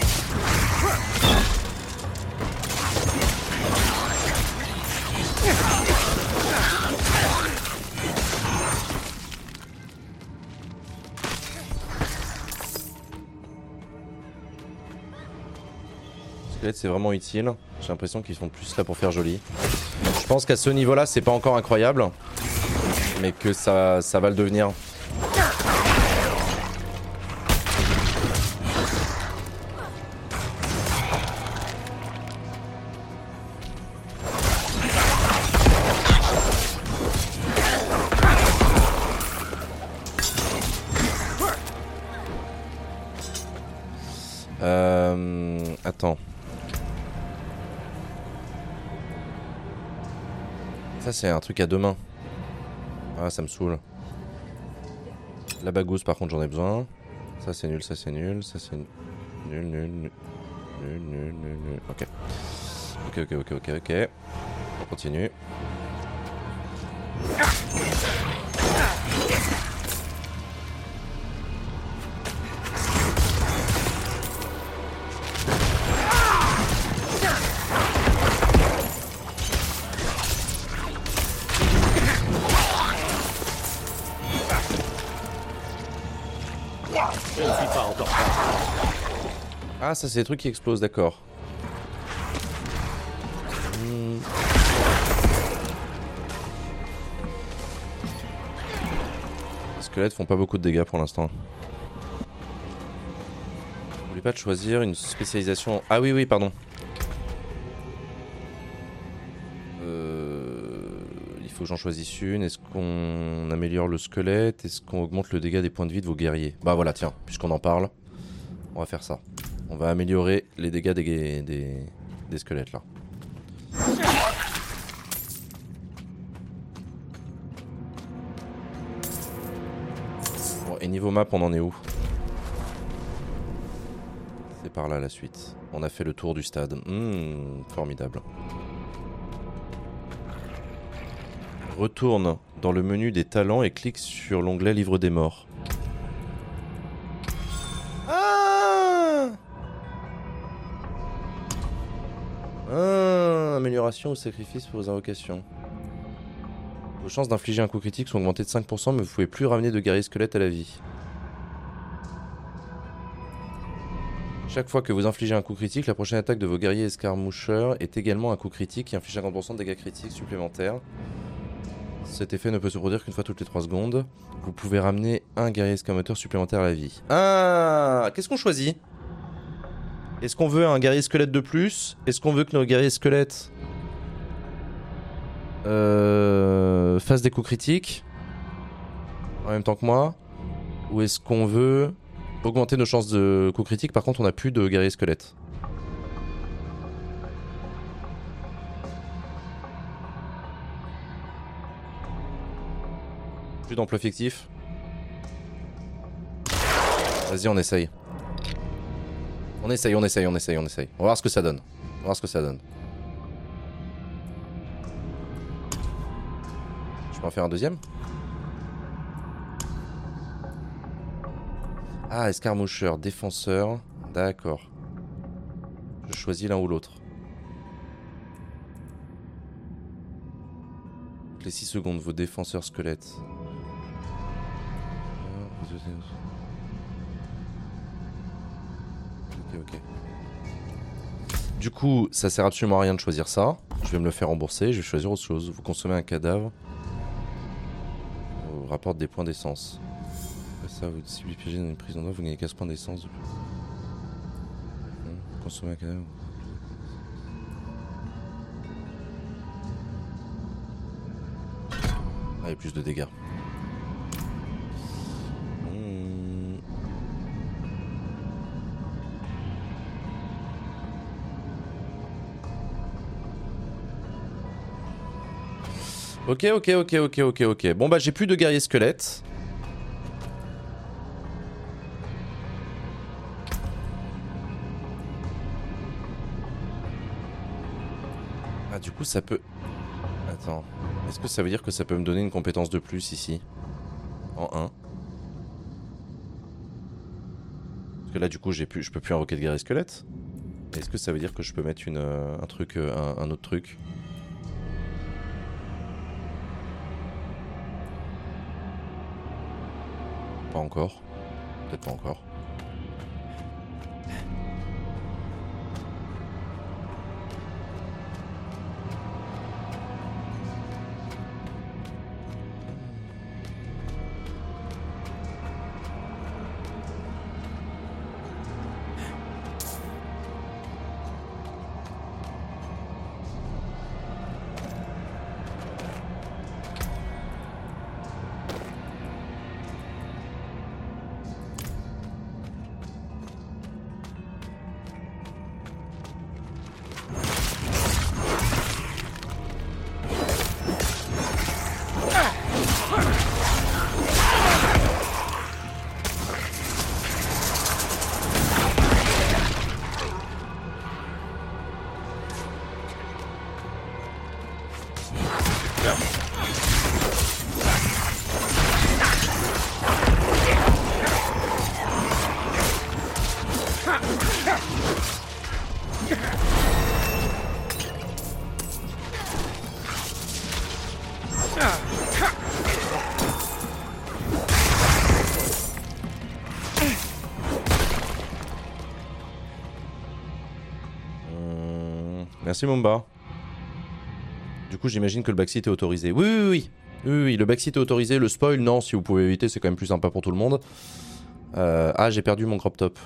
Squelette c'est vraiment utile. J'ai l'impression qu'ils sont plus là pour faire joli. Je pense qu'à ce niveau là c'est pas encore incroyable. Mais que ça va le devenir. Attends. Ça c'est un truc à deux mains. Ah ça me saoule. La bagousse par contre j'en ai besoin. Ça c'est nul, ça c'est nul, ça c'est nul, nul, nul. Ok. Ok. On continue. Je ne suis pas encore prêt. Ah, ça c'est des trucs qui explosent, d'accord. Les squelettes font pas beaucoup de dégâts pour l'instant. N'oubliez pas de choisir une spécialisation. Ah oui, pardon. Il faut que j'en choisisse une. Est-ce qu'on améliore le squelette? Est-ce qu'on augmente le dégât des points de vie de vos guerriers? Bah voilà, tiens, puisqu'on en parle, on va faire ça. On va améliorer les dégâts des squelettes là. Bon, et niveau map, on en est où? C'est par là la suite. On a fait le tour du stade. Formidable. Retourne dans le menu des talents et clique sur l'onglet Livre des morts. Amélioration ou sacrifice pour vos invocations. Vos chances d'infliger un coup critique sont augmentées de 5%, mais vous pouvez plus ramener de guerriers squelettes à la vie. Chaque fois que vous infligez un coup critique, la prochaine attaque de vos guerriers escarmoucheurs est également un coup critique qui inflige 50% de dégâts critiques supplémentaires. Cet effet ne peut se produire qu'une fois toutes les 3 secondes. Vous pouvez ramener un guerrier escamoteur supplémentaire à la vie. Ah, qu'est-ce qu'on choisit? Est-ce qu'on veut un guerrier squelette de plus? Est-ce qu'on veut que nos guerriers squelettes fassent des coups critiques en même temps que moi? Ou est-ce qu'on veut augmenter nos chances de coups critiques? Par contre, on n'a plus de guerriers squelettes. Plus d'emploi fictif. Vas-y, on essaye. On essaye. On va voir ce que ça donne. Je peux en faire un deuxième? Ah, escarmoucheur, défenseur. D'accord. Je choisis l'un ou l'autre. Les 6 secondes, vos défenseurs squelettes. Ok. Du coup, ça sert absolument à rien de choisir ça. Je vais me le faire rembourser, je vais choisir autre chose. Vous consommez un cadavre. Vous rapporte des points d'essence. Après ça, si vous piégez dans une prison d'eau, vous gagnez 15 points d'essence. Vous consommez un cadavre. Ah, et plus de dégâts. Ok. Bon bah j'ai plus de guerriers squelettes. Ah du coup ça peut... Attends. Est-ce que ça veut dire que ça peut me donner une compétence de plus ici? En 1. Parce que là du coup je peux plus invoquer de guerrier squelette. Est-ce que ça veut dire que je peux mettre un truc, un autre truc? Pas encore. Peut-être pas encore. Merci Mumba. Du coup j'imagine que le backseat est autorisé. Oui, le backseat est autorisé. Le spoil, non, si vous pouvez éviter, c'est quand même plus sympa pour tout le monde. Ah, j'ai perdu mon crop top.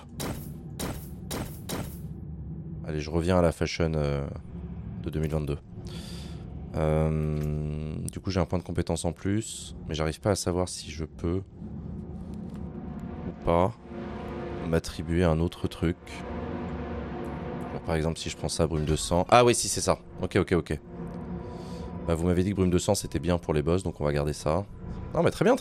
Allez, je reviens à la fashion de 2022. Du coup j'ai un point de compétence en plus. Mais j'arrive pas à savoir si je peux ou pas m'attribuer un autre truc. Par exemple, si je prends ça, brume de sang. Ah oui, si, c'est ça. Ok. Bah, vous m'avez dit que brume de sang, c'était bien pour les boss, donc on va garder ça. Non, mais très bien.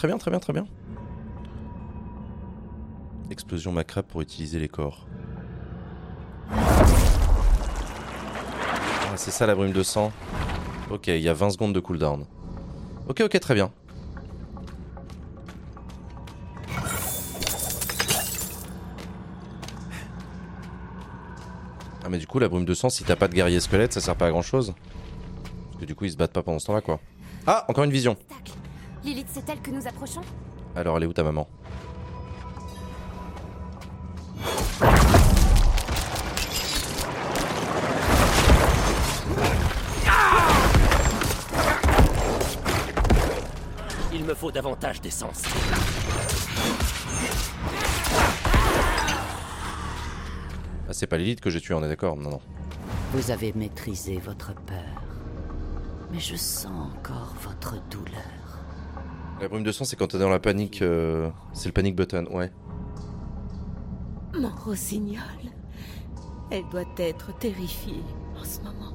Explosion macrabe pour utiliser les corps. Ah, c'est ça la brume de sang. Ok, il y a 20 secondes de cooldown. Ok, très bien. Ah mais du coup la brume de sang, si t'as pas de guerrier squelette, ça sert pas à grand chose. Parce que du coup ils se battent pas pendant ce temps là quoi. Ah, encore une vision. Lilith, c'est elle que nous approchons? Alors elle est où ta maman? Il me faut davantage d'essence. Ah, c'est pas Lilith que j'ai tué, on est d'accord? Non. Vous avez maîtrisé votre peur. Mais je sens encore votre douleur. La brume de sang, c'est quand t'es dans la panique. C'est le panic button, ouais. Mon rossignol. Elle doit être terrifiée en ce moment.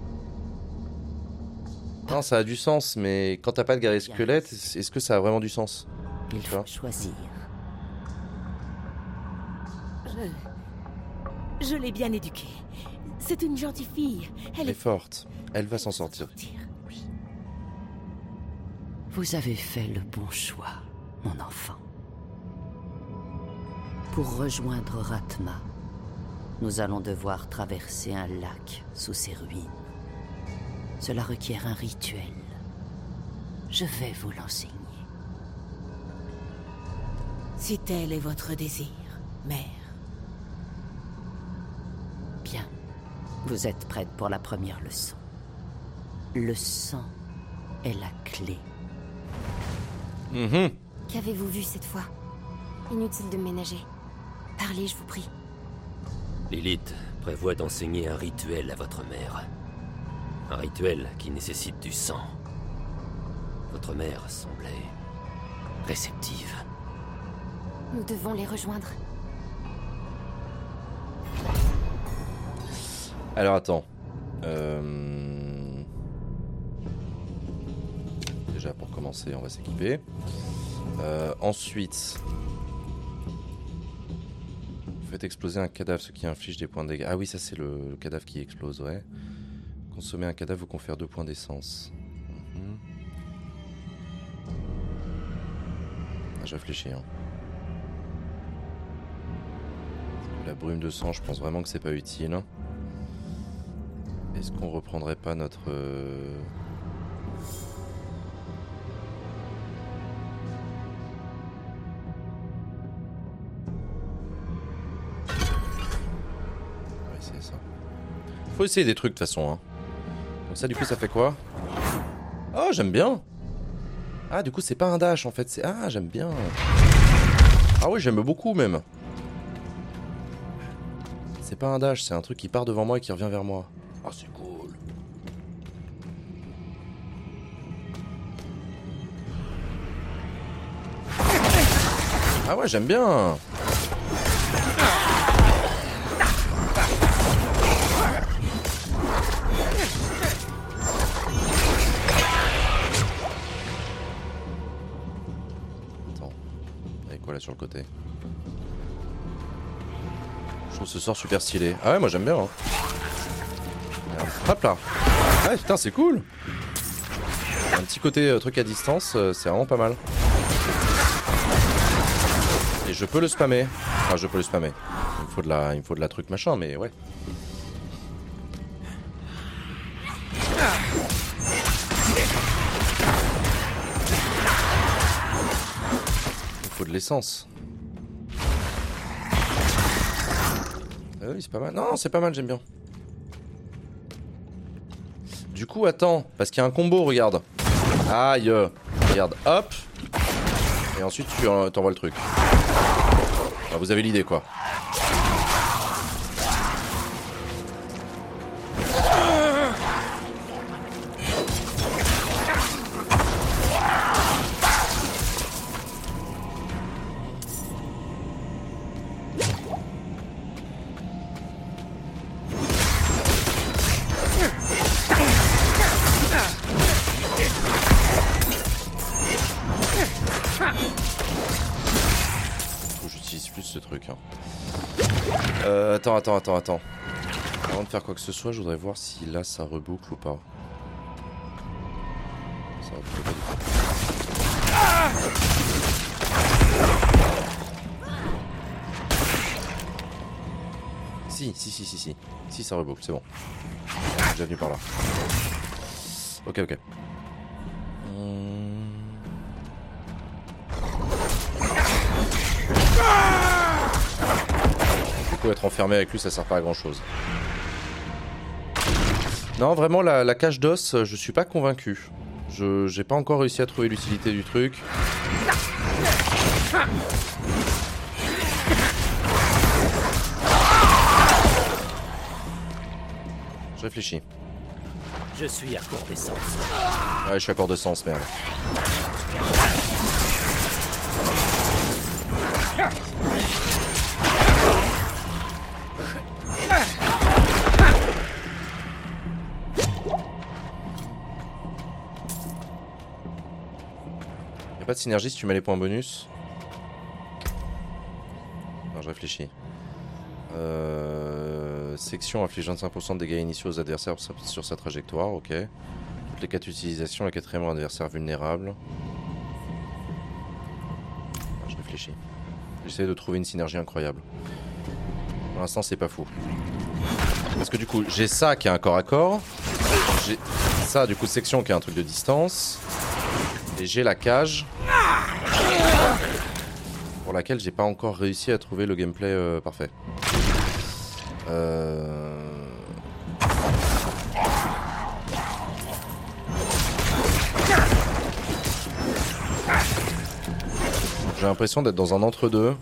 Non, ça a du sens, mais quand t'as pas de guerrier squelette, est-ce que ça a vraiment du sens? Il faut choisir. Je l'ai bien éduquée. C'est une gentille fille. Elle est forte. Elle va s'en sortir. Oui. Vous avez fait le bon choix, mon enfant. Pour rejoindre Rathma, nous allons devoir traverser un lac sous ses ruines. Cela requiert un rituel. Je vais vous l'enseigner. Si tel est votre désir, mère. Bien. Vous êtes prête pour la première leçon. Le sang est la clé. Qu'avez-vous vu cette fois? Inutile de ménager. Parlez, je vous prie. Lilith prévoit d'enseigner un rituel à votre mère. Un rituel qui nécessite du sang. Votre mère semblait réceptive. Nous devons les rejoindre. Alors attends. Déjà pour commencer, on va s'équiper. Ensuite, faites exploser un cadavre, ce qui inflige des points de dégâts. Ah oui, ça c'est le cadavre qui explose, ouais. Consommer un cadavre vous confère 2 points d'essence. Ah, je réfléchis. Hein. La brume de sang, je pense vraiment que c'est pas utile. Est-ce qu'on reprendrait pas notre... On va essayer ça. Faut essayer des trucs de toute façon. Hein. Donc ça du coup ça fait quoi? Oh j'aime bien. Ah du coup c'est pas un dash en fait. C'est... Ah j'aime bien. Ah oui j'aime beaucoup même. C'est pas un dash, c'est un truc qui part devant moi et qui revient vers moi. Oh c'est cool. Ah ouais j'aime bien. Attends. Avec quoi là sur le côté? Je trouve ce sort super stylé. Ah ouais moi j'aime bien hein. Hop là. Ah putain c'est cool. Un petit côté truc à distance, c'est vraiment pas mal. Et je peux le spammer. Enfin je peux le spammer. Il me faut de la truc machin mais ouais. faut de l'essence. Ah oui, c'est pas mal. Non, c'est pas mal, j'aime bien. Du coup, attends, parce qu'il y a un combo, regarde. Aïe. Regarde, hop. Et ensuite, tu t'envoies le truc. Enfin, vous avez l'idée, quoi. Attends. Avant de faire quoi que ce soit, je voudrais voir si là ça reboucle ou pas. Ça reboucle pas du tout. Si, ça reboucle, c'est bon. Je suis déjà venu par là. Ok. Être enfermé avec lui, ça sert pas à grand chose. Non, vraiment, la cage d'os, je suis pas convaincu. J'ai pas encore réussi à trouver l'utilité du truc. Je réfléchis. Je suis à court d'essence. Ouais, je suis à court d'essence, merde. Pas de synergie si tu mets les points bonus. Non, je réfléchis. Section inflige 25% de dégâts initiaux aux adversaires sur sa trajectoire, ok. Toutes les cas d'utilisation, la quatrième rend adversaire vulnérable. Non, je réfléchis. J'essaie de trouver une synergie incroyable. Pour l'instant, c'est pas fou. Parce que du coup, j'ai ça qui est un corps à corps. J'ai ça, du coup, section qui est un truc de distance. Et j'ai la cage pour laquelle j'ai pas encore réussi à trouver le gameplay parfait. J'ai l'impression d'être dans un entre-deux.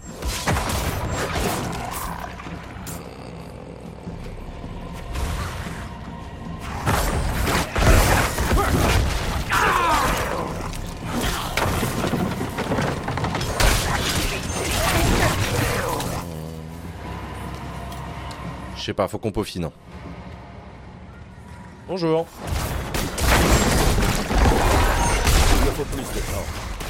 Je sais pas, faut qu'on peaufine. Bonjour. Il me faut plus de temps.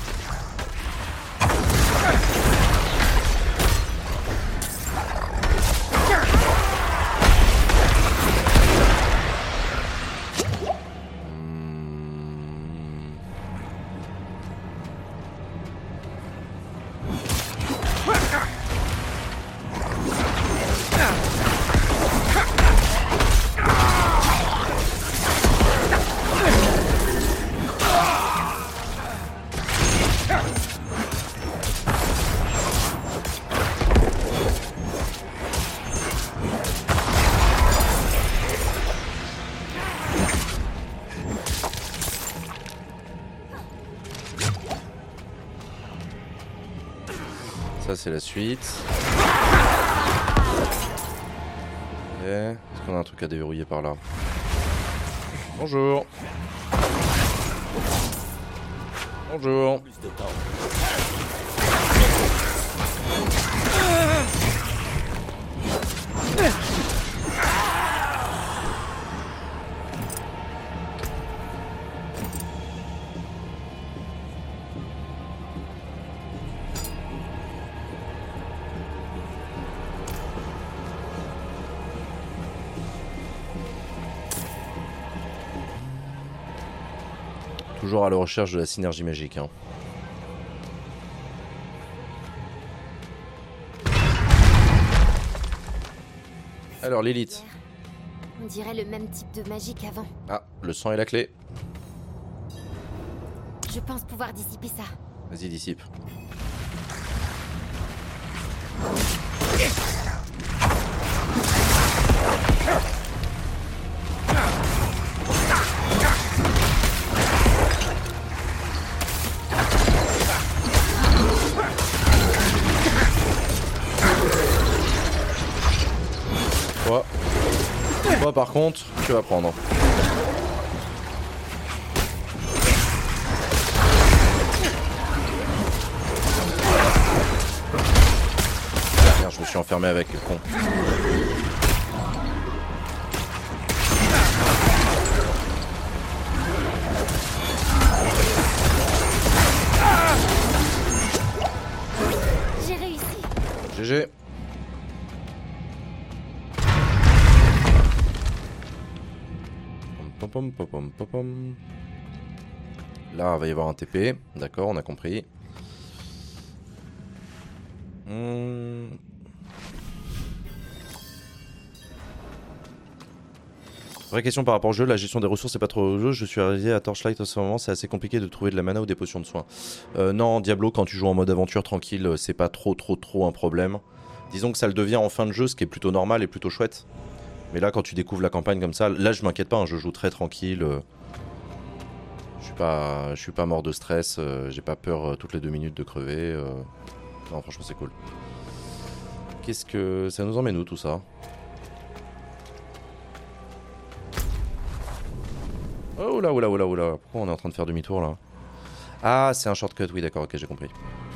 Ça c'est la suite. Ok. Est-ce qu'on a un truc à déverrouiller par là? Bonjour. Bonjour. Plus de temps. Toujours à la recherche de la synergie magique. Hein. Alors Lilith. On dirait le même type de magie qu'avant. Ah, le sang est la clé. Je pense pouvoir dissiper ça. Vas-y, dissipe. Toi par contre, tu vas prendre. Merde, je me suis enfermé avec le con. J'ai réussi. GG. Là, il va y avoir un TP. D'accord, on a compris. Vraie question par rapport au jeu, la gestion des ressources c'est pas trop au jeu. Je suis arrivé à Torchlight en ce moment, c'est assez compliqué de trouver de la mana ou des potions de soins. Non, Diablo, quand tu joues en mode aventure tranquille, c'est pas trop un problème. Disons que ça le devient en fin de jeu, ce qui est plutôt normal et plutôt chouette. Mais là, quand tu découvres la campagne comme ça, là je m'inquiète pas, hein, je joue très tranquille. Je suis pas mort de stress, j'ai pas peur toutes les 2 minutes de crever. Non, franchement, c'est cool. Qu'est-ce que ça nous emmène où tout ça? Oh là, oula, oula, oula. Pourquoi on est en train de faire demi-tour là? Ah, c'est un shortcut, oui, d'accord, ok, j'ai compris.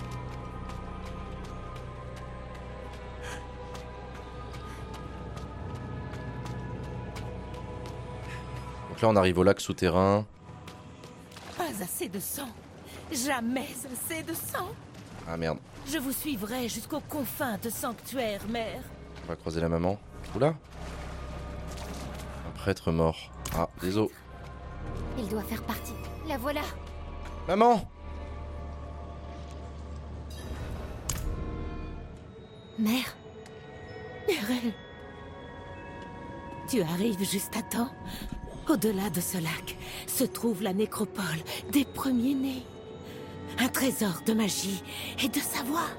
Donc là, on arrive au lac souterrain. Pas assez de sang. Jamais assez de sang. Ah merde. Je vous suivrai jusqu'aux confins de sanctuaire, mère. On va croiser la maman. Oula. Un prêtre mort. Ah, des os. Il doit faire partie. La voilà. Maman! Mère? Mirelle. Tu arrives juste à temps. Au-delà de ce lac se trouve la nécropole des premiers-nés. Un trésor de magie et de savoir.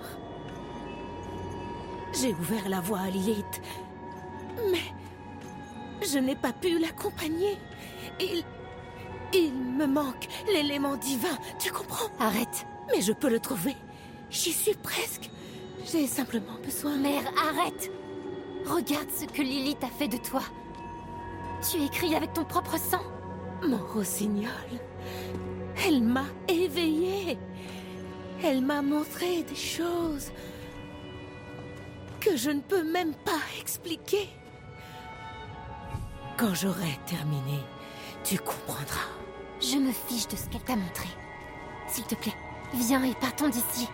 J'ai ouvert la voie à Lilith, mais je n'ai pas pu l'accompagner. Il me manque l'élément divin, tu comprends? Arrête. Mais je peux le trouver. J'y suis presque. J'ai simplement besoin... Mère, arrête. Regarde ce que Lilith a fait de toi. Tu écris avec ton propre sang. Mon rossignol. Elle m'a éveillée. Elle m'a montré des choses que je ne peux même pas expliquer. Quand j'aurai terminé, tu comprendras. Je me fiche de ce qu'elle t'a montré. S'il te plaît, viens et partons d'ici.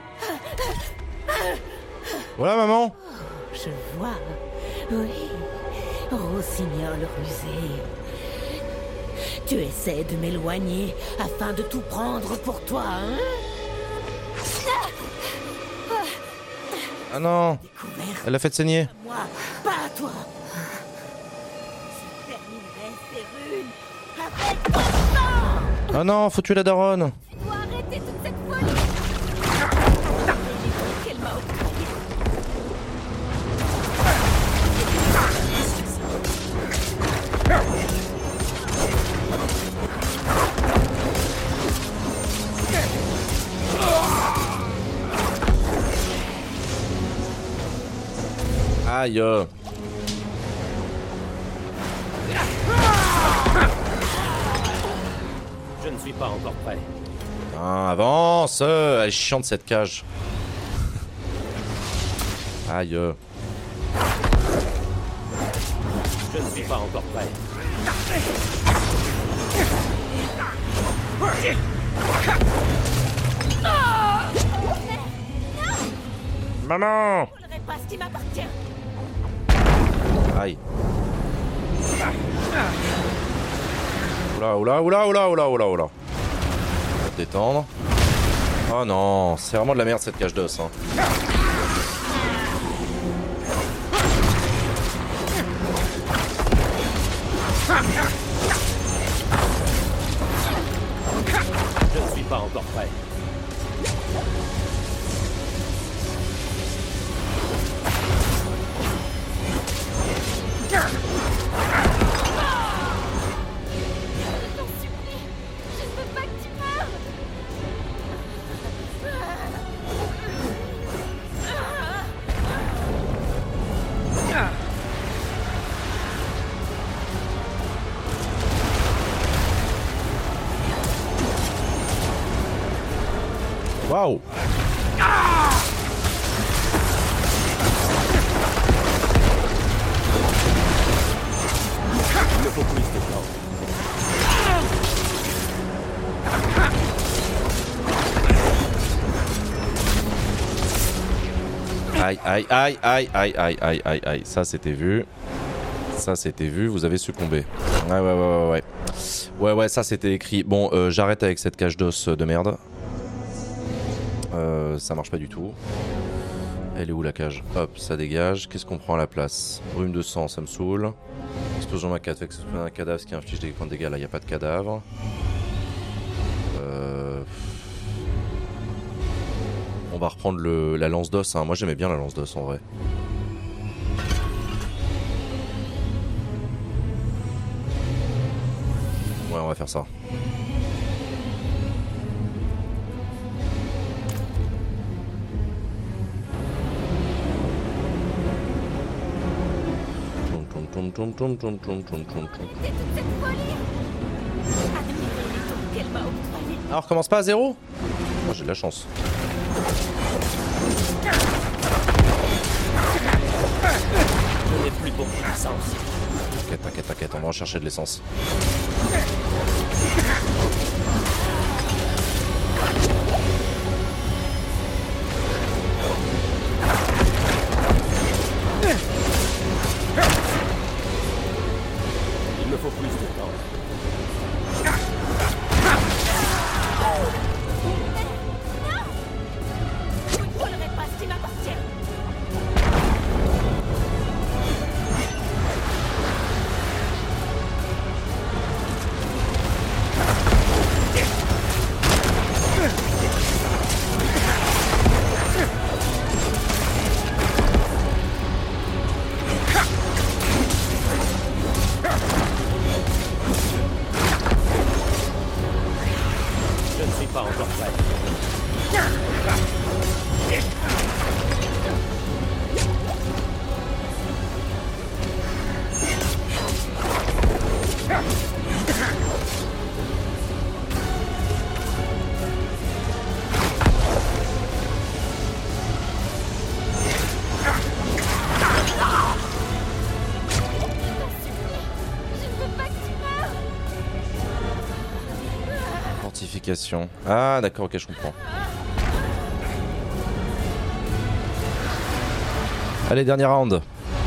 Voilà, maman. Oh, je vois. Oui. Rossignol rusé. Tu essaies de m'éloigner afin de tout prendre pour toi, hein? Ah non. Elle a fait saigner. Moi, pas à toi. Je terminerai ces runes avec ton sang. Ah non, faut tuer la daronne. Tu dois arrêter toute cette folie. Qu'elle m'a octroyé. Aïe. Je ne suis pas encore prêt. Ah, avance. Elle est chiante cette cage. Aïe. Je ne suis pas encore prêt. Maman. Je ne volerai pas ce qui m'appartient. Aïe. Oula, oula, oula, oula, oula, oula, oula. On va te détendre. Oh non, c'est vraiment de la merde cette cage d'os. Hein. Je ne suis pas encore prêt. Waouh. Il me faut plus de temps. Aïe, aïe, aïe, aïe, aïe, aïe, aïe, aïe, aïe. Ça, c'était vu. Ça, c'était vu. Vous avez succombé. Ouais, ça, c'était écrit. Bon, j'arrête avec cette cage d'os de merde. Ça marche pas du tout. Elle est où la cage? Hop, ça dégage. Qu'est-ce qu'on prend à la place? Brume de sang, ça me saoule. Explosion macaque avec un cadavre, ce qui inflige des points de dégâts. Là, y a pas de cadavre. On va reprendre la lance d'os. Hein. Moi, j'aimais bien la lance d'os en vrai. Ouais, on va faire ça. Ah, on recommence pas à zéro? Oh, j'ai de la chance. Je n'ai plus beaucoup d'essence. T'inquiète, on va en chercher de l'essence. Il me faut plus de temps. Vous ne volerez pas ce qui m'appartient. Je ne suis pas encore prêt. Fortification. Ah d'accord, ok, je comprends. Allez, dernier round.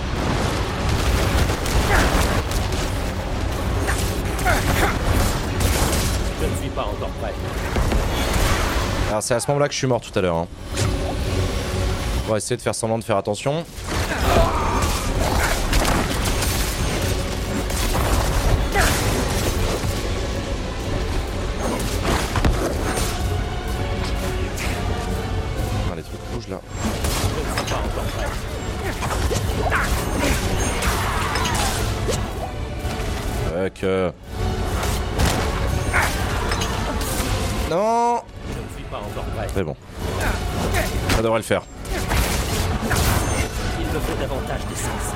Je ne suis pas encore prêt. Alors c'est à ce moment-là que je suis mort tout à l'heure. Hein. On va essayer de faire semblant de faire attention. Ah, les trucs rouges là. Je ne suis pas encore prêt. Non. Je ne suis pas encore prêt. C'est bon. Ça devrait le faire. Il me faut davantage d'essence.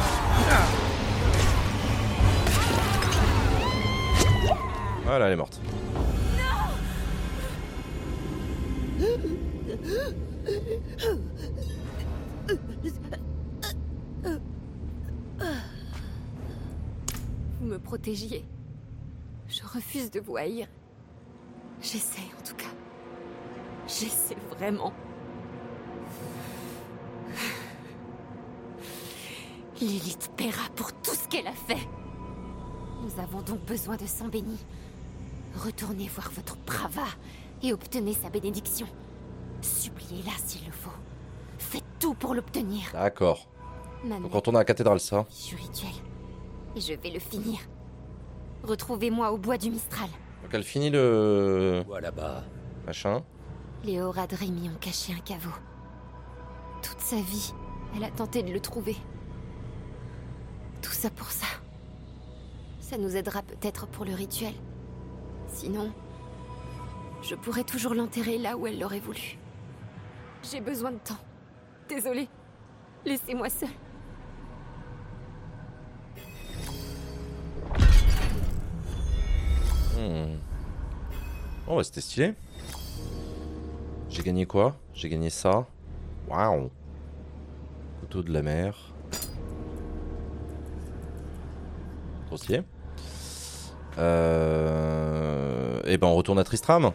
Voilà, elle est morte. Vous me protégiez. Je refuse de vous haïr. J'essaie en tout cas. J'essaie vraiment. Lilith paiera pour tout ce qu'elle a fait. Nous avons donc besoin de sang béni. Retournez voir votre brava et obtenez sa bénédiction. Suppliez-la s'il le faut. Faites tout pour l'obtenir. D'accord. Ma Donc on retourne à la cathédrale, ça. Je rituel. Et je vais le finir. Retrouvez-moi au bois du Mistral. Donc elle finit le... Bois là-bas. Machin. Les Horas de Rémi ont caché un caveau. Toute sa vie, elle a tenté de le trouver. Tout ça pour ça. Ça nous aidera peut-être pour le rituel. Sinon, je pourrais toujours l'enterrer là où elle l'aurait voulu. J'ai besoin de temps. Désolée. Laissez-moi seule. Oh, bah, c'était stylé. J'ai gagné quoi? J'ai gagné ça. Waouh. Couteau de la mer. Grossier. Et ben on retourne à Tristram.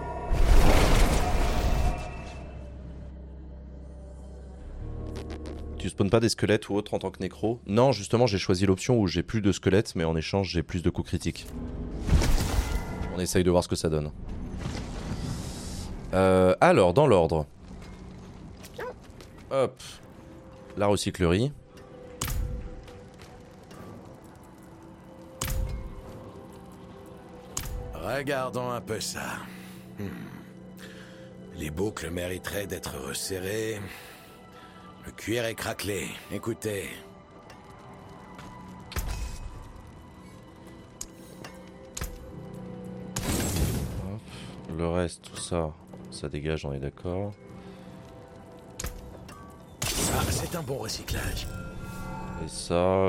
Tu spawns pas des squelettes ou autres en tant que nécro? Non, justement j'ai choisi l'option où j'ai plus de squelettes mais en échange j'ai plus de coups critiques. On essaye de voir ce que ça donne. Alors, dans l'ordre. Hop. La recyclerie. Regardons un peu ça. Les boucles mériteraient d'être resserrées. Le cuir est craquelé. Écoutez. Hop. Le reste, tout ça, ça dégage, on est d'accord. Ça, c'est un bon recyclage. Et ça,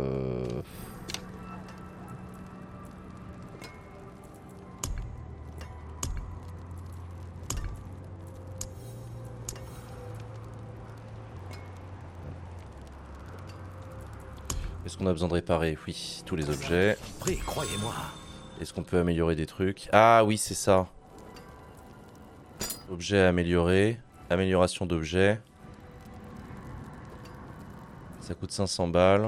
Est-ce qu'on a besoin de réparer? Oui, tous les objets. Prêt, croyez-moi. Est-ce qu'on peut améliorer des trucs? Ah oui, c'est ça. Objet à améliorer. Amélioration d'objets. Ça coûte 500 balles.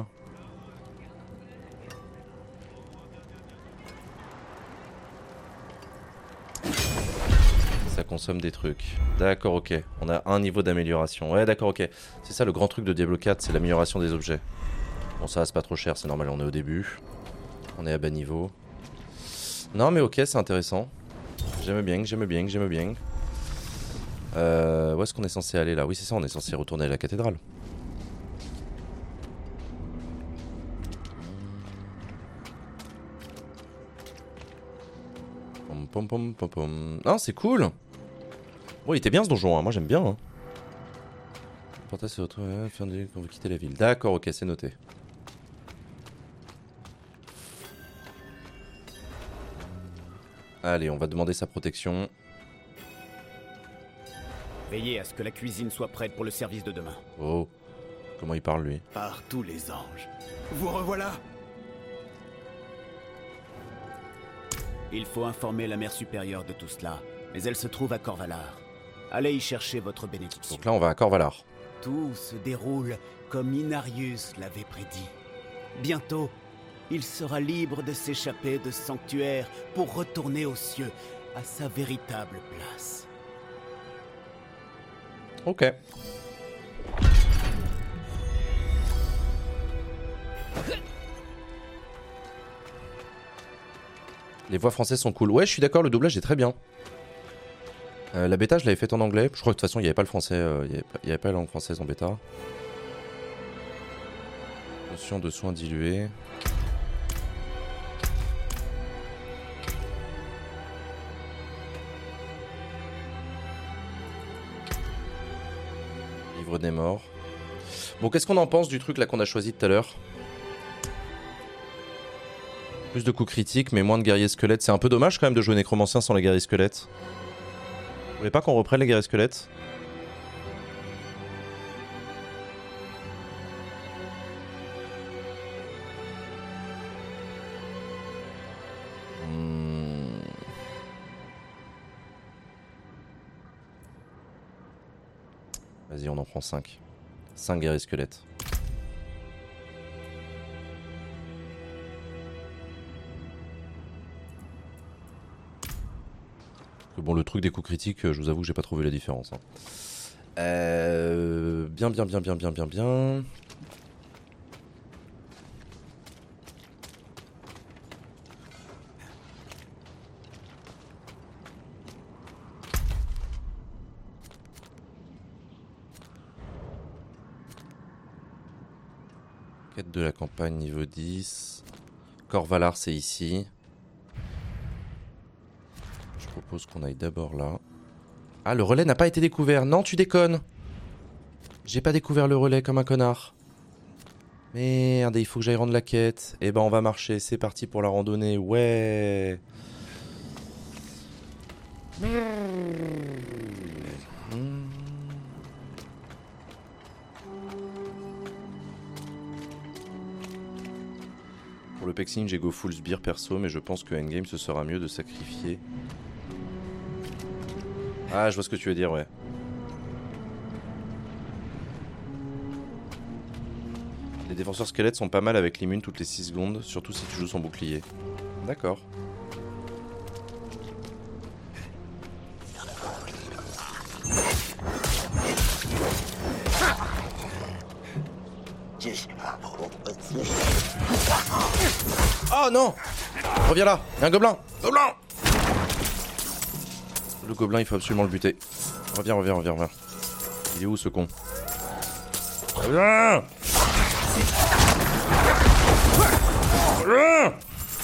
Ça consomme des trucs. D'accord, ok. On a un niveau d'amélioration. Ouais, d'accord, ok. C'est ça le grand truc de Diablo 4, c'est l'amélioration des objets. Bon, ça c'est pas trop cher, c'est normal, on est au début. On est à bas niveau. Non mais ok, c'est intéressant. J'aime bien, j'aime bien, j'aime bien. Où est-ce qu'on est censé aller là? Oui c'est ça, on est censé retourner à la cathédrale. Pom pom pom pom pom. Ah c'est cool. Bon il était bien ce donjon, hein. Moi j'aime bien. Hein. Portail se retrouve à fin de quand vous quittez la ville. D'accord, ok, c'est noté. Allez, on va demander sa protection. Veillez à ce que la cuisine soit prête pour le service de demain. Oh, comment il parle lui? Par tous les anges. Vous revoilà! Il faut informer la mère supérieure de tout cela, mais elle se trouve à Corvalar. Allez y chercher votre bénédiction. Donc là, on va à Corvalar. Tout se déroule comme Inarius l'avait prédit. Bientôt, il sera libre de s'échapper de ce sanctuaire pour retourner aux cieux, à sa véritable place. Ok. Les voix françaises sont cool. Ouais, je suis d'accord, le doublage est très bien. La bêta, je l'avais faite en anglais. Je crois que de toute façon, il n'y avait pas le français, il n'y avait pas la langue française en bêta. Notion de soins dilués. Livre des morts. Bon, qu'est-ce qu'on en pense du truc là qu'on a choisi tout à l'heure? Plus de coups critiques, mais moins de guerriers squelettes. C'est un peu dommage quand même de jouer nécromancien sans les guerriers squelettes. Vous voulez pas qu'on reprenne les guerriers squelettes? Vas-y, on en prend 5. 5 guerriers squelettes. Bon, le truc des coups critiques, je vous avoue que j'ai pas trouvé la différence. Hein. Bien. Quête de la campagne niveau 10. Corvalar, c'est ici. Je propose qu'on aille d'abord là. Ah, le relais n'a pas été découvert. Non, tu déconnes. J'ai pas découvert le relais comme un connard. Merde, il faut que j'aille rendre la quête. Eh ben, on va marcher. C'est parti pour la randonnée. Ouais. Pour le pexing, j'ai go full sbire perso, mais je pense que endgame ce sera mieux de sacrifier. Ah, je vois ce que tu veux dire, ouais. Les défenseurs squelettes sont pas mal avec l'immune toutes les 6 secondes, surtout si tu joues son bouclier. D'accord. Oh non! Reviens là! Y'a un gobelin! Gobelin! Le gobelin, il faut absolument le buter. Reviens. Il est où ce con? Reviens! Reviens!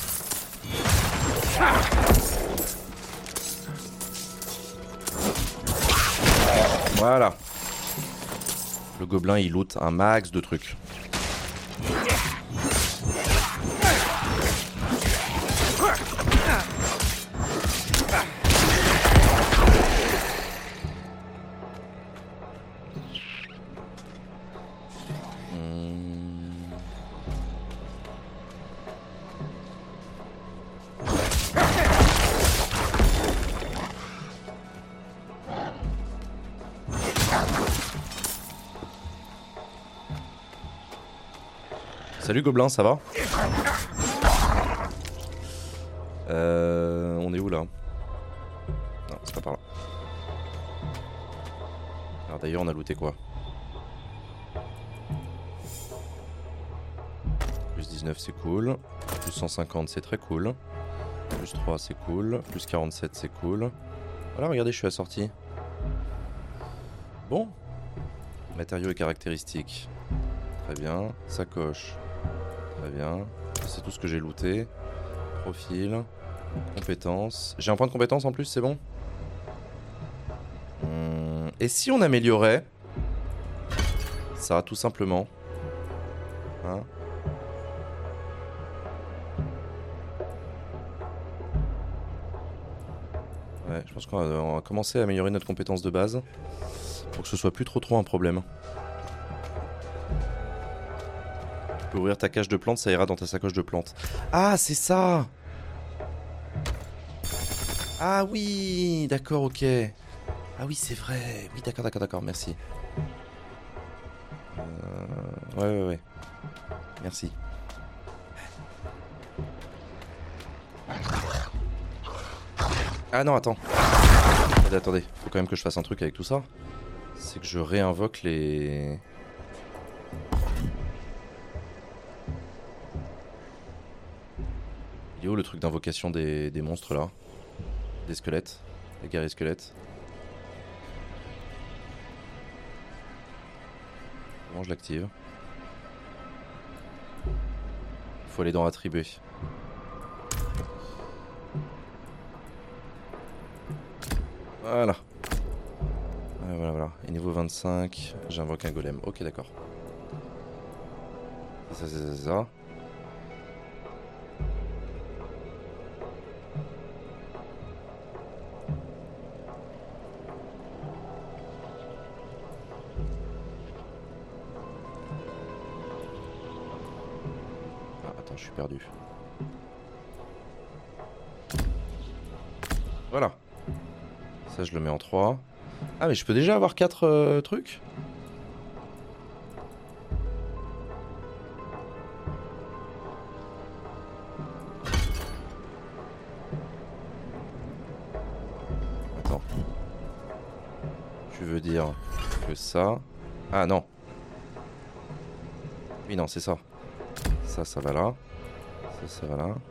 Voilà. Le gobelin, il loot un max de trucs. Salut Gobelin, ça va? On est où là? Non, c'est pas par là. Alors d'ailleurs, on a looté quoi? Plus 19, c'est cool. Plus 150, c'est très cool. Plus 3, c'est cool. Plus 47, c'est cool. Voilà, regardez, je suis assorti. Bon. Matériaux et caractéristiques. Très bien. Sacoche. Très bien. C'est tout ce que j'ai looté. Profil. Compétences. J'ai un point de compétence en plus, c'est bon? Et si on améliorait ça, tout simplement? Hein? Ouais, je pense qu'on va commencer à améliorer notre compétence de base pour que ce soit plus trop un problème. Tu peux ouvrir ta cache de plantes, ça ira dans ta sacoche de plantes. Ah, c'est ça! Ah oui, d'accord, ok. Ah oui, c'est vrai. Oui, d'accord, merci. Ouais. Merci. Ah non, attends. Attendez, faut quand même que je fasse un truc avec tout ça. C'est que je réinvoque les... Il est où le truc d'invocation des monstres là? Des squelettes? Des guerriers squelettes? Comment je l'active? Faut aller dans attribuer. Voilà. Voilà. Et niveau 25, j'invoque un golem. Ok, d'accord. C'est ça. Ah, attends, je suis perdu. Voilà. Ça, je le mets en 3. Ah, mais je peux déjà avoir 4 trucs? Attends. Tu veux dire que ça... Ah, non. Oui, non, c'est ça. Ça va là. Ça va là.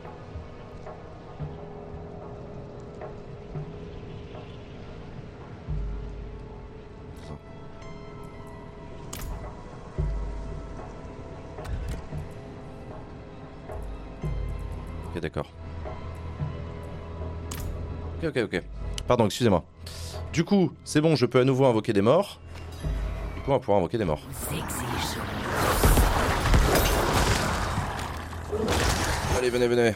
Ok, d'accord. Ok. Pardon, excusez-moi. Du coup, c'est bon, je peux à nouveau invoquer des morts. Du coup, on va pouvoir invoquer des morts. Allez, venez.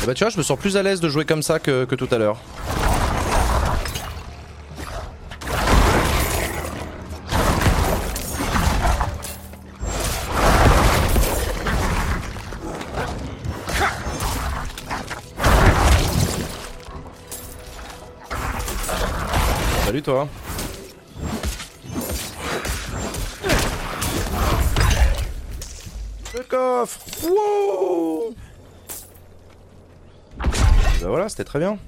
Bah tu vois, je me sens plus à l'aise de jouer comme ça que tout à l'heure. Salut toi. Le coffre. Wow. Bah voilà, c'était très bien.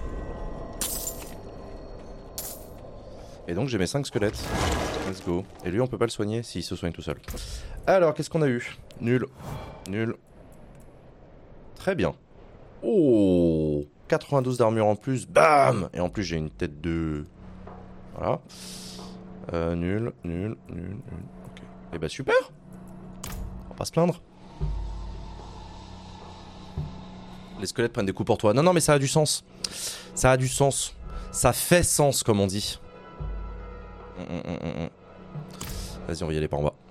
Et donc j'ai mes 5 squelettes. Let's go. Et lui on peut pas le soigner s'il se soigne tout seul. Alors qu'est-ce qu'on a eu? Nul. Nul. Très bien. Oh, 92 d'armure en plus. Bam. Et en plus j'ai une tête de... Voilà. Nul, nul, nul, nul. Ok. Et bah super. On va pas se plaindre. Les squelettes prennent des coups pour toi. Non, non, mais ça a du sens. Ça a du sens. Ça fait sens, comme on dit. Vas-y, on va y aller par en bas.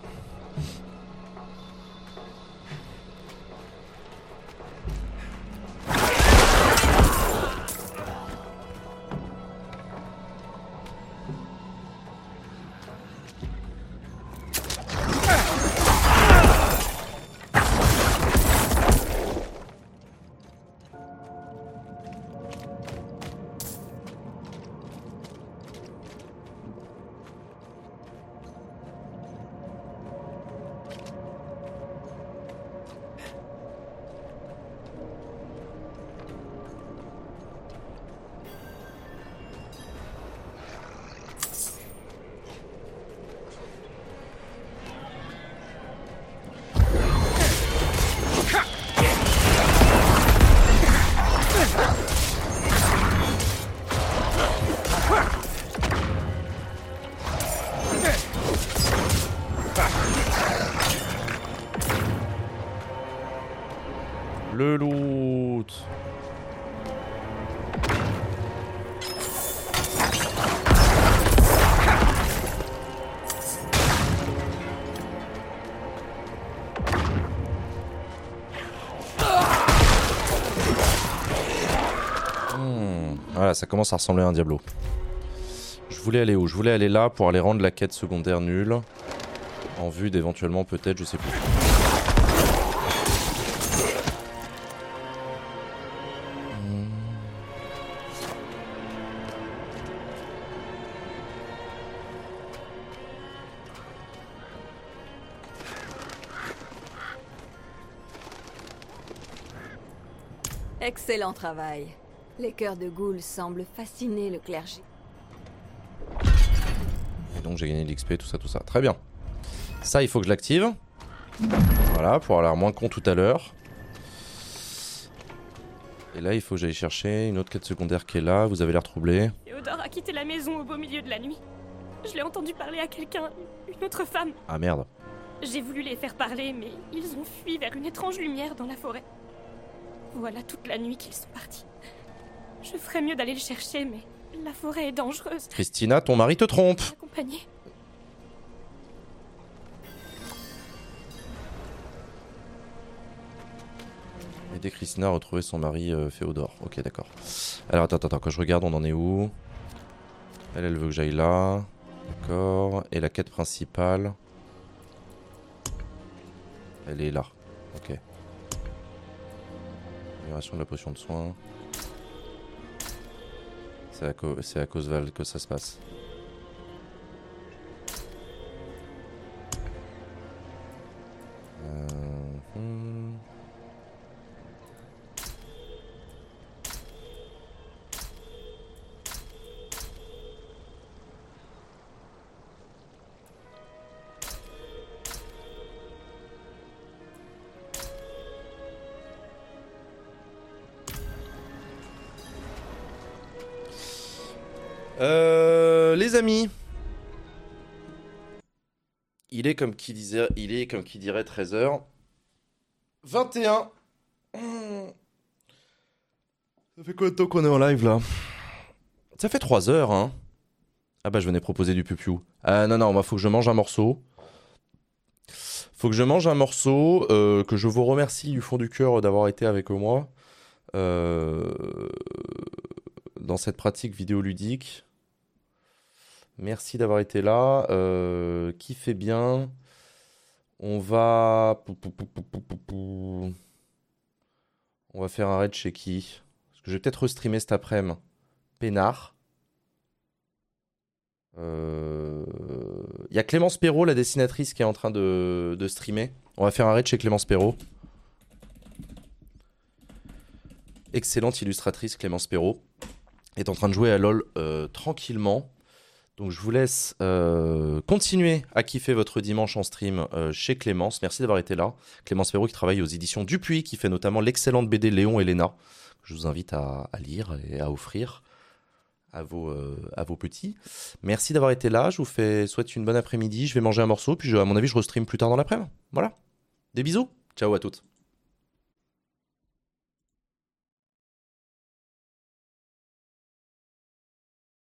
Le loot. Voilà, ça commence à ressembler à un Diablo. Je voulais aller où? Je voulais aller là pour aller rendre la quête secondaire nulle. En vue d'éventuellement peut-être, je sais plus. Excellent travail. Les cœurs de Ghoul semblent fasciner le clergé. Et donc j'ai gagné de l'XP, tout ça, tout ça. Très bien. Ça, il faut que je l'active. Voilà, pour avoir l'air moins con tout à l'heure. Et là, il faut que j'aille chercher une autre quête secondaire qui est là. Vous avez l'air troublé. Théodore a quitté la maison au beau milieu de la nuit. Je l'ai entendu parler à quelqu'un, une autre femme. Ah merde. J'ai voulu les faire parler, mais ils ont fui vers une étrange lumière dans la forêt. Voilà toute la nuit qu'ils sont partis. Je ferais mieux d'aller le chercher, mais la forêt est dangereuse. Christina, ton mari te trompe. Accompagné. Aider Christina à retrouver son mari Féodore. Ok, d'accord. Alors attends, quand je regarde, on en est où? Elle veut que j'aille là. D'accord. Et la quête principale, elle est là. Ok. Amélioration de la potion de soin. C'est à Cosval que ça se passe. Les amis, il est comme qui dirait 13h. 21. Ça fait combien de temps qu'on est en live là? Ça fait 3 heures, hein. Ah bah je venais proposer du pupiou. Non, moi faut que je mange un morceau. Faut que je mange un morceau, que je vous remercie du fond du cœur d'avoir été avec moi. dans cette pratique vidéoludique. Merci d'avoir été là. Kiffez bien. On va faire un raid chez qui? Parce que je vais peut-être restreamer cet après-midi. Pénard. Il y a Clémence Perrault, la dessinatrice, qui est en train de streamer. On va faire un raid chez Clémence Perrault. Excellente illustratrice, Clémence Perrault. Est en train de jouer à LoL tranquillement. Donc je vous laisse continuer à kiffer votre dimanche en stream chez Clémence. Merci d'avoir été là. Clémence Perrault qui travaille aux éditions Dupuis, qui fait notamment l'excellente BD Léon et Léna, que je vous invite à lire et à offrir à vos petits. Merci d'avoir été là. Je vous souhaite une bonne après-midi. Je vais manger un morceau, puis à mon avis je restream plus tard dans l'après-midi. Voilà. Des bisous. Ciao à toutes.